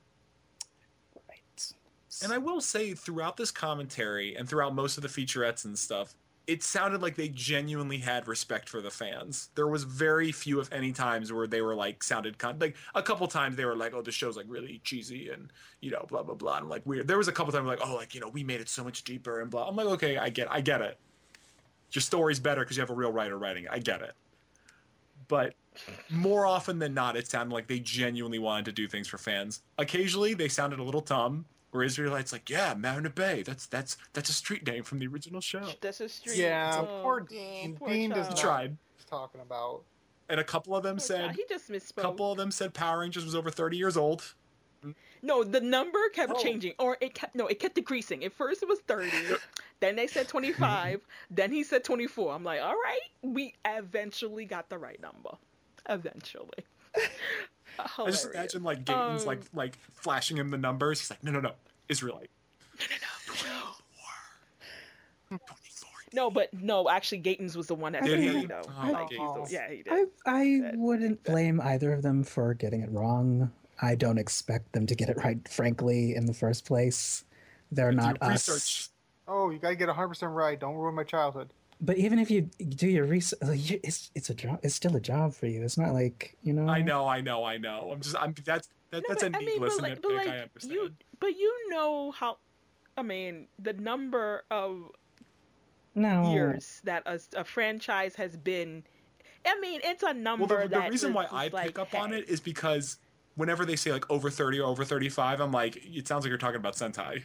right. And I will say, throughout this commentary and throughout most of the featurettes and stuff, it sounded like they genuinely had respect for the fans. There was very few, if any, times where they were like sounded con- like a couple times they were like, "Oh, this show's like really cheesy and you know, blah blah blah," and like weird. There was a couple times like, "Oh, like you know, we made it so much deeper and blah." I'm like, okay, I get, I get it. Your story's better because you have a real writer writing it. I get it. But more often than not, it sounded like they genuinely wanted to do things for fans. Occasionally, they sounded a little dumb. Where Israelites like, yeah, Marina Bay. That's that's that's a street name from the original show. That's a street. Yeah, Oh, poor oh, Dean. poor Dean does child. not- Tried, He's talking about. and a couple of them Poor child. said, He just misspoke. a couple of them said Power Rangers was over thirty years old. No, the number kept Oh. changing, or it kept no, it kept decreasing. At first it was thirty, then they said twenty-five, then he said twenty-four. I'm like, all right, we eventually got the right number. Eventually. I just imagine like Gaten's Um, like like flashing him the numbers. He's like, no, no, no, Israelite. twenty-four. No, but no, actually, Gatens was the one that Did said he? thirty, though. Oh, Like, he's the- Gatens. yeah, he did. I I That- wouldn't that- blame either of them for getting it wrong. I don't expect them to get it right, frankly, in the first place. They're Do not your us. research. Oh, you gotta get one hundred percent right. Don't ruin my childhood. But even if you do your research, like, you- it's it's a job. It's still a job for you. It's not like you know. I know, I know, I know. I'm just, I'm that's that, No, that's a but, I mean, needless but like, nitpick. but like, I understand. you, but you know how, I mean, the number of No. years that a, a franchise has been. I mean, it's a number. Well, the, the that reason is why just I like, pick up on hey. it is because whenever they say like over thirty or over thirty-five, I'm like, it sounds like you're talking about Sentai.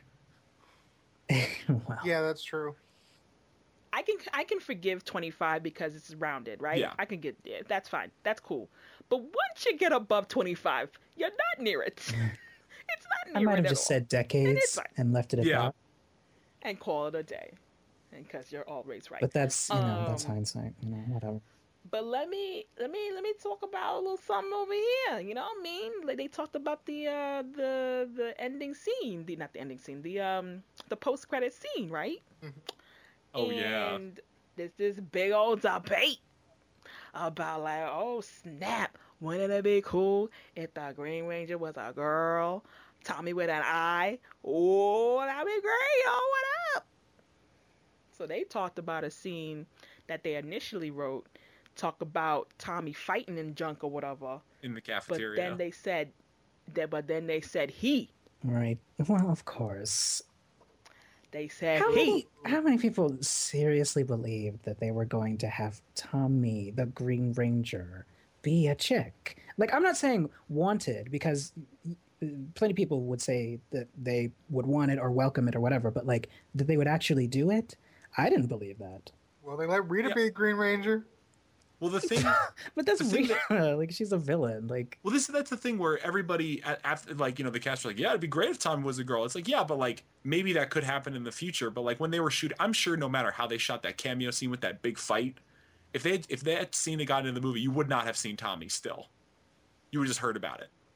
Well, Yeah, that's true. I can I can forgive twenty-five because it's rounded, right? Yeah. I can get yeah, that's fine. That's cool. But once you get above twenty-five, you're not near it. It's not I near might it have at just all. said decades fine. and left it at Yeah. that. And call it a day. And because you're always right. But that's you know that's Um, hindsight. You know whatever. But let me let me let me talk about a little something over here. You know what I mean? Like they talked about the uh the the ending scene, the not the ending scene, the um the post credit scene, right? Oh yeah. And there's this big old debate about like, oh snap, wouldn't it be cool if the Green Ranger was a girl? Tommy with an eye. Oh, that'd be great. Oh, what up? So they talked about a scene that they initially wrote, talk about Tommy fighting in junk or whatever. In the But cafeteria. then they said that but then they said he. Right. Well, of course. They said How he. many, how many people seriously believed that they were going to have Tommy, the Green Ranger, be a chick? Like, I'm not saying wanted, because plenty of people would say that they would want it or welcome it or whatever, but like, that they would actually do it? I didn't believe that. Well, they let Rita Yeah. be a Green Ranger. well, the thing. But that's The thing Rita. Like, she's a villain. Like, Well, this that's the thing where everybody at, after like you know the cast were like, yeah, it'd be great if Tommy was a girl. It's like, yeah, but like maybe that could happen in the future. But like when they were shooting, I'm sure no matter how they shot that cameo scene with that big fight, if they had, if that scene had gotten in the movie, you would not have seen Tommy still. You would have just heard about it.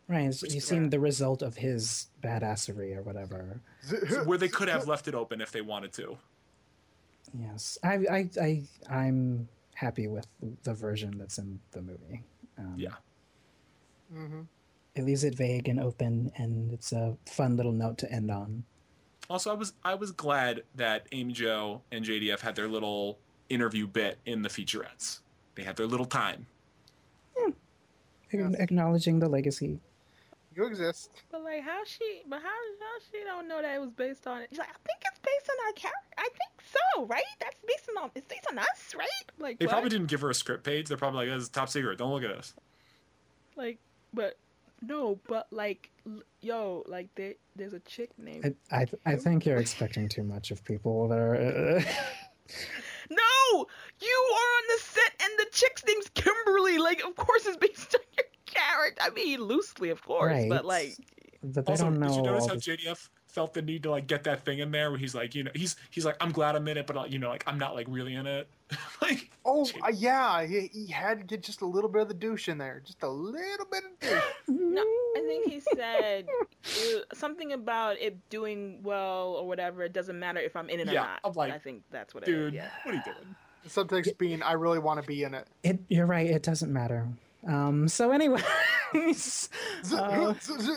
Right, it's- Which- you've seen the result of his badassery or whatever. where they could have left it open if they wanted to. Yes, I, I, I, I'm happy with the version that's in the movie. Um, Yeah. Mm-hmm. it leaves it vague and open, and it's a fun little note to end on. Also, I was I was glad that Amy Jo and J D F had their little interview bit in the featurettes. They had their little time. Yes. Acknowledging the legacy. You exist. But like, how she? But how? How she don't know that it was based on it? She's like, I think it's based on our character. I think so, right? That's based on. It's based on us, right? Like, They what? probably didn't give her a script page. They're probably like, "This is top secret. Don't look at us." Like, but no, but like, l- yo, like, there, there's a chick named. I, I, I think you're expecting too much of people that are. Uh, No, you are on the set, and the chick's name's Kimberly. Like, of course, it's based on your character. I mean, loosely, of course, Right. but like, but they Also, don't know. did you notice all how the- J D F felt the need to like get that thing in there where he's like, you know, he's he's like, I'm glad I'm in it, but uh, you know, like I'm not like really in it. like, Oh, Gee. uh, yeah. He, he had to get just a little bit of the douche in there. Just a little bit of douche. no, I think he said uh, something about it doing well or whatever. It doesn't matter if I'm in it Yeah, or not. I'm like, I think that's what it dude, is. Yeah. what are you doing? The subtext being, I really want to be in it. It, you're right. It doesn't matter. Um. So, anyways, uh,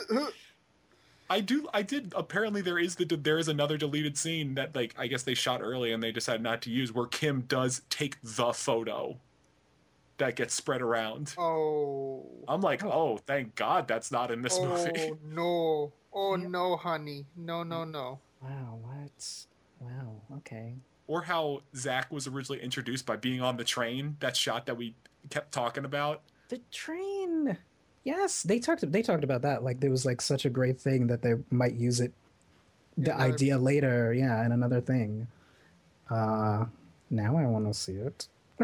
I do. I did. Apparently, there is the there is another deleted scene that like I guess they shot early and they decided not to use, where Kim does take the photo that gets spread around. Oh. I'm like, oh, thank God that's not in this oh, movie. no. Oh, Yeah. no, honey. No, no, no. wow. What? Wow. Okay. Or how Zach was originally introduced by being on the train. That shot that we kept talking about. The train. Yes, they talked. They talked about that. Like, there was like such a great thing that they might use it. The Another- idea later, yeah, and another thing. Uh, now I want to see it.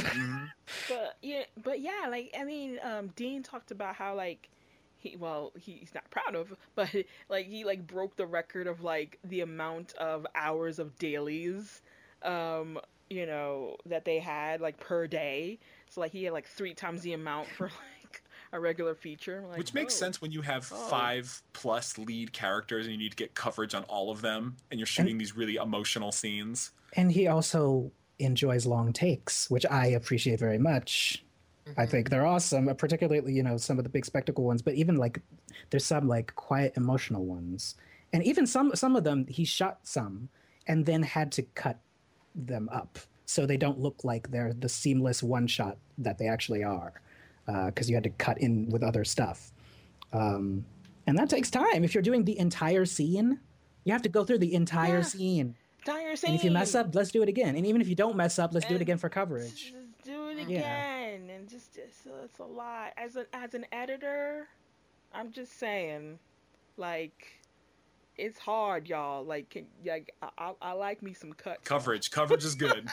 But yeah, but yeah, like I mean, um, Dean talked about how like he, well, he's not proud of, but like he like broke the record of like the amount of hours of dailies, um, you know, that they had like per day. So like he had like three times the amount for like a regular feature. I'm like, Which makes whoa. sense when you have Oh. five plus lead characters and you need to get coverage on all of them, and you're shooting these really emotional scenes. And he also enjoys long takes, which I appreciate very much. I think they're awesome, particularly, you know, some of the big spectacle ones, but even like there's some like quiet emotional ones. And even some some of them he shot some and then had to cut them up so they don't look like they're the seamless one shot that they actually are, because you had to cut in with other stuff. Um, and that takes time. If you're doing the entire scene, you have to go through the entire Yeah. scene. Dire scene. And if you mess up, let's do it again. And even if you don't mess up, let's do it And again for coverage. Just do it Yeah. again, and just it's, it's a lot. As an as an editor, I'm just saying, like, it's hard, y'all. Like, can, like I, I, I like me some cuts. Coverage, coverage is good.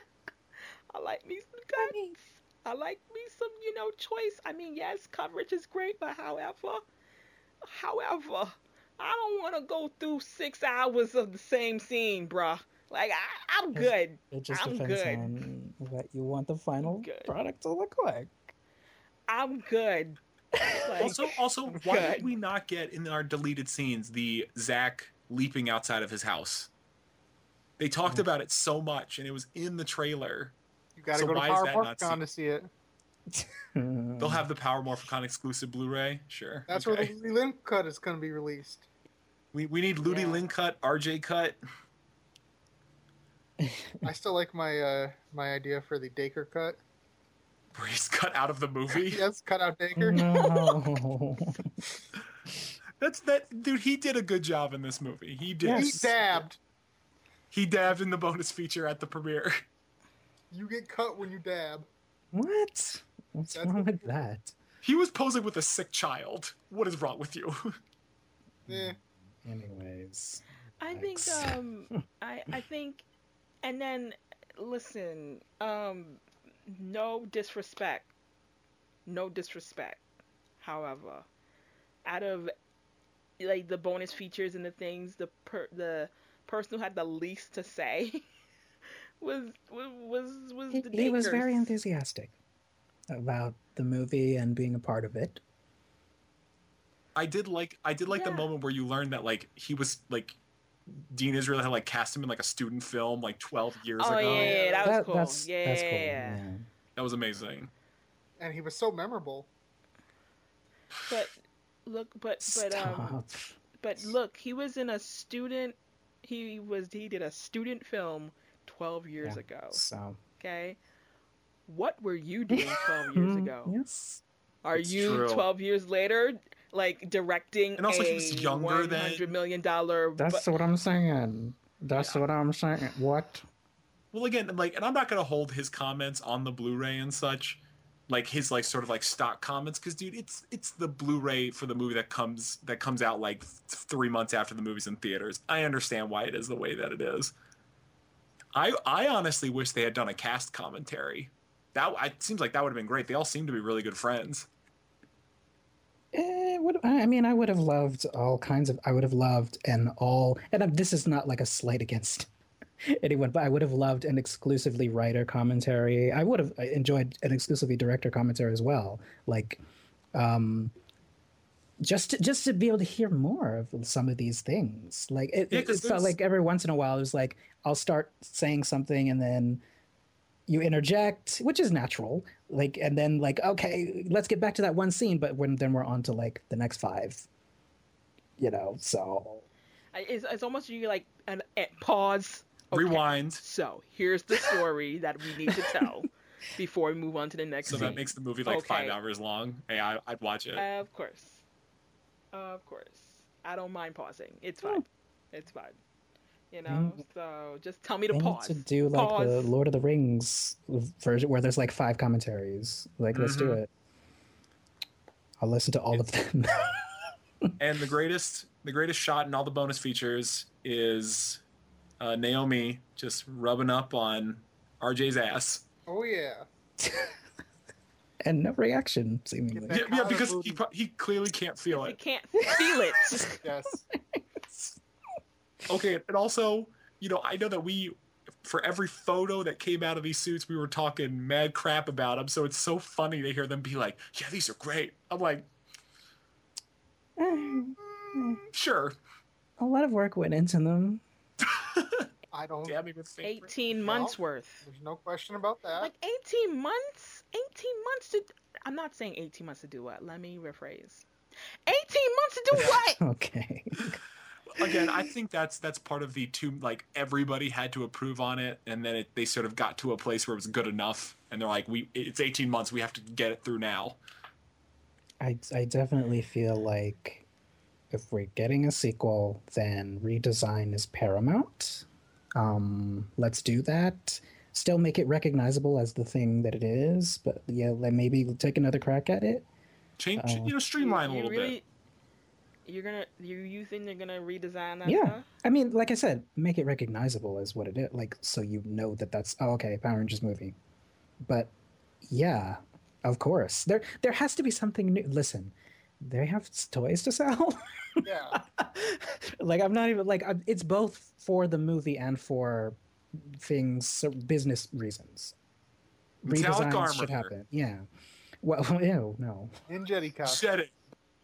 I like me some cuts. I like me some, you know, choice. I mean, yes, coverage is great, but however, however, I don't want to go through six hours of the same scene, bruh. Like, I, I'm Yes. good. It just I'm depends good. on what you want the final Good. product to look like. I'm good. Like, Also, also, I'm why good. did we not get in our deleted scenes the Zach leaping outside of his house? They talked about it so much, and it was in the trailer. You gotta So go to why is Power that not Morphicon seen? to see it. They'll have the Power Morphicon exclusive Blu-ray. Sure. That's okay. where the Lin cut is going to be released. we we need Ludi Yeah. Lin cut, R J cut. I still like my uh, my idea for the Dacre cut. Where he's cut out of the movie. Yes, cut out Dacre. No. That's that dude. He did a good job in this movie. He did. He Yes. dabbed. He dabbed in the bonus feature at the premiere. You get cut when you dab. What? What's That's wrong what- with that? He was posing with a sick child. What is wrong with you? Eh. Anyways. I think Yikes. um I I think and then listen, um no disrespect. No disrespect. However, out of like the bonus features and the things, the per, the person who had the least to say was was was, was He, the he was Dakers. very enthusiastic about the movie and being a part of it. I did like I did like Yeah. the moment where you learned that like he was like Dean Israel had like cast him in like a student film like twelve years Oh ago. yeah, yeah, that was That- cool. That's yeah, that's cool. Yeah. That was amazing. And he was so memorable. But look, but but um, Stop. but look, he was in a student. He was he did a student film twelve years Yeah. ago. So. Okay, what were you doing twelve years Mm, ago? Yes. Are It's you true. twelve years later, like directing And also a he was younger then. one hundred million dollar? That's what I'm saying. That's Yeah. what I'm saying. What? Well, again, like, and I'm not gonna hold his comments on the Blu-ray and such, like his like sort of like stock comments, because dude, it's it's the Blu-ray for the movie that comes that comes out like th- three months after the movie's in theaters. I understand why it is the way that it is. I I honestly wish they had done a cast commentary. That it seems like that would have been great. They all seem to be really good friends. Eh, would I I mean, I would have loved all kinds of. I would have loved an all. And um, this is not like a slight against anyone, but I would have loved an exclusively writer commentary. I would have enjoyed an exclusively director commentary as well. Like, um, just to, just to be able to hear more of some of these things. Like it, Yeah, it, 'cause it felt there's- like every once in a while it was like I'll start saying something and then you interject, which is natural. Like, and then like, okay, let's get back to that one scene, but when then we're on to like the next five. You know, so I- It's, it's almost you like an, a pause. Okay, Rewind. So here's the story that we need to tell before we move on to the next. So scene. that makes the movie like five Okay. hours long. Hey, I, I'd watch it. Of course. Of course. I don't mind pausing. It's fine. It's fine. You know, Mm. so just tell me to they need pause. to do like the Pause. Lord of the Rings version where there's like five commentaries. Like, let's do Mhm. it. I'll listen to all of them. And the greatest, the greatest shot in all the bonus features is uh, Naomi just rubbing up on R J's ass. Oh yeah. And no reaction, Get seemingly. that Yeah, yeah, collar because booty. he pro- he clearly can't feel You it. can't feel it. Yes. Okay, and also, you know, I know that we, for every photo that came out of these suits, we were talking mad crap about them. So it's so funny to hear them be like, "Yeah, these are great." I'm like, sure. A lot of work went into them. I don't. Damn it with favorite. eighteen months Well, worth. There's no question about that. Like eighteen months? eighteen months to. I'm not saying eighteen months to do what. Let me rephrase. eighteen months to do what? Okay. Again, I think that's that's part of the two. Like everybody had to approve on it, and then it, they sort of got to a place where it was good enough, and they're like, "We, it's eighteen months. We have to get it through now." I, I definitely feel like if we're getting a sequel, then redesign is paramount. Um, let's do that. Still make it recognizable as the thing that it is, but yeah, like maybe take another crack at it. Change, Uh, you know, streamline a You little really, bit. You're gonna. You you think they're gonna redesign that Yeah. stuff? I mean, like I said, make it recognizable as what it is, like so you know that that's oh, okay, Power Rangers movie. But yeah, of course, there there has to be something new. Listen, they have toys to sell. yeah. Like I'm not even like I'm, it's both for the movie and for things so business reasons. Metallic Redesigns should armor. happen. Yeah. Well, ew, no. In Jetty costume. Said it.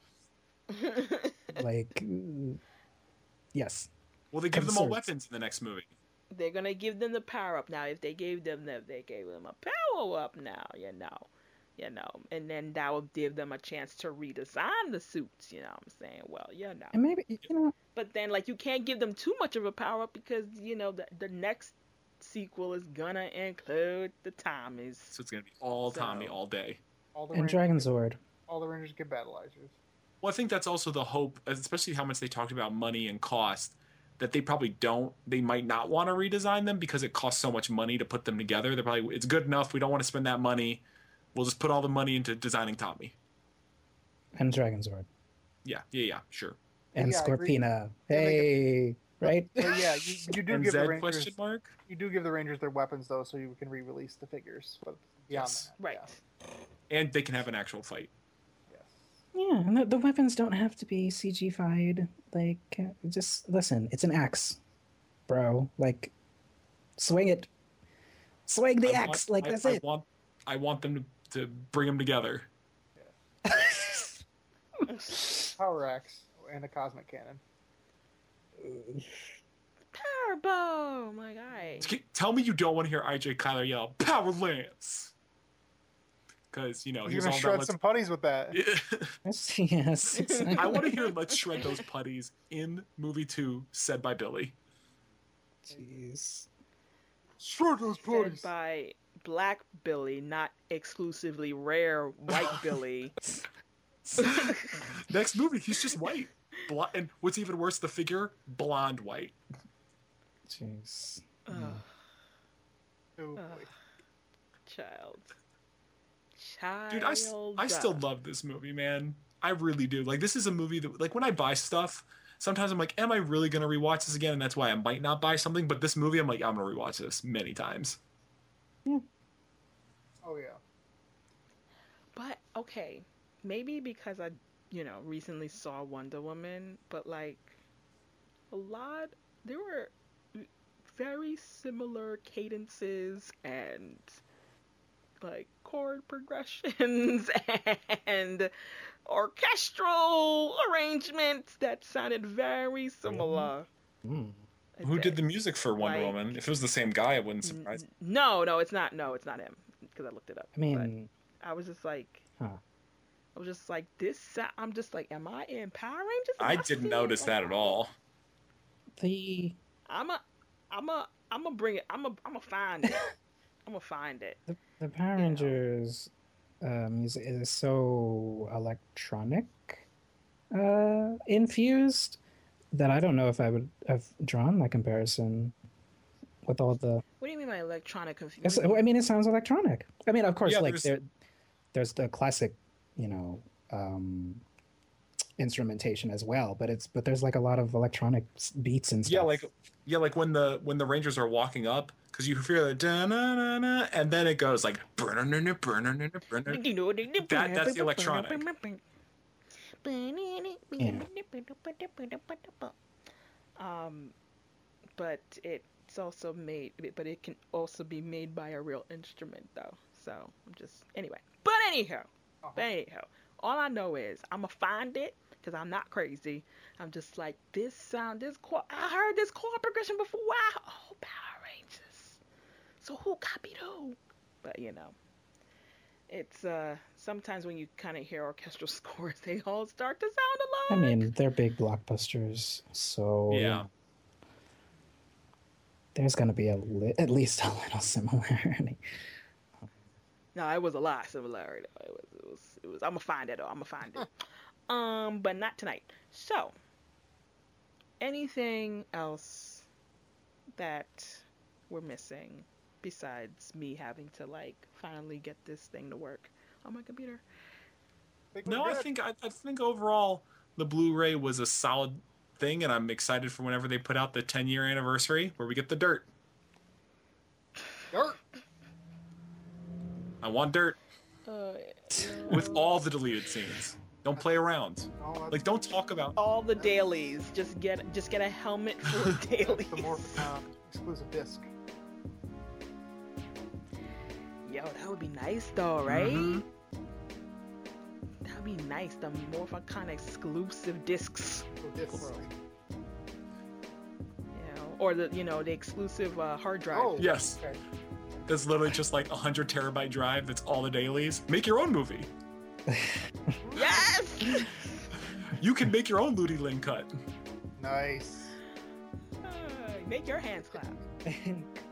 Like, mm, yes. Well, they give them all Absurd. weapons in the next movie. They're gonna give them the power up now. If they gave them the, if they gave them a power up now, you know, you know, and then that will give them a chance to redesign the suits. You know what I'm saying? Well, you know, And maybe you know what? but then like you can't give them too much of a power up because you know the the next sequel is gonna include the Tommies. So it's gonna be all Tommy So- all day. All the And Rangers Dragon get- Zord. All the Rangers get battleizers. Well, I think that's also the hope, especially how much they talked about money and cost, that they probably don't, they might not want to redesign them because it costs so much money to put them together. They're probably, it's good enough. We don't want to spend that money. We'll just put all the money into designing Tommy. And Dragon Zord. Yeah, yeah, yeah, sure. And Yeah, I agree. Scorpina. They make Hey, right? But yeah, you, you do And give the Zed Rangers. question mark? You do give the Rangers their weapons though, so you can re-release the figures. But beyond Yes. that, Right. yeah. And they can have an actual fight. Yes. Yeah, and the, the weapons don't have to be C G-fied. Like, uh, just listen, it's an axe, bro. Like, swing it. Swing the I axe. want- like, I- that's I it. Want, I want them to, to bring them together. How Power Axe and a Cosmic Cannon. Power Bow, my guy. Tell me you don't want to hear I J Kyler yell Power Lance, because you know He's he's gonna all shred about some putties with that. Yes, yes, exactly. I want to hear "Let's Shred Those Putties" in movie two, said by Billy. Jeez. Shred those Said putties. by Black Billy, not exclusively rare white Billy. Next movie, he's just white. Bl- and what's even worse, the figure blonde white. Jeez. Ugh, Oh, boy. ugh. Child. Child. Dude, I, s- I still love this movie, man. I really do. Like, this is a movie that, like, when I buy stuff, sometimes I'm like, am I really going to rewatch this again? And that's why I might not buy something. But this movie, I'm like, I'm going to rewatch this many times. Oh, yeah. But, okay. Maybe because I, you know, recently saw Wonder Woman, but, like, a lot, there were very similar cadences and, like, chord progressions and orchestral arrangements that sounded very similar. Mm. I Who did think. the music for Wonder Like- Woman? If it was the same guy, it wouldn't surprise me. N- No, no, it's not. No, it's not him. Because I looked it up. I mean, But I was just like, Huh. I was just like, this. Sa- I'm just like, am I in Power Rangers? Am I seeing didn't notice like- that at all. the I'm a, I'm a, I'm gonna bring it. I'm a, I'm gonna find it. I'm gonna find it. the, the Power You know. Rangers uh, music is so electronic uh, infused that I don't know if I would have drawn that comparison with all the. What do you mean by electronic It's, confusion? I mean, it sounds electronic. I mean, of course, Yeah, like there's- there, there's the classic, you know, um, instrumentation as well. But it's but there's like a lot of electronic s- beats and stuff. Yeah, like yeah, like when the when the Rangers are walking up, because you hear the da-na-na-na, and then it goes like burn-na-na, burn-na-na, burn-na-na. That- that's the electronic. Um, but it's also made, but it can also be made by a real instrument, though. So I'm just anyway. But anyhow, but anyhow, all I know is I'm gonna find it because I'm not crazy. I'm just like this sound, this chord. I heard this chord progression before. Wow, oh, Power Rangers. So who copied who? But you know, it's uh sometimes when you kind of hear orchestral scores, they all start to I sound alike. mean, they're big blockbusters, so Yeah. there's gonna be a li- at least a little similarity. No, it was a lot similarity. It was, it was, it was. I'm gonna find it. though. I'm gonna find it. Um, but not tonight. So, anything else that we're missing besides me having to like finally get this thing to work on my computer? Think we're No, I good? think I, I think overall the Blu-ray was a solid thing, and I'm excited for whenever they put out the ten year anniversary where we get the dirt. Dirt. I want dirt Uh, with all the deleted scenes. Don't play around. Oh, that's- Like, don't talk about. all the dailies. Just get, just get a helmet full of dailies. the more uh, exclusive disc. Yo, that would be nice though, right? Mhm. That would be nice. The more of a kind of exclusive discs. For disc. You know, or the you know the exclusive uh, hard drive. Oh, Yes. okay. That's literally just like a hundred terabyte drive. That's all the dailies. Make your own movie. Yes. You can make your own Ludi Lin cut. Nice. Uh, make your hands clap. I think